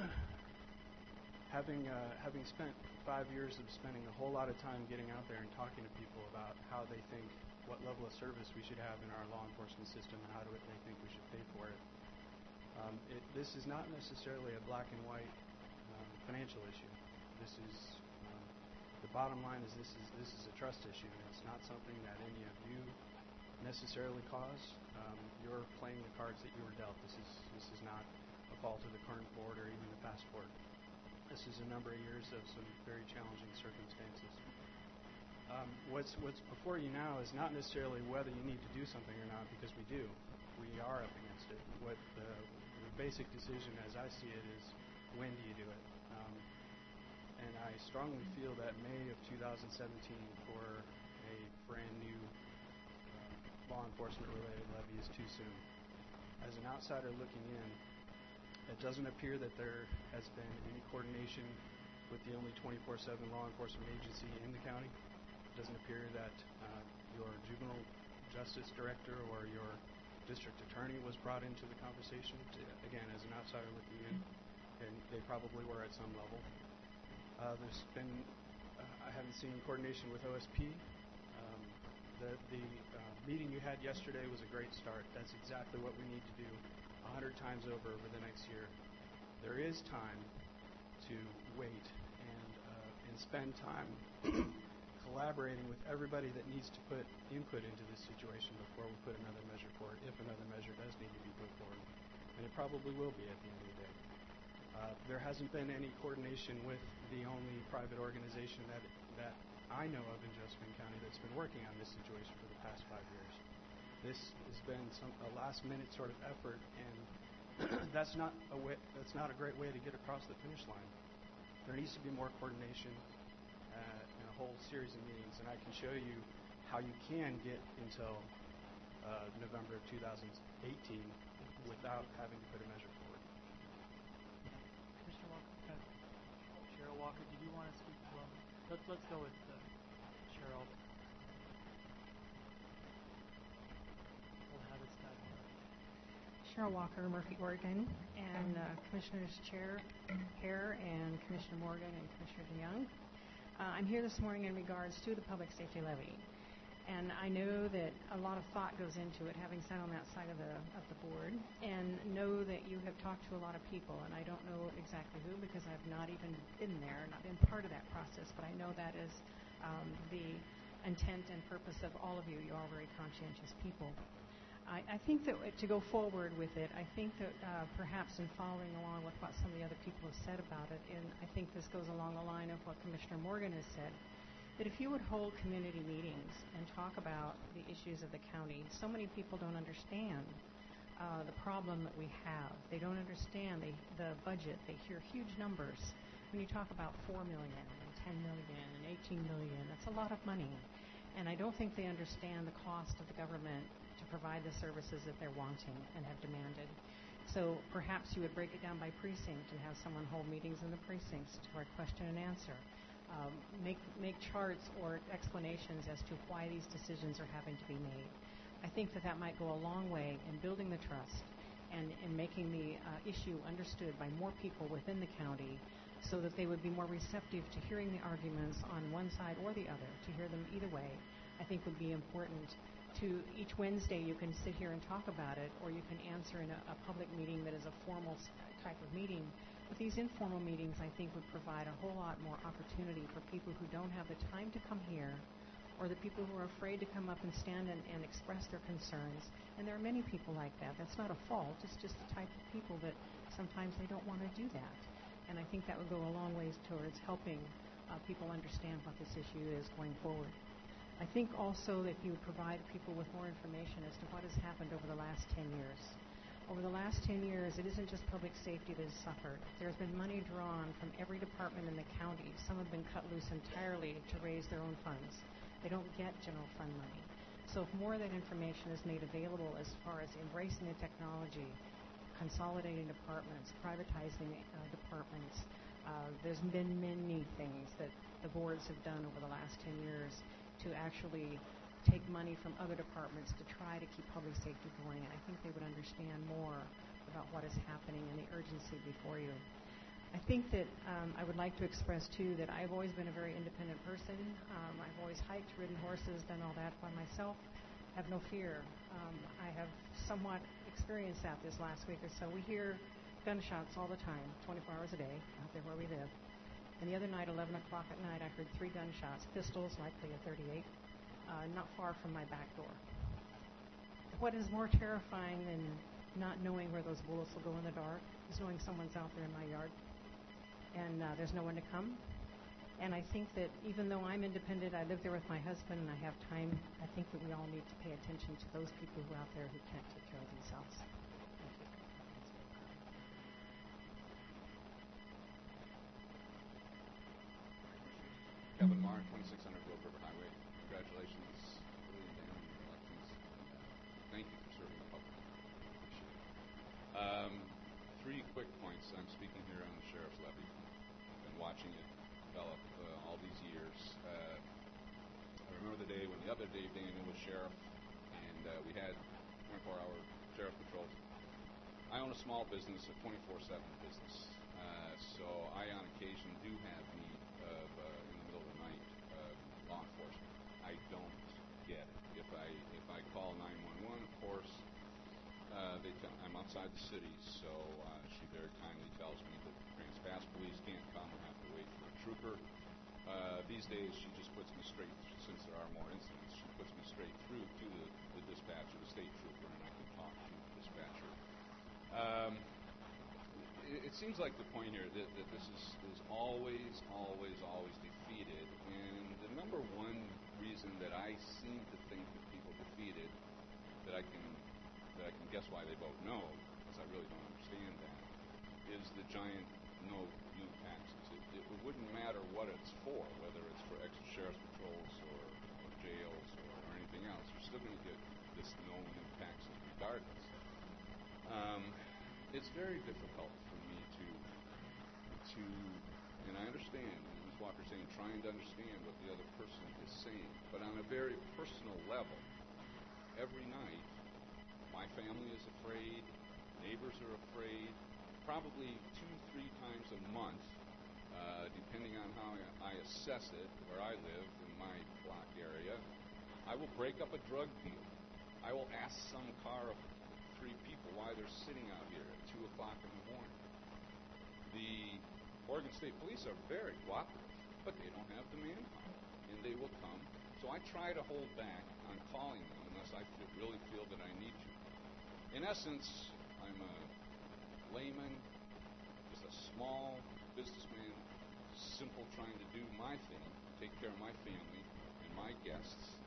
having uh, having spent five years of spending a whole lot of time getting out there and talking to people about how they think, what level of service we should have in our law enforcement system, and how do they think we should pay for it. Um, it this is not necessarily a black and white um, financial issue. This is um, the bottom line is this is this is a trust issue, and it's not something that any of you necessarily caused. Um, you're playing the cards that you were dealt. This is this is not a fault of the current board or even the past board. This is a number of years of some very challenging circumstances. Um, what's what's before you now is not necessarily whether you need to do something or not, because we do. We are up against it. What the, the basic decision, as I see it, is when do you do it? Um, and I strongly feel that May of two thousand seventeen for a brand new uh, law enforcement related levy is too soon. As an outsider looking in, it doesn't appear that there has been any coordination with the only twenty-four seven law enforcement agency in the county. It doesn't appear that uh, your juvenile justice director or your district attorney was brought into the conversation, to, again, as an outsider looking in, and they probably were at some level. Uh, there's been, uh, I haven't seen coordination with O S P. Um, the the uh, meeting you had yesterday was a great start. That's exactly what we need to do a hundred times over over the next year. There is time to wait and uh, and spend time collaborating with everybody that needs to put input into this situation before we put another measure forward, if another measure does need to be put forward. And it probably will be at the end of the day. Uh, there hasn't been any coordination with the only private organization that that I know of in Josephine County that's been working on this situation for the past five years. This has been some, a last-minute sort of effort, and that's not a way, that's not a great way to get across the finish line. There needs to be more coordination uh, and a whole series of meetings, and I can show you how you can get until uh, November of two thousand eighteen without having to put a measure forward. Commissioner Walker, uh, Cheryl Walker, did you want to speak as well? Let's let's go with uh, Cheryl. We'll have it start. Cheryl Walker, Murphy, Oregon, and uh, Commissioners Chair Hare and Commissioner Morgan and Commissioner DeYoung. Uh, I'm here this morning in regards to the public safety levy. And I know that a lot of thought goes into it, having sat on that side of the of the board, and know that you have talked to a lot of people, and I don't know exactly who because I've not even been there, not been part of that process, but I know that is um, the intent and purpose of all of you. You're all very conscientious people. I, I think that to go forward with it, I think that uh, perhaps in following along with what some of the other people have said about it, and I think this goes along the line of what Commissioner Morgan has said, that if you would hold community meetings and talk about the issues of the county, so many people don't understand uh, the problem that we have. They don't understand the, the budget. They hear huge numbers. When you talk about four million dollars and ten million dollars and eighteen million dollars, that's a lot of money. And I don't think they understand the cost of the government to provide the services that they're wanting and have demanded. So perhaps you would break it down by precinct and have someone hold meetings in the precincts for a question and answer. Um, make make charts or explanations as to why these decisions are having to be made. I think that that might go a long way in building the trust and in making the uh, issue understood by more people within the county so that they would be more receptive to hearing the arguments on one side or the other, to hear them either way, I think would be important. To each Wednesday you can sit here and talk about it, or you can answer in a, a public meeting that is a formal type of meeting. But these informal meetings, I think, would provide a whole lot more opportunity for people who don't have the time to come here, or the people who are afraid to come up and stand and, and express their concerns. And there are many people like that. That's not a fault. It's just the type of people that sometimes they don't want to do that. And I think that would go a long ways towards helping uh, people understand what this issue is going forward. I think also that you would provide people with more information as to what has happened over the last ten years. Over the last ten years, it isn't just public safety that has suffered. There's been money drawn from every department in the county. Some have been cut loose entirely to raise their own funds. They don't get general fund money. So if more of that information is made available as far as embracing the technology, consolidating departments, privatizing uh, departments, uh, there's been many things that the boards have done over the last ten years to actually take money from other departments to try to keep public safety going, and I think they would understand more about what is happening and the urgency before you. I think that um, I would like to express, too, that I've always been a very independent person. Um, I've always hiked, ridden horses, done all that by myself. Have no fear. Um, I have somewhat experienced that this last week or so. We hear gunshots all the time, twenty-four hours a day, out there where we live. And the other night, eleven o'clock at night, I heard three gunshots, pistols, likely a thirty-eight. Uh, not far from my back door. What is more terrifying than not knowing where those bullets will go in the dark is knowing someone's out there in my yard and uh, there's no one to come. And I think that even though I'm independent, I live there with my husband and I have time, I think that we all need to pay attention to those people who are out there who can't take care of themselves. Thank you. Warren, twenty-six hundred Grove River Highway. Congratulations, Billy and Dan, on your elections. And, uh, thank you for serving the public. Appreciate it. Um, three quick points. I'm speaking here on the sheriff's levy. I've been watching it develop uh, all these years. Uh, I remember the day when the other Dave Daniel was sheriff, and uh, we had twenty-four hour sheriff patrols. I own a small business, a twenty-four seven business, uh, so I on occasion do have need of, uh, in the middle of the night, uh, law enforcement. I don't get it. If I if I call nine one one, of course, uh, they tell, I'm outside the city, so uh, she very kindly tells me that the Grants Pass police can't come. I have to wait for a trooper. Uh, these days, she just puts me straight, since there are more incidents, she puts me straight through to the, the dispatcher, the state trooper, and I can talk to the dispatcher. Um, it, it seems like the point here that, that this is, is always, always, always defeated, and the number one reason that I seem to think that people defeated, that I can that I can guess why they vote no, because I really don't understand that, is the giant no new taxes. It, it wouldn't matter what it's for, whether it's for extra sheriff's patrols or, or jails or, or anything else. You're still going to get this no new taxes regardless. Um, it's very difficult for me to, to, and I understand, Miz Walker saying, trying to understand what the other person is saying, but on a very personal level, every night, my family is afraid, neighbors are afraid, probably two, three times a month, uh, depending on how I assess it, where I live in my block area, I will break up a drug deal. I will ask some car of three people why they're sitting out here at two o'clock in the morning. The Oregon State Police are very cooperative, but they don't have the manpower, and they will come. So I try to hold back on calling them unless I feel, really feel that I need to. In essence, I'm a layman, just a small businessman, simple trying to do my thing, take care of my family and my guests.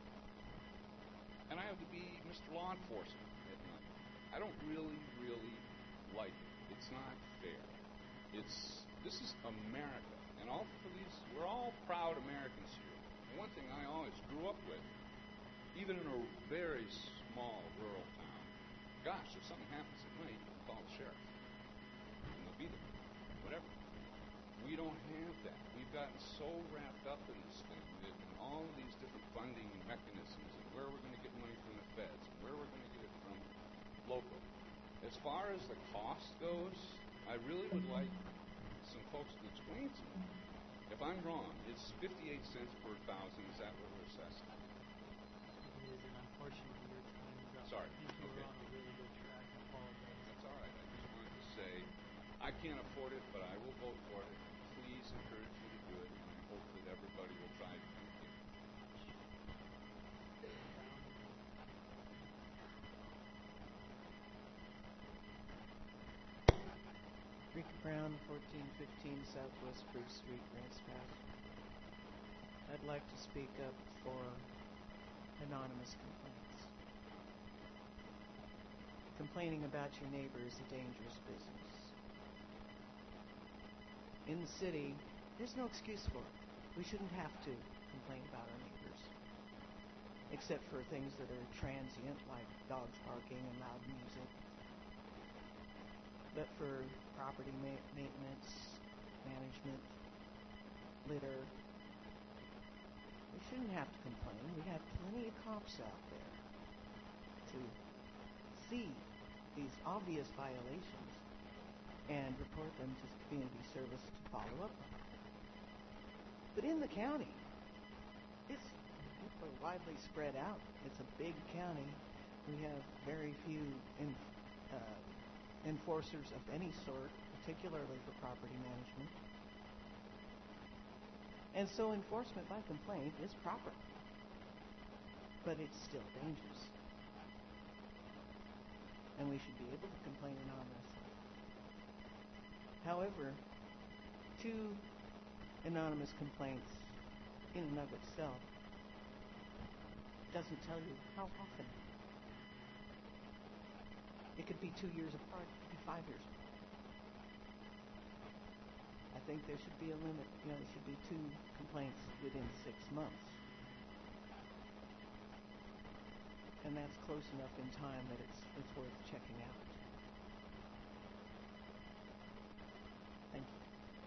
And I have to be Mister Law Enforcement at night. I don't really, really like it. It's not fair. It's this is America, and all for these, we're all proud Americans here. And one thing I always grew up with, even in a very small rural town, gosh, if something happens at night, you can call the sheriff, and they'll be there, whatever. We don't have that. We've gotten so wrapped up in this thing that in all of these different funding mechanisms and where we're going to get money from the feds, and where we're going to get it from local. As far as the cost goes, I really would like some folks to explain to me. If I'm wrong, it's fifty-eight cents per thousand. Is that what we're assessing? It is, and unfortunately your time is up. Sorry. I think you Okay. were on a really good track. I apologize. That's all right. I just wanted to say I can't afford it, but I will vote for it. Please encourage me to do it, and I hope that everybody will try to do it. Ricky Brown, fourteen fifteen Southwest Bruce Street, Grants Pass. I'd like to speak up for anonymous complaints. Complaining about your neighbor is a dangerous business. In the city, there's no excuse for it. We shouldn't have to complain about our neighbors, except for things that are transient, like dogs barking and loud music. But for property ma- maintenance, management, litter, we shouldn't have to complain. We have plenty of cops out there to see these obvious violations and report them to community service to follow up on. But in the county, it's widely spread out. It's a big county. We have very few in, uh, enforcers of any sort, particularly for property management. And so enforcement by complaint is proper, but it's still dangerous. And we should be able to complain anonymously. However, two anonymous complaints in and of itself doesn't tell you how often. It could be two years apart, it could be five years apart. I think there should be a limit. You know, there should be two complaints within six months. And that's close enough in time that it's, it's worth checking out. Thank you.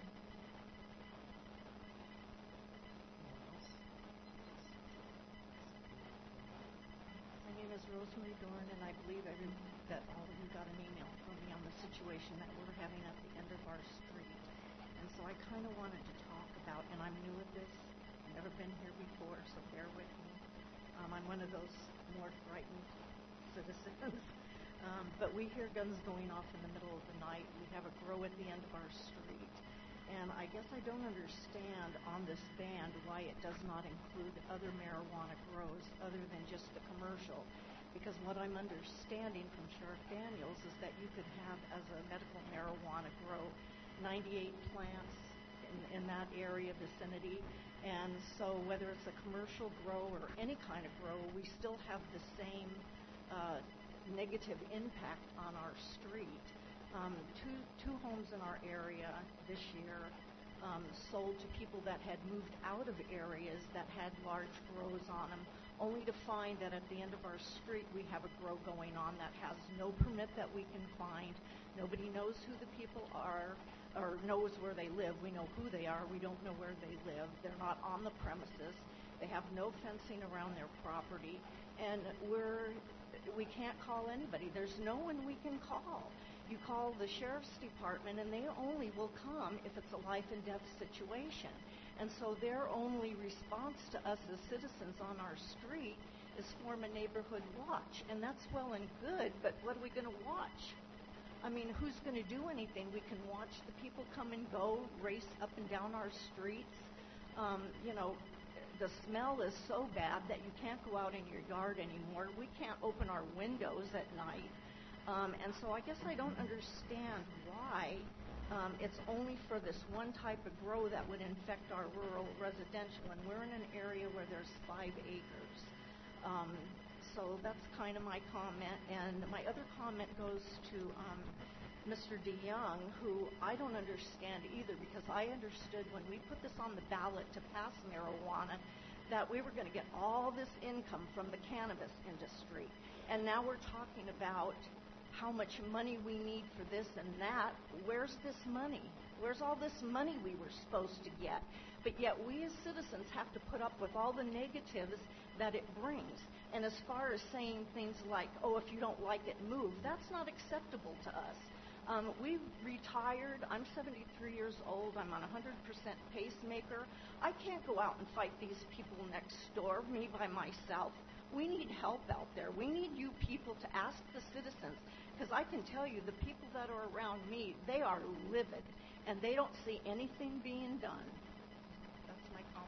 My name is Rosemary Dorn, and I believe every, that all of you got an email from me on the situation that we're having at the end of our street. And so I kind of wanted to talk about, and I'm new at this, I've never been here before, so bear with me. Um, I'm one of those more frightened citizens. Um, but we hear guns going off in the middle of the night. We have a grow at the end of our street. And I guess I don't understand on this ban why it does not include other marijuana grows other than just the commercial. Because what I'm understanding from Sheriff Daniels is that you could have, as a medical marijuana grow, ninety-eight plants in, in that area vicinity. And so whether it's a commercial grow or any kind of grow, we still have the same uh, negative impact on our street. Um, two, two homes in our area this year um, sold to people that had moved out of areas that had large grows on them, only to find that at the end of our street we have a grow going on that has no permit that we can find. Nobody knows who the people are or knows where they live. We know who they are. We don't know where they live. They're not on the premises. They have no fencing around their property. And we're, we can't call anybody. There's no one we can call. You call the sheriff's department, and they only will come if it's a life and death situation. And so their only response to us as citizens on our street is form a neighborhood watch. And that's well and good, but what are we going to watch? I mean, who's going to do anything? We can watch the people come and go, race up and down our streets. Um, you know, the smell is so bad that you can't go out in your yard anymore. We can't open our windows at night. Um, and so I guess I don't understand why um, it's only for this one type of grow that would infect our rural residential. And we're in an area where there's five acres. Um, so that's kind of my comment. And my other comment goes to um, Mister DeYoung, who I don't understand either, because I understood when we put this on the ballot to pass marijuana that we were going to get all this income from the cannabis industry. And now we're talking about how much money we need for this and that. Where's this money? Where's all this money we were supposed to get? But yet we as citizens have to put up with all the negatives that it brings. And as far as saying things like, oh, if you don't like it, move, that's not acceptable to us. Um, we've retired. I'm seventy-three years old. I'm on one hundred percent pacemaker. I can't go out and fight these people next door, me by myself. We need help out there. We need you people to ask the citizens, because I can tell you the people that are around me, they are livid, and they don't see anything being done. That's my comment.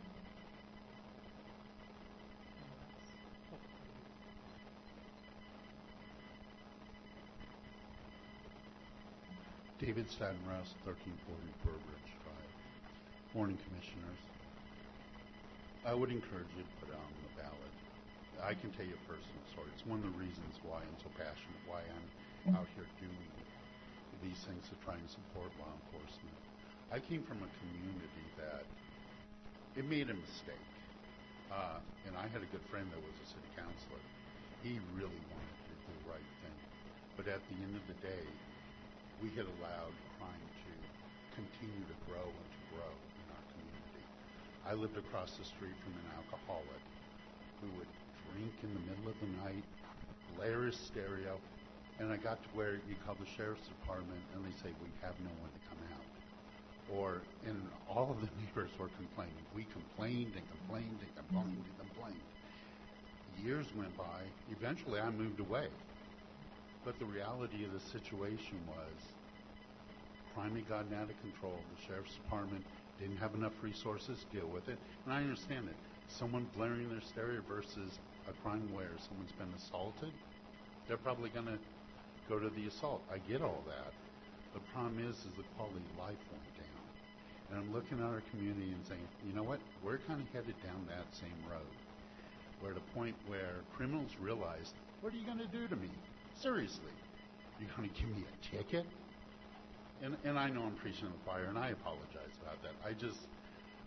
David Stadenrouse, thirteen forty Burbridge Drive. Morning, Commissioners. I would encourage you to put it on the ballot. I can tell you a personal story. It's one of the reasons why I'm so passionate, why I'm out here doing these things to try and support law enforcement. I came from a community that it made a mistake. Uh, and I had a good friend that was a city councilor. He really wanted to do the right thing. But at the end of the day, we had allowed crime to continue to grow and to grow in our community. I lived across the street from an alcoholic who would drink in the middle of the night, blare his stereo, and I got to where you call the sheriff's department and they say, we have no one to come out. Or, and all of the neighbors were complaining. We complained and complained and complained and complained. Years went by. Eventually I moved away. But the reality of the situation was crime had gotten out of control. The sheriff's department didn't have enough resources to deal with it. And I understand it. Someone blaring their stereo versus a crime where someone's been assaulted, they're probably going to go to the assault. I get all that. The problem is, is the quality of life went down. And I'm looking at our community and saying, you know what? We're kind of headed down that same road. We're at a point where criminals realize, what are you going to do to me? Seriously, you're going to give me a ticket? And and I know I'm preaching to the choir, and I apologize about that. I just,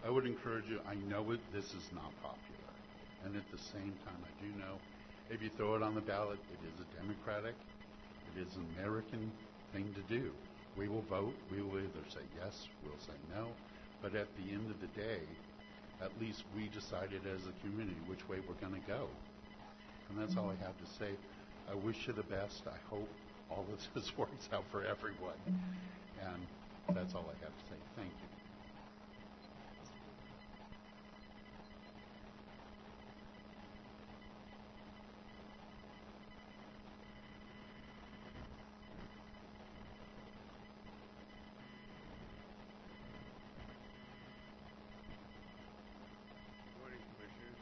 I would encourage you, I know it, this is not popular. And at the same time, I do know if you throw it on the ballot, it is a democratic, it is an American thing to do. We will vote. We will either say yes, we'll say no. But at the end of the day, at least we decided as a community which way we're going to go. And that's all I have to say. I wish you the best. I hope all of this works out for everyone. And that's all I have to say. Thank you. Morning, Commissioners.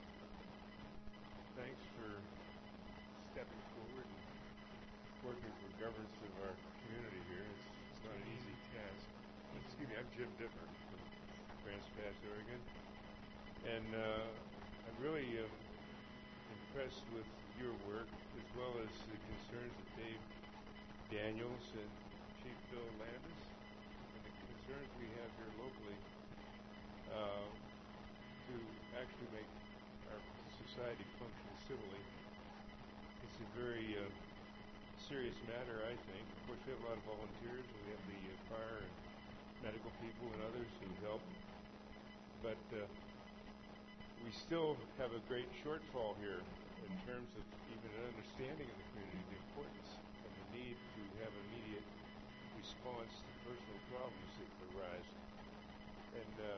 Thanks for stepping forward and working for governance of our community here. It's, it's not an easy task. Excuse me, I'm Jim Dipper from Grants Pass, Oregon. And uh, I'm really uh, impressed with your work as well as the concerns that Dave Daniels and Chief Bill Landis and the concerns we have here locally uh, to actually make our society function civilly. It's a very uh, serious matter, I think. Of course, we have a lot of volunteers, and we have the uh, fire and medical people and others who help. But uh, we still have a great shortfall here in terms of even an understanding of the community, the importance and the need to have immediate response to personal problems that arise. And uh,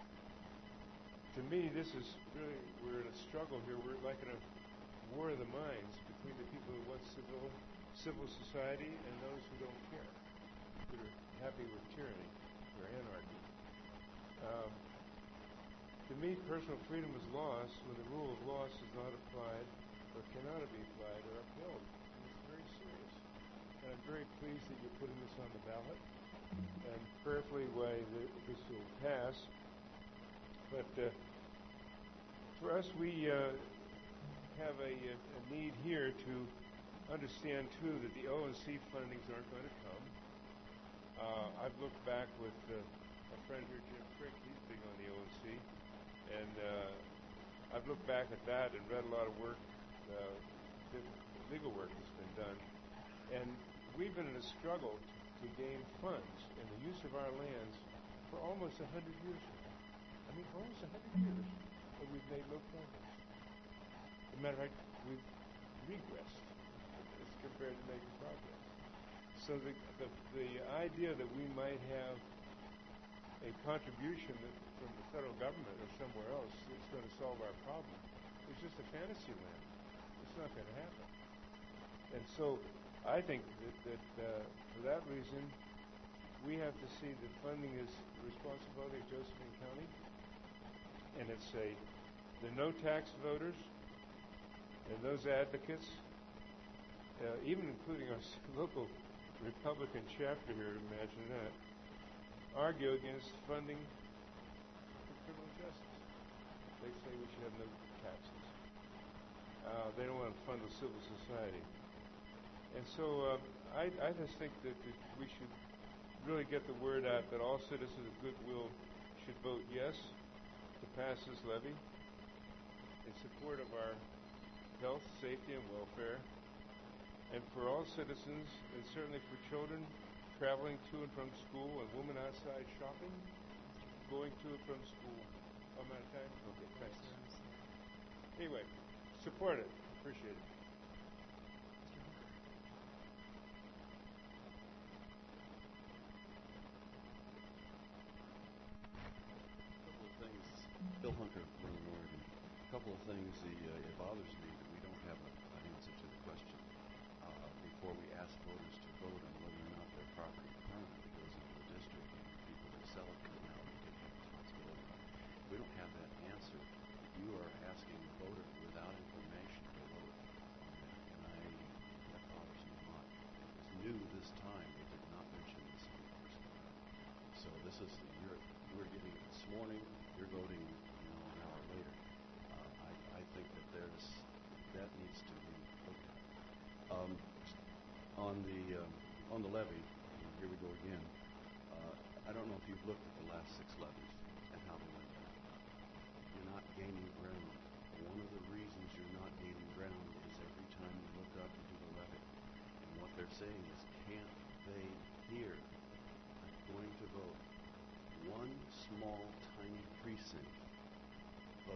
to me, this is really, we're in a struggle here. We're like in a war of the minds between the people who want civil, civil society and those who don't care, that are happy with tyranny or anarchy. Um, to me, personal freedom is lost when the rule of law is not applied or cannot be applied or upheld. And it's very serious. And I'm very pleased that you're putting this on the ballot and prayerfully why the, this will pass. But uh, for us, we uh, have a, a, a need here to understand, too, that the O and C fundings aren't going to come. Uh, I've looked back with uh, a friend here, Jim Frick. He's big on the O and C. And uh, I've looked back at that and read a lot of work, uh, legal work that's been done. And we've been in a struggle to gain funds in the use of our lands for almost one hundred years now. I mean, almost one hundred years, and we've made no progress. As a matter of fact, we've regressed as compared to making progress. So the, the, the idea that we might have a contribution that, from the federal government or somewhere else that's going to solve our problem is just a fantasy land. It's not going to happen. And so I think that, that uh, for that reason, we have to see that funding is the responsibility of Josephine County. And it's a, the no-tax voters and those advocates, uh, even including our local Republican chapter here, imagine that, argue against funding for criminal justice. They say we should have no taxes. Uh, they don't want to fund the civil society. And so uh, I, I just think that, that we should really get the word out that all citizens of goodwill should vote yes to pass this levy in support of our health, safety, and welfare, and for all citizens, and certainly for children traveling to and from school, and women outside shopping, going to and from school. Oh, I'm out of time? Okay, thanks. Anyway, support it. Appreciate it. A couple of things. Bill Hunter, Northern Oregon. A couple of things. The, uh, it bothers me that we don't have a, an answer to the question uh, before we ask voters to vote on whether or not their property permanently goes into the district, and the people that sell it can now take responsibility. We don't have that answer. You are asking the voter without information to vote on that, and I, that bothers me a lot. It was new this time. They did not mention this in the first one. So this is, you're, we're getting it this morning. You're voting, you know, an hour later. Uh, I, I think that there's, that needs to be looked at. Um, on the uh, on the levy, here we go again. Uh, I don't know if you've looked at the last six levies and how they went down.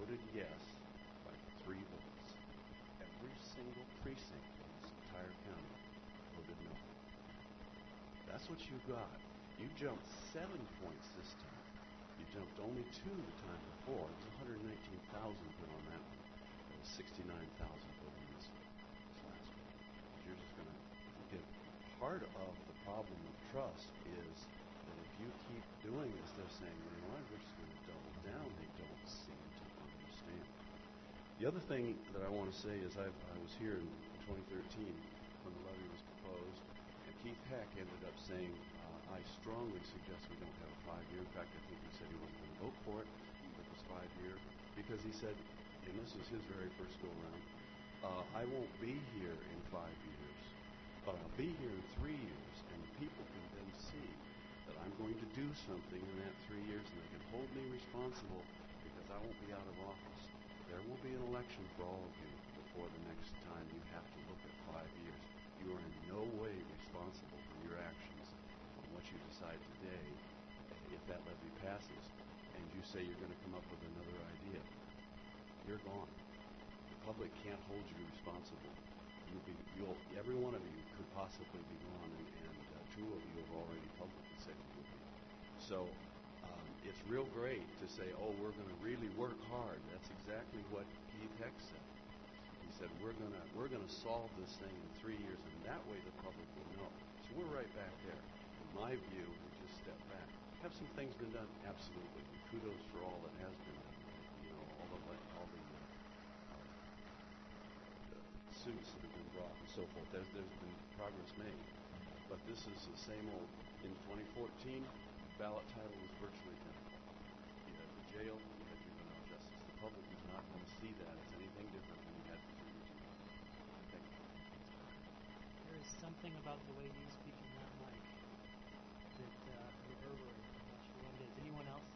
voted yes by three votes. Every single precinct in this entire county voted no. That's what you got. You jumped seven points this time. You jumped only two the time before. It was one hundred nineteen thousand put on that one. There was sixty-nine thousand put on this one, this last one. You're just going to get part of the problem with trust is that if you keep doing this, they're saying, well, you know what, we're just going to double down. They don't seem to understand. The other thing that I want to say is I've, I was here in twenty thirteen when the levy was proposed, and Keith Heck ended up saying, uh, I strongly suggest we don't have a five-year. In fact, I think he said he wasn't going to vote for it if it was five-year, because he said, and this was his very first go-around, uh, I won't be here in five years, but I'll be here in three years, and people can then see that I'm going to do something in that three years, and they can hold me responsible because I won't be out of office. There will be an election for all of you before the next time you have to look at five years. You are in no way responsible for your actions on what you decide today if that levy passes and you say you're going to come up with another idea. You're gone. The public can't hold you responsible. You'll be, you'll, every one of you could possibly be gone, and, and uh, two of you have already publicly said you will be. So um, it's real great to say, oh, we're going to really work hard. That's exactly what Keith Heck said. He said, we're going to we're going to solve this thing in three years, and that way the public will know. So we're right back there. In my view, we just step back. Have some things been done? Absolutely. And kudos for all that has been done. You know, all the all the uh, uh, suits that have been brought and so forth. There's there's been progress made, but this is the same old. In twenty fourteen, ballot title was virtually identical. You had the jail, you had juvenile justice. The public is not going to see that as anything different than you had before. Thank you. There is something about the way you speak in that mic that uh, reverberates. I'm not sure what it is. Anyone else?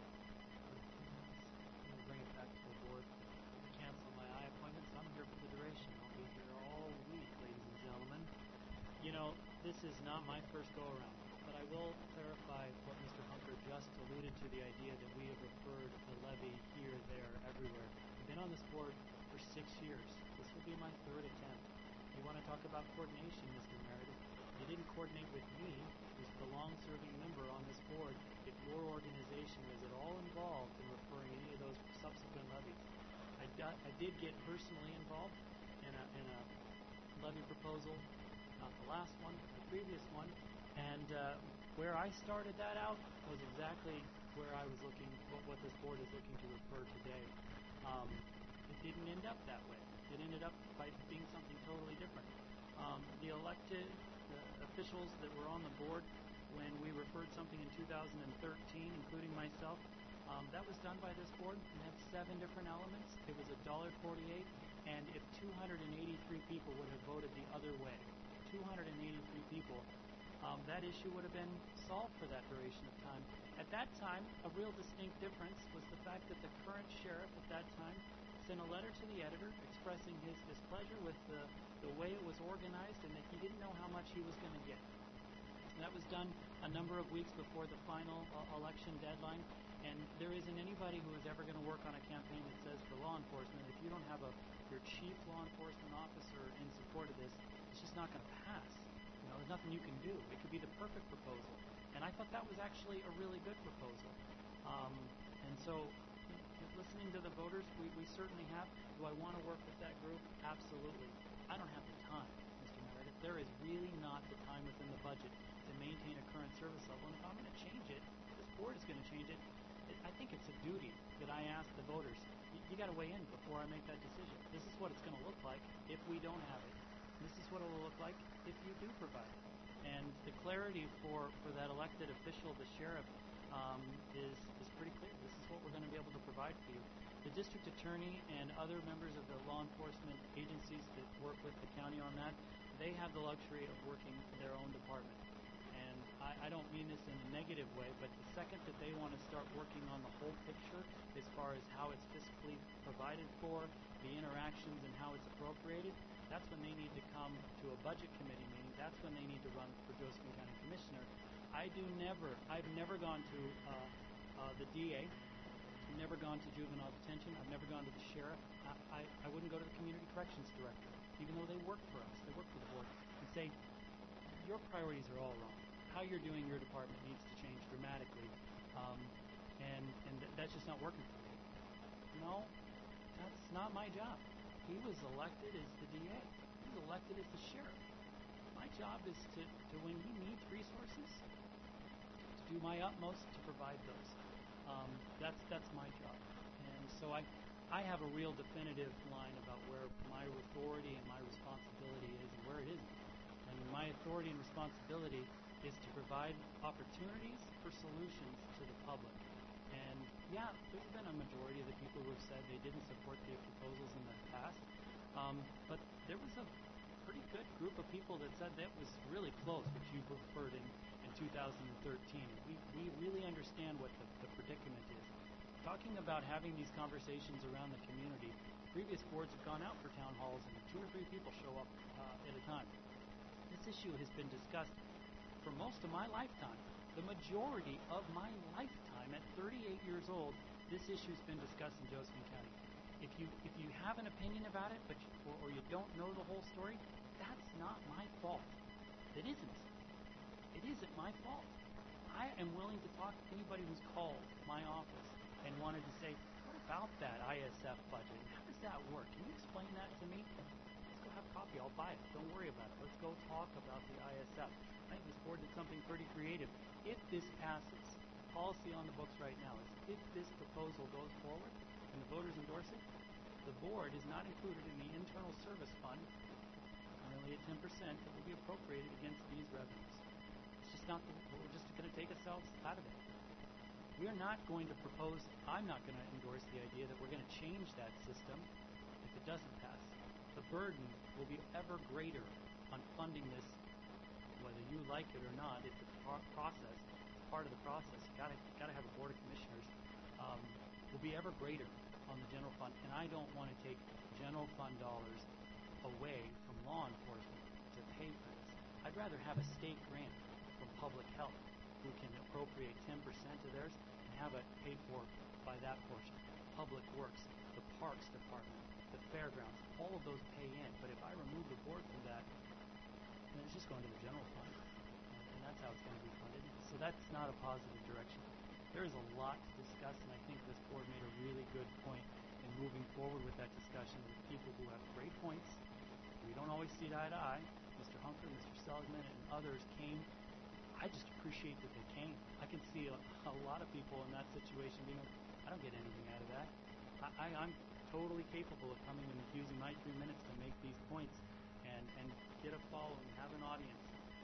I'm going to bring it back to the board to cancel my eye appointments. I'm here for the duration. I'll be here all week, ladies and gentlemen. You know, this is not my first go-around, but I will clarify what Mister Hunker just alluded to, the idea that we have referred the levy here, there, everywhere. I've been on this board for six years. This will be my third attempt. You want to talk about coordination, Mister Meredith? You didn't coordinate with me, who's the long-serving member on this board, if your organization was at all involved in referring any of those subsequent levies. I, do- I did get personally involved in a, in a levy proposal, not the last one, the previous one, and uh, where I started that out was exactly where I was looking, what, what this board is looking to refer today. Um, it didn't end up that way. It ended up by being something totally different. Um, the elected the officials that were on the board when we referred something in two thousand thirteen, including myself, um, that was done by this board. It had seven different elements. It was one dollar forty-eight, and if two hundred eighty-three people would have voted the other way, two hundred eighty-three people, um, that issue would have been solved for that duration of time. At that time, a real distinct difference was the fact that the current sheriff at that time sent a letter to the editor expressing his displeasure with the, the way it was organized and that he didn't know how much he was going to get. And that was done a number of weeks before the final uh, election deadline, and there isn't anybody who is ever going to work on a campaign that says for law enforcement, if you don't have a your chief law enforcement officer in support of this, it's just not going to pass. You know, there's nothing you can do. It could be the perfect proposal. And I thought that was actually a really good proposal. Um, and so, listening to the voters, we, we certainly have. Do I want to work with that group? Absolutely. I don't have the time, Mister Meredith. There is really not the time within the budget to maintain a current service level. And if I'm going to change it, this board is going to change it, it, I think it's a duty that I ask the voters. You, you got to weigh in before I make that decision. This is what it's going to look like if we don't have it. This is what it will look like if you do provide it. And the clarity for, for that elected official, the sheriff, um, is, is pretty clear. This is what we're going to be able to provide for you. The district attorney and other members of the law enforcement agencies that work with the county on that, they have the luxury of working their own department. And I, I don't mean this in a negative way, but the second that they want to start working on the whole picture as far as how it's fiscally provided for, the interactions and how it's appropriated, that's when they need to come to a budget committee meeting. That's when they need to run for Josephine County Commissioner. I do never, I've never gone to uh, uh, the D A, I've never gone to juvenile detention. I've never gone to the sheriff. I, I, I wouldn't go to the community corrections director, even though they work for us. They work for the board, and say, your priorities are all wrong. How you're doing your department needs to change dramatically, um, and and th- that's just not working for me. No, that's not my job. He was elected as the D A. He was elected as the sheriff. My job is to, to when he needs resources, to do my utmost to provide those. Um, that's that's my job. And so I I have a real definitive line about where my authority and my responsibility is and where it isn't. And my authority and responsibility is to provide opportunities for solutions to the public. And yeah, there's been a majority of the people who have said they didn't support the proposals in the past. Um, but there was a pretty good group of people that said that was really close, which you referred in, in two thousand thirteen. We, we really understand what the, the predicament is. Talking about having these conversations around the community, previous boards have gone out for town halls and two or three people show up uh, at a time. This issue has been discussed for most of my lifetime. The majority of my lifetime, at thirty-eight years old, this issue has been discussed in Josephine County. If you if you have an opinion about it, but you, or, or you don't know the whole story, that's not my fault. It isn't. It isn't my fault. I am willing to talk to anybody who's called my office and wanted to say, what about that I S F budget? How does that work? Can you explain that to me? Let's go have coffee. I'll buy it. Don't worry about it. Let's go talk about the I S F. I think this board did something pretty creative. If this passes, policy on the books right now is if this proposal goes forward and the voters endorse it, the board is not included in the internal service fund, only at ten percent that will be appropriated against these revenues. It's just not, the, we're just going to take ourselves out of it. We are not going to propose, I'm not going to endorse the idea that we're going to change that system if it doesn't pass. The burden will be ever greater on funding this, whether you like it or not. It's a pro- process, it's part of the process. You've got to got to have a board of commissioners. Um, will be ever greater on the general fund, and I don't want to take general fund dollars away from law enforcement to pay for this. I'd rather have a state grant from public health who can appropriate ten percent of theirs and have it paid for by that portion. Public Works, the Parks Department, the fairgrounds, all of those pay in. But if I remove the board from that, then it's just going to the general fund, and that's how it's going to be funded. So that's not a positive direction. There is a lot to discuss, and I think this board made a really good point in moving forward with that discussion with people who have great points. We don't always see eye to eye. Mister Hunker, Mister Seligman, and others came. I just appreciate that they came. I can see a, a lot of people in that situation being, I don't get anything out of that. I, I, I'm totally capable of coming and using my three minutes to make these points and, and get a following, have an audience.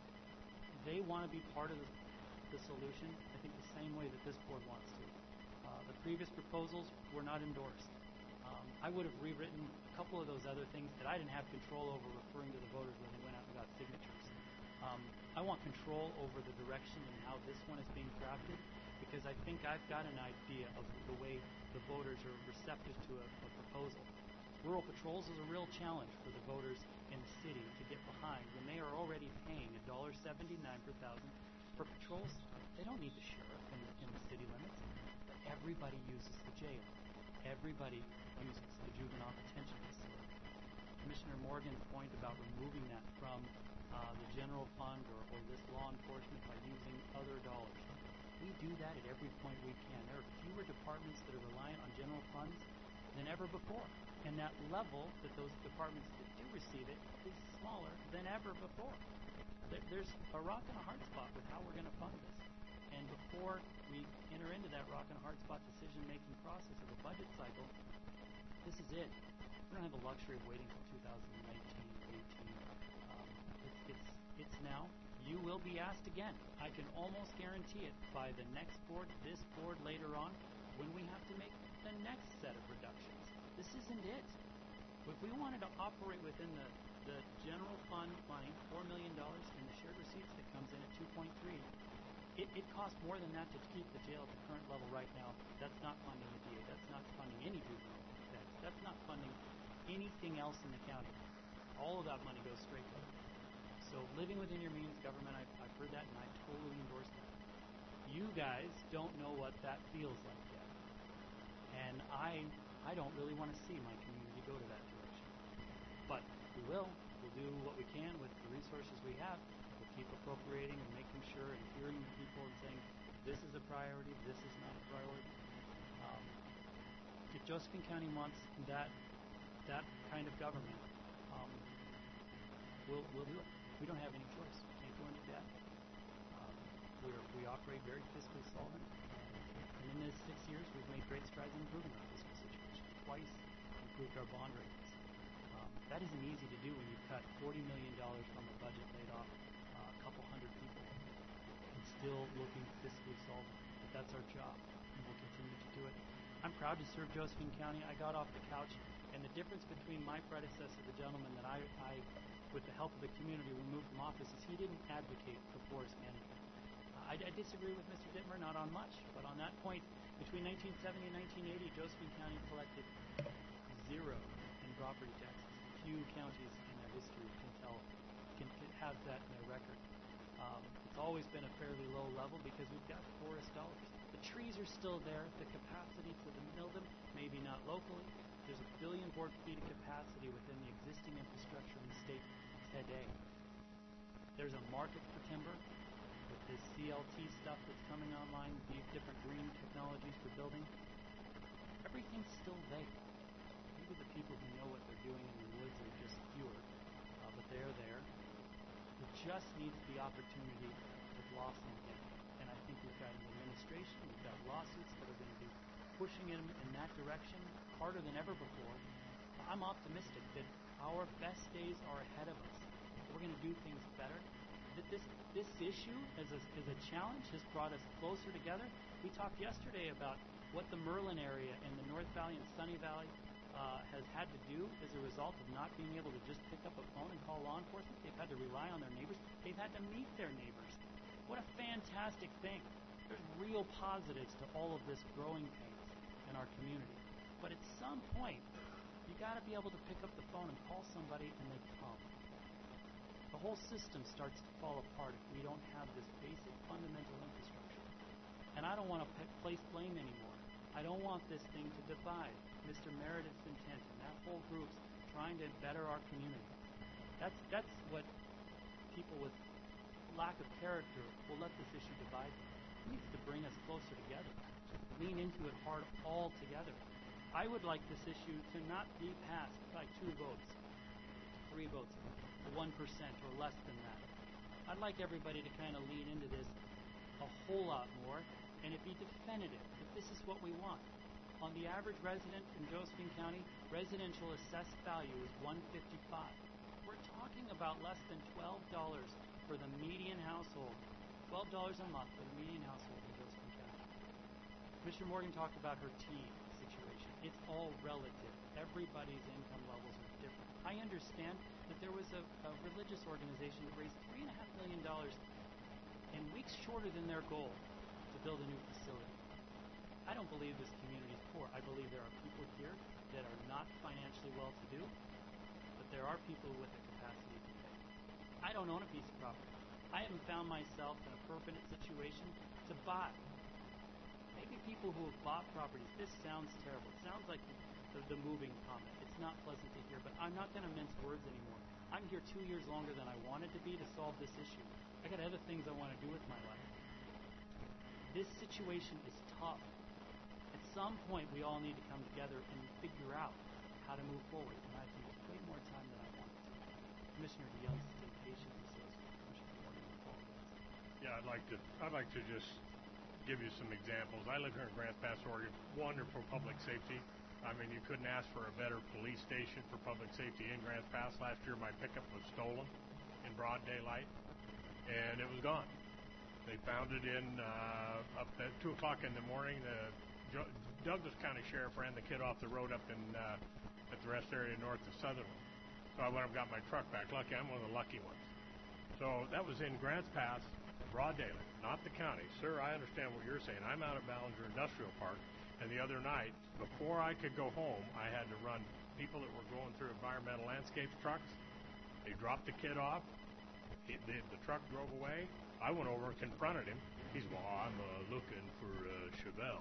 They want to be part of the, the solution, I think the same way that this board wants to. Uh, the previous proposals were not endorsed. Um, I would have rewritten a couple of those other things that I didn't have control over, referring to the voters when they went out and got signatures. Um, I want control over the direction and how this one is being drafted, because I think I've got an idea of the way the voters are receptive to a, a proposal. Rural patrols is a real challenge for the voters in the city to get behind when they are already paying one dollar seventy-nine per thousand for patrols. They don't need the sheriff in the, in the city limits, but everybody uses the jail. Everybody uses the juvenile detention facility. Commissioner Morgan's point about removing that from Uh, the general fund or, or this law enforcement by using other dollars. We do that at every point we can. There are fewer departments that are reliant on general funds than ever before. And that level that those departments that do receive it is smaller than ever before. There, there's a rock and a hard spot with how we're going to fund this. And before we enter into that rock and a hard spot decision-making process of the budget cycle, this is it. We don't have the luxury of waiting until two thousand nineteen or eighteen. It's, it's now. You will be asked again. I can almost guarantee it by the next board, this board later on, when we have to make the next set of reductions. This isn't it. If we wanted to operate within the, the general fund money, four million dollars, and the shared receipts that comes in at two point three, it, it costs more than that to keep the jail at the current level right now. That's not funding the D A. That's not funding any juvenile defense. That's not funding anything else in the county. All of that money goes straight to it. So living within your means, government, I've, I've heard that, and I totally endorse that. You guys don't know what that feels like yet. I don't really want to see my community go to that direction. But we will. We'll do what we can with the resources we have. We'll keep appropriating and making sure and hearing people and saying, this is a priority, this is not a priority. Um, if Josephine County wants that that kind of government, um, we'll, we'll do it. We don't have any choice. We can't go into debt. Um, we're, we operate very fiscally solvent. And in these six years, we've made great strides in improving our fiscal situation. Twice improved our bond ratings. Um, that isn't easy to do when you cut forty million dollars from a budget laid off uh, a couple hundred people and still looking fiscally solvent. But that's our job, and we'll continue to do it. I'm proud to serve Josephine County. I got off the couch, and the difference between my predecessor, the gentleman that I, I with the help of the community, removed from office, is he didn't advocate for forest management. I, I disagree with Mister Dittmer, not on much, but on that point, between nineteen seventy and nineteen eighty, Josephine County collected zero in property taxes. Few counties in their history can tell, can, can have that in their record. Um, it's always been a fairly low level because we've got forest dollars. The trees are still there. The capacity to mill them, maybe not locally. There's a billion board feet of capacity within the existing infrastructure in the state today. There's a market for timber. With this C L T stuff that's coming online, the different green technologies for building, everything's still there. Maybe the people who know what they're doing in the woods are just fewer, uh, but they're there. It just needs the opportunity to blossom again. And I think we've got an administration, we've got lawsuits that are going to be pushing it in that direction harder than ever before. I'm optimistic that our best days are ahead of us. We're going to do things better. That this this issue as a, as a challenge has brought us closer together. We talked yesterday about what the Merlin area and the North Valley and Sunny Valley uh, has had to do as a result of not being able to just pick up a phone and call law enforcement. They've had to rely on their neighbors. They've had to meet their neighbors. What a fantastic thing. There's real positives to all of this growing pains in our community. But at some point, you got to be able to pick up the phone and call somebody and they come. The whole system starts to fall apart if we don't have this basic fundamental infrastructure. And I don't want to p- place blame anymore. I don't want this thing to divide. Mister Meredith's intent and that whole group's trying to better our community. That's that's what people with lack of character will let this issue divide them. It needs to bring us closer together. Lean into it hard all together. I would like this issue to not be passed by two votes, three votes, one percent or less than that. I'd like everybody to kind of lean into this a whole lot more and it be definitive if this is what we want. On the average resident in Josephine County, residential assessed value is one hundred fifty-five dollars. We're talking about less than twelve dollars for the median household. twelve dollars a month for the median household in Josephine County. Commissioner Morgan talked about her teen situation. It's all relative. Everybody's income levels are different. I understand that there was a, a religious organization that raised three point five million dollars in weeks shorter than their goal to build a new facility. I don't believe this community is poor. I believe there are people here that are not financially well-to-do, but there are people with the capacity to pay. I don't own a piece of property. I haven't found myself in a permanent situation to buy. Maybe people who have bought properties, this sounds terrible. It sounds like the, the, the moving comment. It's not pleasant to hear, but I'm not going to mince words anymore. I'm here two years longer than I wanted to be to solve this issue. I got other things I want to do with my life. This situation is tough. At some point, we all need to come together and figure out how to move forward, and I think it's way more time than I wanted to. Commissioner DeYoung's impatient associate. Commissioner Morgan, yeah, I'd like to. I'd like to just give you some examples. I live here in Grants Pass, Oregon. Wonderful public safety. I mean, you couldn't ask for a better police station for public safety in Grants Pass. Last year, my pickup was stolen in broad daylight, and it was gone. They found it in uh, up at two o'clock in the morning. The Jo- Douglas County Sheriff ran the kid off the road up in uh, at the rest area north of Sutherland. So I went and got my truck back. Lucky, I'm one of the lucky ones. So that was in Grants Pass, broad daylight, not the county. Sir, I understand what you're saying. I'm out of Ballinger Industrial Park, and the other night, before I could go home, I had to run people that were going through environmental landscapes trucks. They dropped the kid off. He, the, the truck drove away. I went over and confronted him. He's, well, I'm uh, looking for uh, Chevelle.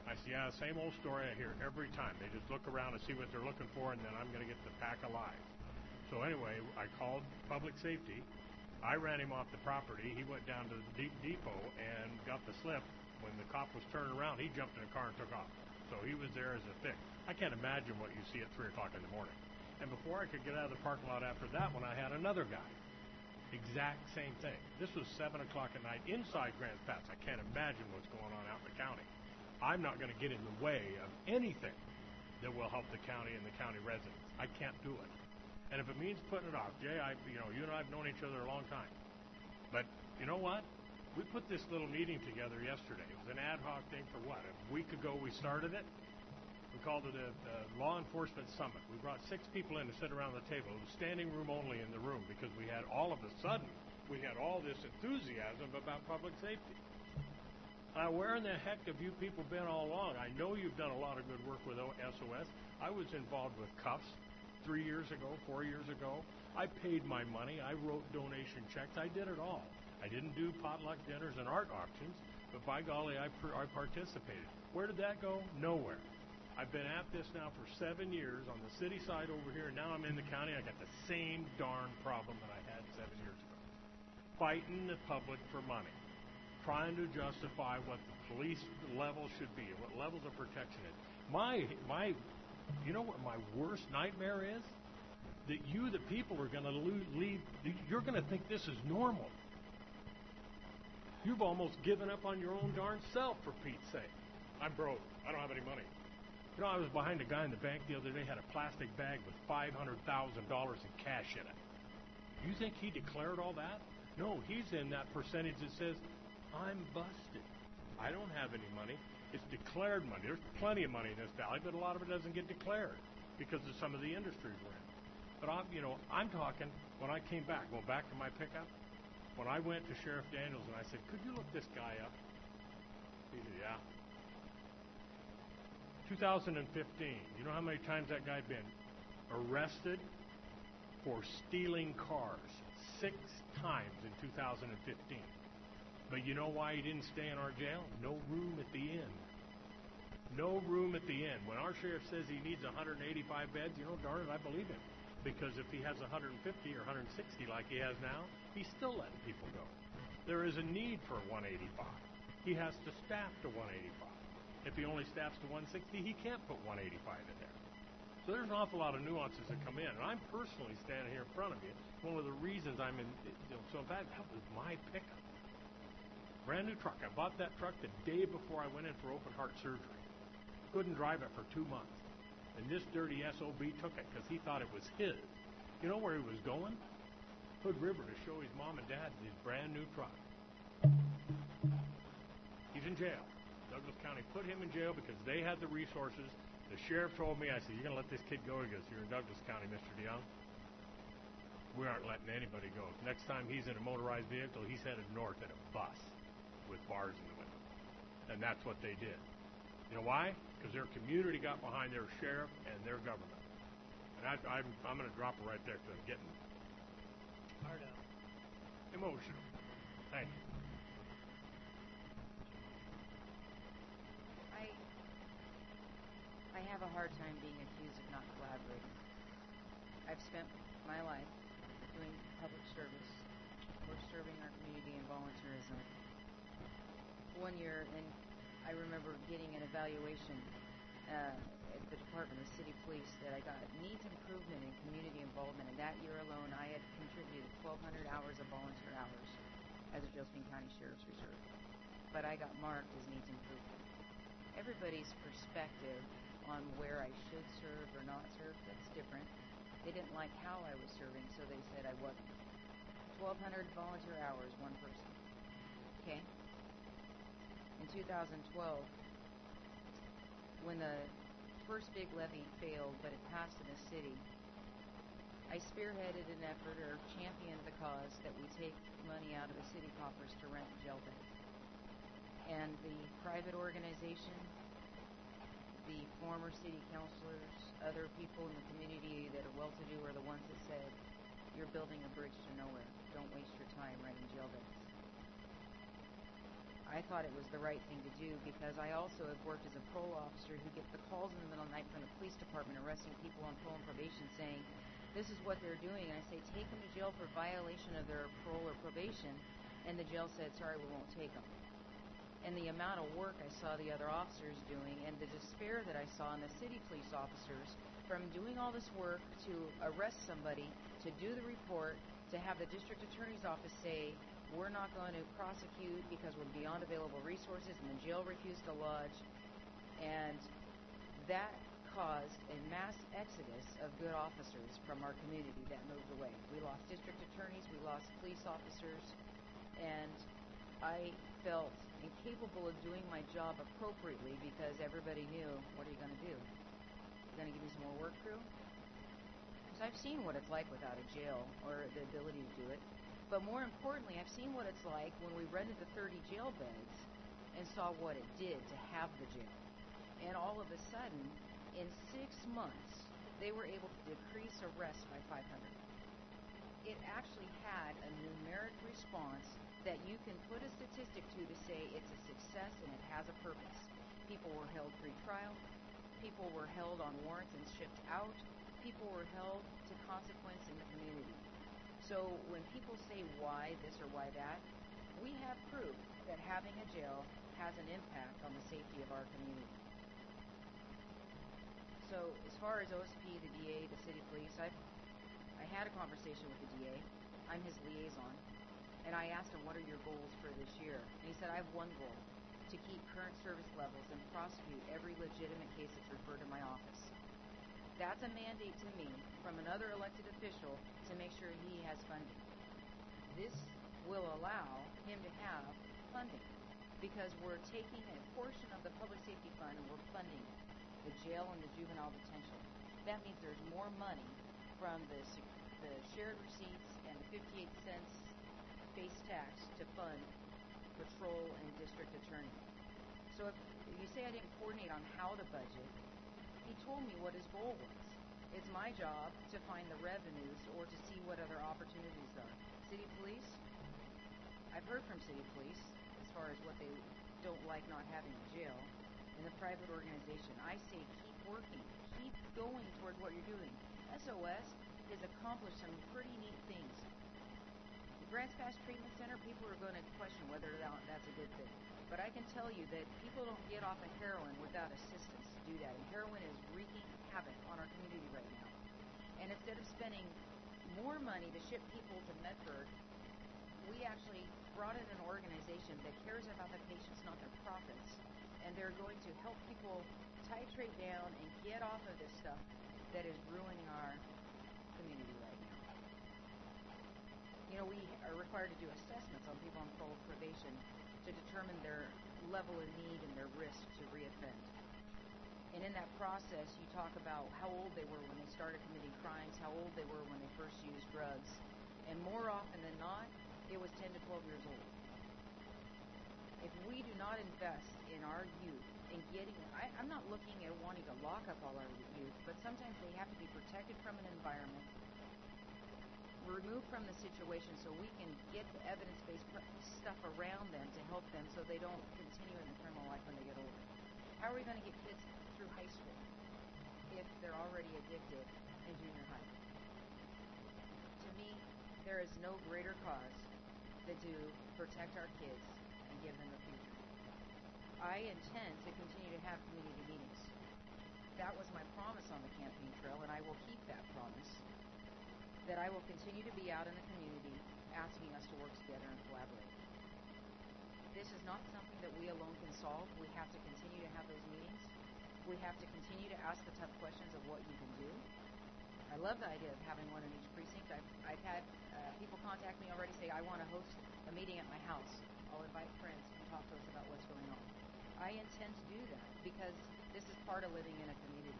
I said, yeah, same old story I hear every time. They just look around and see what they're looking for, and then I'm going to get the pack alive. So anyway, I called public safety. I ran him off the property. He went down to the deep depot and got the slip. When the cop was turning around, he jumped in a car and took off. So he was there as a fix. I can't imagine what you see at three o'clock in the morning. And before I could get out of the parking lot after that one, I had another guy. Exact same thing. This was seven o'clock at night inside Grants Pass. I can't imagine what's going on out in the county. I'm not going to get in the way of anything that will help the county and the county residents. I can't do it. And if it means putting it off, Jay, I, you know, you and I have known each other a long time. But you know what? We put this little meeting together yesterday. It was an ad hoc thing for what? A week ago we started it. We called it a, a law enforcement summit. We brought six people in to sit around the table. It was standing room only in the room because we had all of a sudden, we had all this enthusiasm about public safety. Uh, where in the heck have you people been all along? I know you've done a lot of good work with S O S. I was involved with cuffs three years ago, four years ago. I paid my money. I wrote donation checks. I did it all. I didn't do potluck dinners and art auctions, but by golly, I, pr- I participated. Where did that go? Nowhere. I've been at this now for seven years on the city side over here, and now I'm in the county. I got the same darn problem that I had seven years ago. Fighting the public for money. Trying to justify what the police level should be and what levels of protection is. My, my, you know what my worst nightmare is? That you, the people, are going to leave, you're going to think this is normal. You've almost given up on your own darn self, for Pete's sake. I'm broke. I don't have any money. You know, I was behind a guy in the bank the other day, had a plastic bag with five hundred thousand dollars in cash in it. You think he declared all that? No, he's in that percentage that says, I'm busted. I don't have any money. It's declared money. There's plenty of money in this valley, but a lot of it doesn't get declared because of some of the industries we're in. But I'm, you know, I'm talking when I came back, going back to my pickup, when I went to Sheriff Daniels and I said, could you look this guy up? He said, yeah. two thousand fifteen, you know how many times that guy been arrested for stealing cars? Six times in two thousand fifteen. But you know why he didn't stay in our jail? No room at the inn. No room at the inn. When our sheriff says he needs one hundred eighty-five beds, you know, darn it, I believe him. Because if he has one hundred fifty or one hundred sixty like he has now, he's still letting people go. There is a need for one eighty-five. He has to staff to one eighty-five. If he only staffs to one sixty, he can't put one eighty-five in there. So there's an awful lot of nuances that come in. And I'm personally standing here in front of you. One of the reasons I'm in, you know, so in fact, that was my pickup. Brand new truck. I bought that truck the day before I went in for open heart surgery. Couldn't drive it for two months. And this dirty S O B took it because he thought it was his. You know where he was going? Hood River to show his mom and dad his brand new truck. He's in jail. Douglas County put him in jail because they had the resources. The sheriff told me, I said, you're going to let this kid go? He goes, you're in Douglas County, Mister DeYoung. We aren't letting anybody go. Next time he's in a motorized vehicle, he's headed north in a bus with bars in the window. And that's what they did. You know why? Because their community got behind their sheriff and their government. And I, I'm, I'm going to drop it right there because I'm getting Hard out. emotional. Thank you. I I have a hard time being accused of not collaborating. I've spent my life doing public service or serving our community in volunteerism. One year, and I remember getting an evaluation uh, at the Department of City Police that I got needs improvement in community involvement, and that year alone I had contributed twelve hundred hours of volunteer hours as a Josephine County Sheriff's Reserve. But I got marked as needs improvement. Everybody's perspective on where I should serve or not serve, that's different. They didn't like how I was serving, so they said I wasn't. twelve hundred volunteer hours, one person. Okay? In two thousand twelve, when the first big levy failed, but it passed in the city, I spearheaded an effort or championed the cause that we take money out of the city coffers to rent jail beds. And the private organization, the former city councilors, other people in the community that are well-to-do are the ones that said, you're building a bridge to nowhere. Don't waste your time renting jail beds. I thought it was the right thing to do because I also have worked as a parole officer who gets the calls in the middle of the night from the police department arresting people on parole and probation saying, this is what they're doing. And I say, take them to jail for violation of their parole or probation. And the jail said, sorry, we won't take them. And the amount of work I saw the other officers doing and the despair that I saw in the city police officers from doing all this work to arrest somebody, to do the report, to have the district attorney's office say, we're not going to prosecute because we're beyond available resources, and the jail refused to lodge. And that caused a mass exodus of good officers from our community that moved away. We lost district attorneys, we lost police officers, and I felt incapable of doing my job appropriately because everybody knew, what are you going to do? You're going to give me some more work crew? Because I've seen what it's like without a jail or the ability to do it. But more importantly, I've seen what it's like when we rented the thirty jail beds and saw what it did to have the jail. And all of a sudden, in six months, they were able to decrease arrests by five hundred. It actually had a numeric response that you can put a statistic to to say it's a success and it has a purpose. People were held pre-trial. People were held on warrants and shipped out. People were held to consequence in the community. So when people say why this or why that, we have proof that having a jail has an impact on the safety of our community. So as far as O S P, the D A, the city police, I've, I had a conversation with the D A. I'm his liaison. And I asked him, what are your goals for this year? And he said, I have one goal, to keep current service levels and prosecute every legitimate case that's referred to my office. That's a mandate to me from another elected official to make sure he has funding. This will allow him to have funding because we're taking a portion of the public safety fund and we're funding it. The jail and the juvenile detention. That means there's more money from the, the shared receipts and the fifty-eight cents base tax to fund patrol and district attorney. So if, if you say I didn't coordinate on how to budget, he told me what his goal was. It's my job to find the revenues or to see what other opportunities are. City police, I've heard from city police as far as what they don't like not having a jail. In the private organization, I say keep working, keep going toward what you're doing. S O S has accomplished some pretty neat things. The Grants Pass Treatment Center, people are going to question whether that's a good thing. But I can tell you that people don't get off of heroin without assistance to do that. And heroin is wreaking havoc on our community right now. And instead of spending more money to ship people to Medford, we actually brought in an organization that cares about the patients, not their profits. And they're going to help people titrate down and get off of this stuff that is ruining our community right now. You know, we are required to do assessments on people on parole probation to determine their level of need and their risk to reoffend. And in that process, you talk about how old they were when they started committing crimes, how old they were when they first used drugs. And more often than not, it was ten to twelve years old. If we do not invest in our youth in getting, I, I'm not looking at wanting to lock up all our youth, but sometimes they have to be protected from an environment, removed from the situation so we can get the evidence-based stuff around them to help them so they don't continue in the criminal life when they get older. How are we going to get kids through high school if they're already addicted in junior high? To me, there is no greater cause than to protect our kids and give them a future. I intend to continue to have community meetings. That was my promise on the campaign trail, and I will keep that promise, that I will continue to be out in the community asking us to work together and collaborate. This is not something that we alone can solve. We have to continue to have those meetings. We have to continue to ask the tough questions of what you can do. I love the idea of having one in each precinct. I've, I've had uh, people contact me already say, I want to host a meeting at my house. I'll invite friends and talk to us about what's going on. I intend to do that because this is part of living in a community.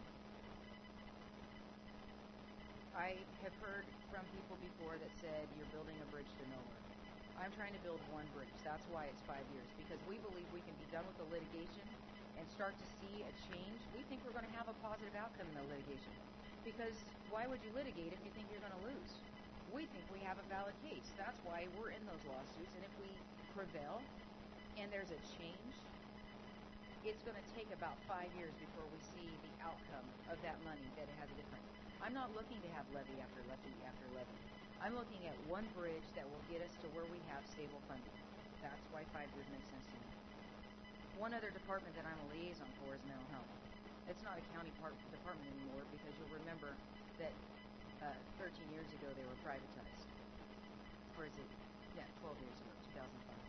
I have heard from people before that said, you're building a bridge to nowhere. I'm trying to build one bridge. That's why it's five years, because we believe we can be done with the litigation and start to see a change. We think we're going to have a positive outcome in the litigation, because why would you litigate if you think you're going to lose? We think we have a valid case. That's why we're in those lawsuits, and if we prevail, and there's a change, it's going to take about five years before we see the outcome of that money, that it has a difference. I'm not looking to have levy after levy after levy. I'm looking at one bridge that will get us to where we have stable funding. That's why five years makes sense to me. One other department that I'm a liaison for is mental health. It's not a county part, department anymore because you'll remember that uh, thirteen years ago they were privatized. Or is it, yeah, twelve years ago, two thousand five.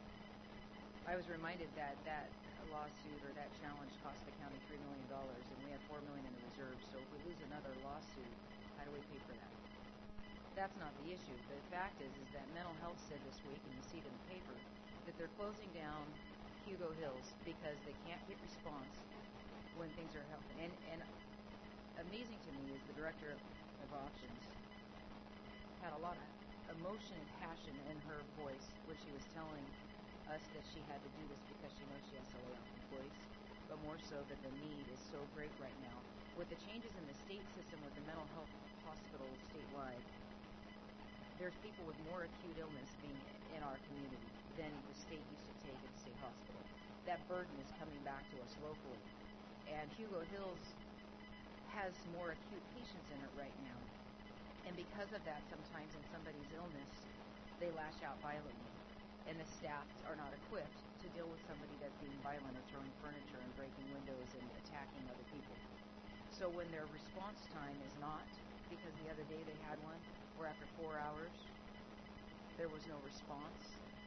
I was reminded that that lawsuit or that challenge cost the county three million dollars and we have four million dollars in the reserve, so if we lose another lawsuit, how do we pay for that? That's not the issue. The fact is, is that mental health said this week, and you see it in the paper, that they're closing down Hugo Hills because they can't get response when things are happening. And, and amazing to me is the director of auctions had a lot of emotion and passion in her voice when she was telling us that she had to do this because she knows she has to lay off employees, but more so that the need is so great right now. With the changes in the state system with the mental health hospitals statewide, there's people with more acute illness being in our community than the state used to take at the state hospital. That burden is coming back to us locally. And Hugo Hills has more acute patients in it right now. And because of that, sometimes in somebody's illness, they lash out violently. And the staff are not equipped to deal with somebody that's being violent or throwing furniture and breaking windows and attacking other people. So when their response time is not, because the other day they had one where after four hours there was no response,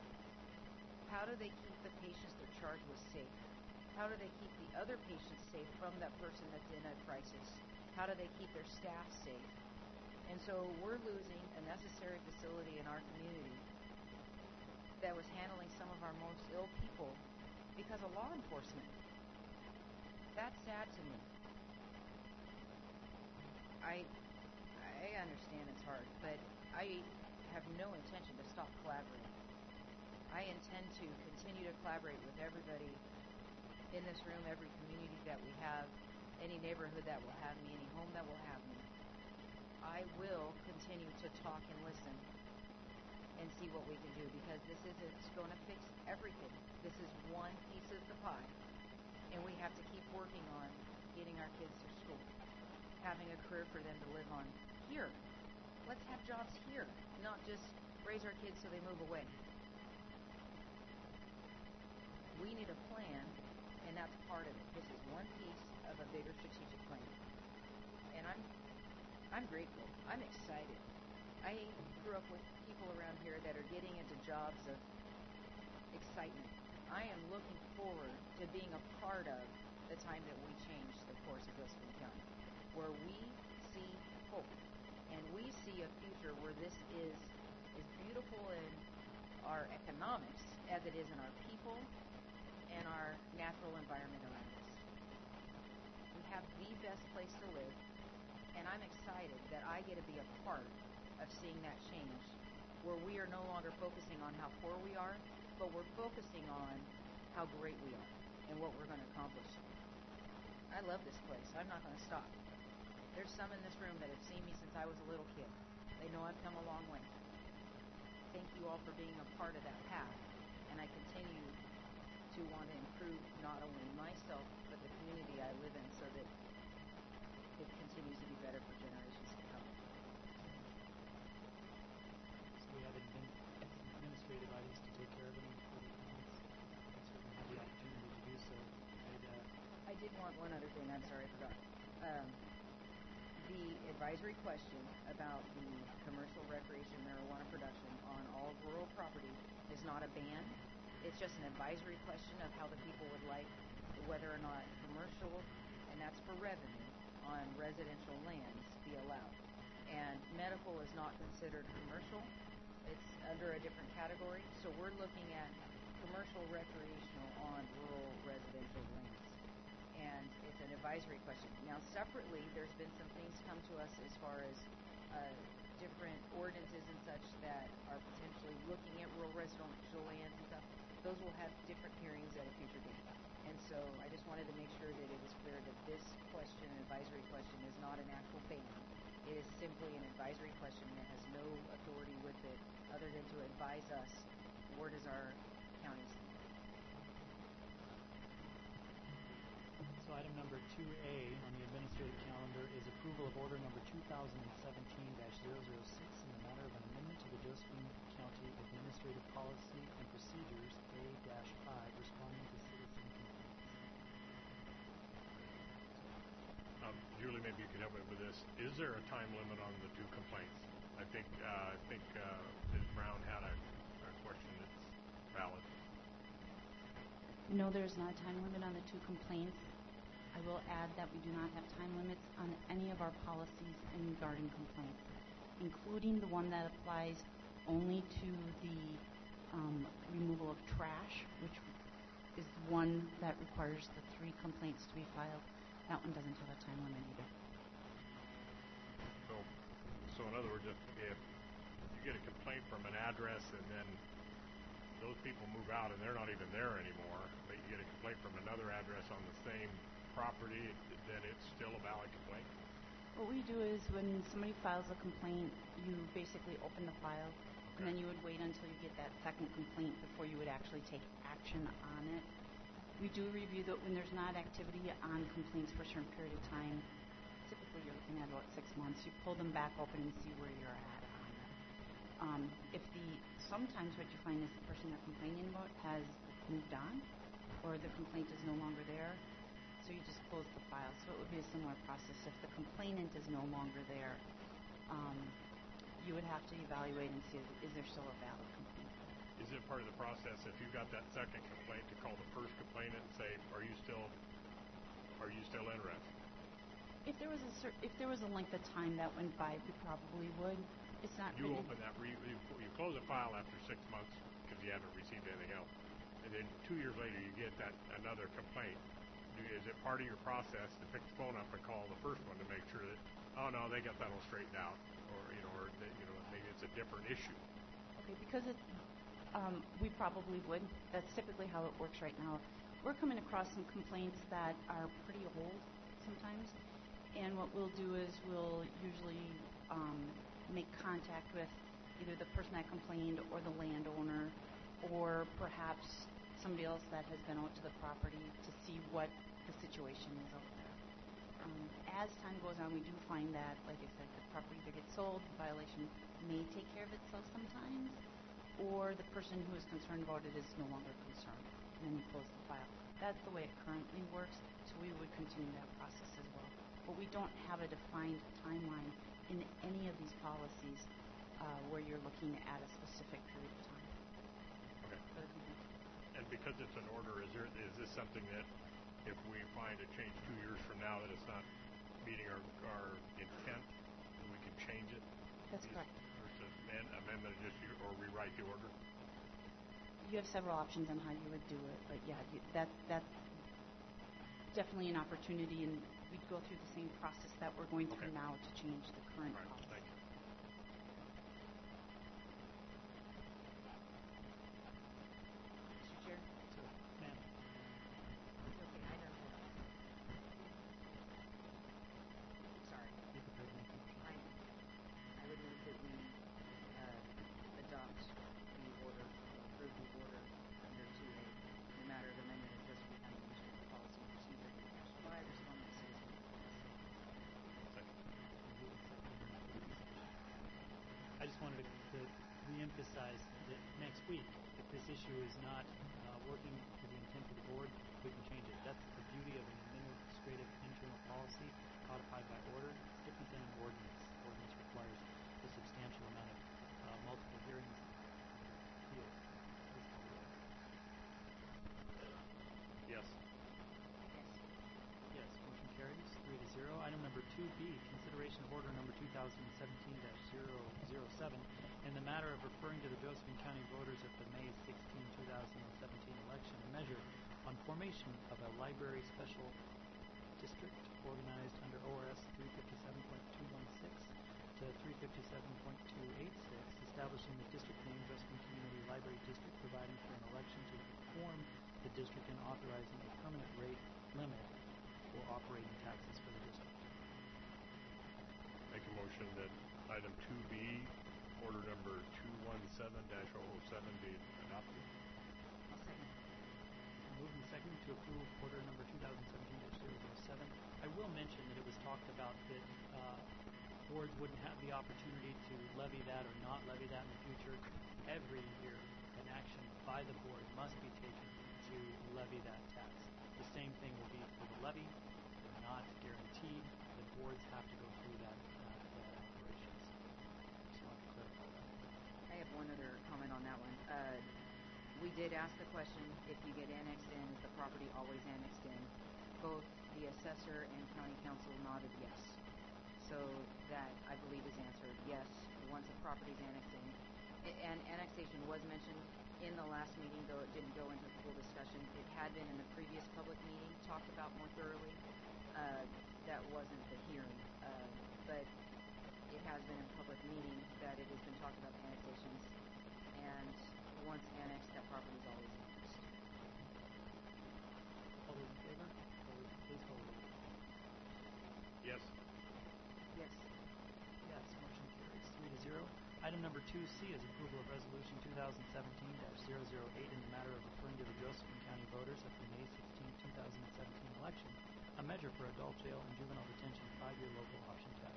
how do they keep the patients they're charged with safe? How do they keep the other patients safe from that person that's in a crisis? How do they keep their staff safe? And so we're losing a necessary facility in our community that was handling some of our most ill people because of law enforcement. That's sad to me. I I understand it's hard, but I have no intention to stop collaborating. I intend to continue to collaborate with everybody in this room, every community that we have, any neighborhood that will have me, any home that will have me. I will continue to talk and listen and see what we can do, because this isn't going to fix everything. This is one piece of the pie, and we have to keep working on getting our kids to school, having a career for them to live on here. Let's have jobs here, not just raise our kids so they move away. We need a plan, and that's part of it. This is one piece of a bigger strategic plan. And I'm I'm grateful. I'm excited. I grew up with people around here that are getting into jobs of excitement. I am looking forward to being a part of the time that we change the course of Western County, where we see hope, and we see a future where this is as beautiful in our economics as it is in our people and our natural environment around us. We have the best place to live, and I'm excited that I get to be a part of seeing that change, where we are no longer focusing on how poor we are, but we're focusing on how great we are and what we're going to accomplish. I love this place. I'm not going to stop. There's some in this room that have seen me since I was a little kid. They know I've come a long way. Thank you all for being a part of that path, and I continue to want to improve not only myself, but the community I live in, so that it continues to be better for generations to come. So we have administrative items to take care of any further comments. I certainly have the opportunity to do so. I'd, uh, I did want one other thing. I'm sorry, I forgot. Um, the advisory question about the commercial recreation marijuana production on all rural property is not a ban. It's just an advisory question of how the people would like whether or not commercial, and that's for revenue, on residential lands be allowed. And medical is not considered commercial. It's under a different category. So we're looking at commercial recreational on rural residential lands. And it's an advisory question. Now, separately, there's been some things come to us as far as uh, different ordinances and such that are potentially looking at rural residential lands and stuff. Those will have different hearings at a future date. And so I just wanted to make sure that it was clear that this question, an advisory question, is not an actual ban. It is simply an advisory question that has no authority with it other than to advise us where does our county stand. item number two A on the administrative calendar is approval of order number two thousand seventeen dash zero zero six in the matter of an amendment to the Josephine County Administrative Policy and Procedures A dash five responding to citizen complaints. Um, Julie, maybe you can help me with this. Is there a time limit on the two complaints? I think uh, I think uh, Miz Brown had a, a question that's valid. No, there's not a time limit on the two complaints. I will add that we do not have time limits on any of our policies in regarding complaints, including the one that applies only to the um, removal of trash, which is the one that requires the three complaints to be filed. That one doesn't have a time limit either. So, so in other words, if, if you get a complaint from an address and then those people move out and they're not even there anymore, but you get a complaint from another address on the same property, then it's still a valid complaint? What we do is when somebody files a complaint, you basically open the file, and then you would wait until you get that second complaint before you would actually take action on it. We do review that when there's not activity on complaints for a certain period of time. Typically, you're looking at about six months. You pull them back open and see where you're at on them. Um, if the sometimes what you find is the person you're complaining about has moved on, or the complaint is no longer there, so you just close the file. So it would be a similar process. If the complainant is no longer there, um, you would have to evaluate and see, is, is there still a valid complaint? Is it part of the process if you got that second complaint to call the first complainant and say, are you still, are you still interested? If there was a cer- if there was a length of time that went by, we probably would. It's not. You written. open that, re- you, you close a file after six months because you haven't received anything else, and then two years later you get that another complaint. Do, is it part of your process to pick the phone up and call the first one to make sure that, oh no, they got that all straightened out, or you know, or they, you know, maybe it's a different issue? Okay, because it, um, we probably would. That's typically how it works right now. We're coming across some complaints that are pretty old sometimes, and what we'll do is we'll usually um, make contact with either the person that complained or the landowner, or perhaps somebody else that has been out to the property to see what the situation is out there. Um, as time goes on, we do find that, like I said, the property either gets sold, the violation may take care of itself sometimes, or the person who is concerned about it is no longer concerned, and then you close the file. That's the way it currently works, so we would continue that process as well. But we don't have a defined timeline in any of these policies uh, where you're looking at a specific period of time. Okay. For the complaint. And because it's an order, is there is this something that if we find a change two years from now that it's not meeting our, our intent, that we can change it? That's correct. Or to amend, amendment just or rewrite the order? You have several options on how you would do it, but yeah, you, that that's definitely an opportunity, and we'd go through the same process that we're going through Okay. now to change the current All right, policy. thank you. Mister Chair? So, ma'am, Okay, I know. Sorry. be prepared to make a motion. I, I would move that we uh, adopt the order, approve the order under two A, in the matter of amendment of Josephine County Administrative Policy and Procedure dash five, responding to citizen complaints. Second. Moved and seconded. I just wanted to, to re-emphasize that next week, if this issue is not uh, working to the intent of the board, we can change it. That's the beauty of an administrative internal policy codified by order. It's different than an ordinance. Ordinance requires a substantial amount of uh, multiple hearings. Appeals. This is the way. Yes. Yes, motion carries three to zero. Item number two B, consideration of order number two thousand seventeen dash zero zero seven in the matter of referring to the Josephine County voters at the May sixteenth, two thousand seventeen election a measure on formation of a library special district organized under O R S three fifty-seven point two one six to three fifty-seven point two eight six, establishing the district name Josephine Community Library District, providing for an election to form the district, and authorizing a permanent rate limit for operating taxes for the district. Make a motion that item two B, order number two one seven dash zero zero seven be adopted. I'll second. Moved and seconded to approve order number two thousand seventeen dash zero zero seven. I will mention that it was talked about that uh, boards wouldn't have the opportunity to levy that or not levy that in the future. Every year, an action by the board must be taken to levy that tax. The same thing will be for the levy. They're not guaranteed. The boards have to go through that, that, that operation. So just want to clarify that. I have one other comment on that one. Uh, we did ask the question, if you get annexed in, is the property always annexed in? Both the assessor and county council nodded yes. So that, I believe, is answered yes, once a property is annexed in. I- and annexation was mentioned in the last meeting, though it didn't go into full discussion. It had been in the previous public meeting, talked about more thoroughly. Uh, that wasn't the hearing. Uh, but it has been in public meeting that it has been talked about annexations. And once annexed, that property is always annexed. All those in favor? Please call the roll. Yes. Yes. Yes, motion carries three to zero. Item number two C is approval of resolution two thousand seventeen dash zero zero eight in the matter of referring to the Josephine County voters at the May sixteenth, two thousand seventeen election, a measure for adult jail and juvenile detention five-year local option tax.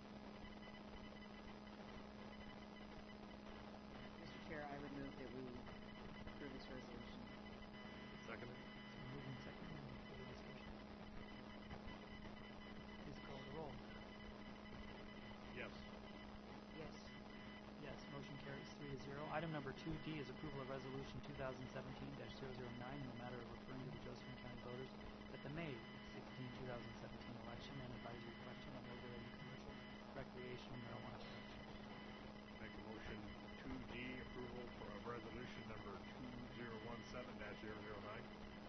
Mister Chair, I would move that we approve this resolution. Seconded. So moved and seconded. Any further discussion? Please call the roll. Yes. Yes. Yes, motion carries three to zero. Item number two D is approval of resolution two thousand seventeen dash zero zero nine in the matter of referring to the Josephine County voters at the May sixteenth, two thousand seventeen election and advisory question on regulating commercial recreational marijuana production. Make a motion two D approval for of resolution number two zero one seven dash zero zero nine.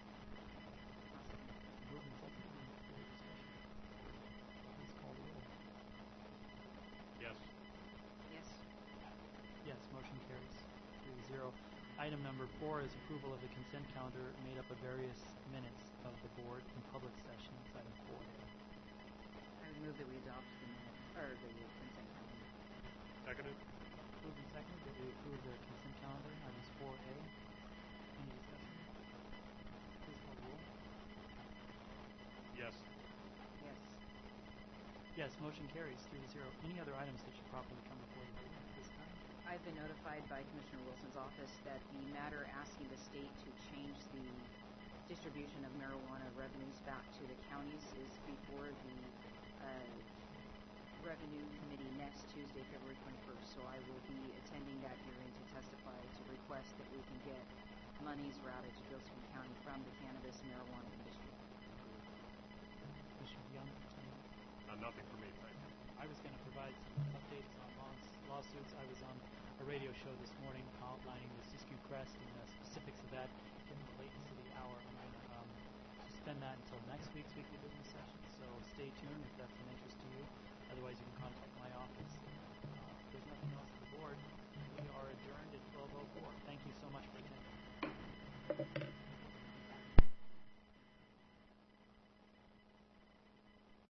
Moved and seconded. Any further discussion? Please call the roll. Yes. Yes. Yes, motion carries three to zero. Item number four is approval of the consent calendar made up of various minutes of the board in public session. It's item four A. I would move that we adopt the minute, or the consent calendar. Seconded. Moved and seconded that we approve the consent calendar, items four A. Any discussion? Please call the roll. Yes. Yes. Yes, motion carries three to zero. Any other items that should properly come before the board at this time? I've been notified by Commissioner Wilson's office that the matter asking the state to change the distribution of marijuana revenues back to the counties is before the uh, Revenue Committee next Tuesday, February twenty-first. So I will be attending that hearing to testify to request that we can get monies routed to Josephine County from the cannabis marijuana industry. Commissioner Young, continue. Uh, nothing for me, thank you. I was going to provide some updates on laws, lawsuits. I was on a radio show this morning outlining the Siskiyou Crest and the specifics of that. Given the late into the hour, I'm going to um, suspend that until next week's weekly business session. So stay tuned if that's an interest to you. Otherwise, you can contact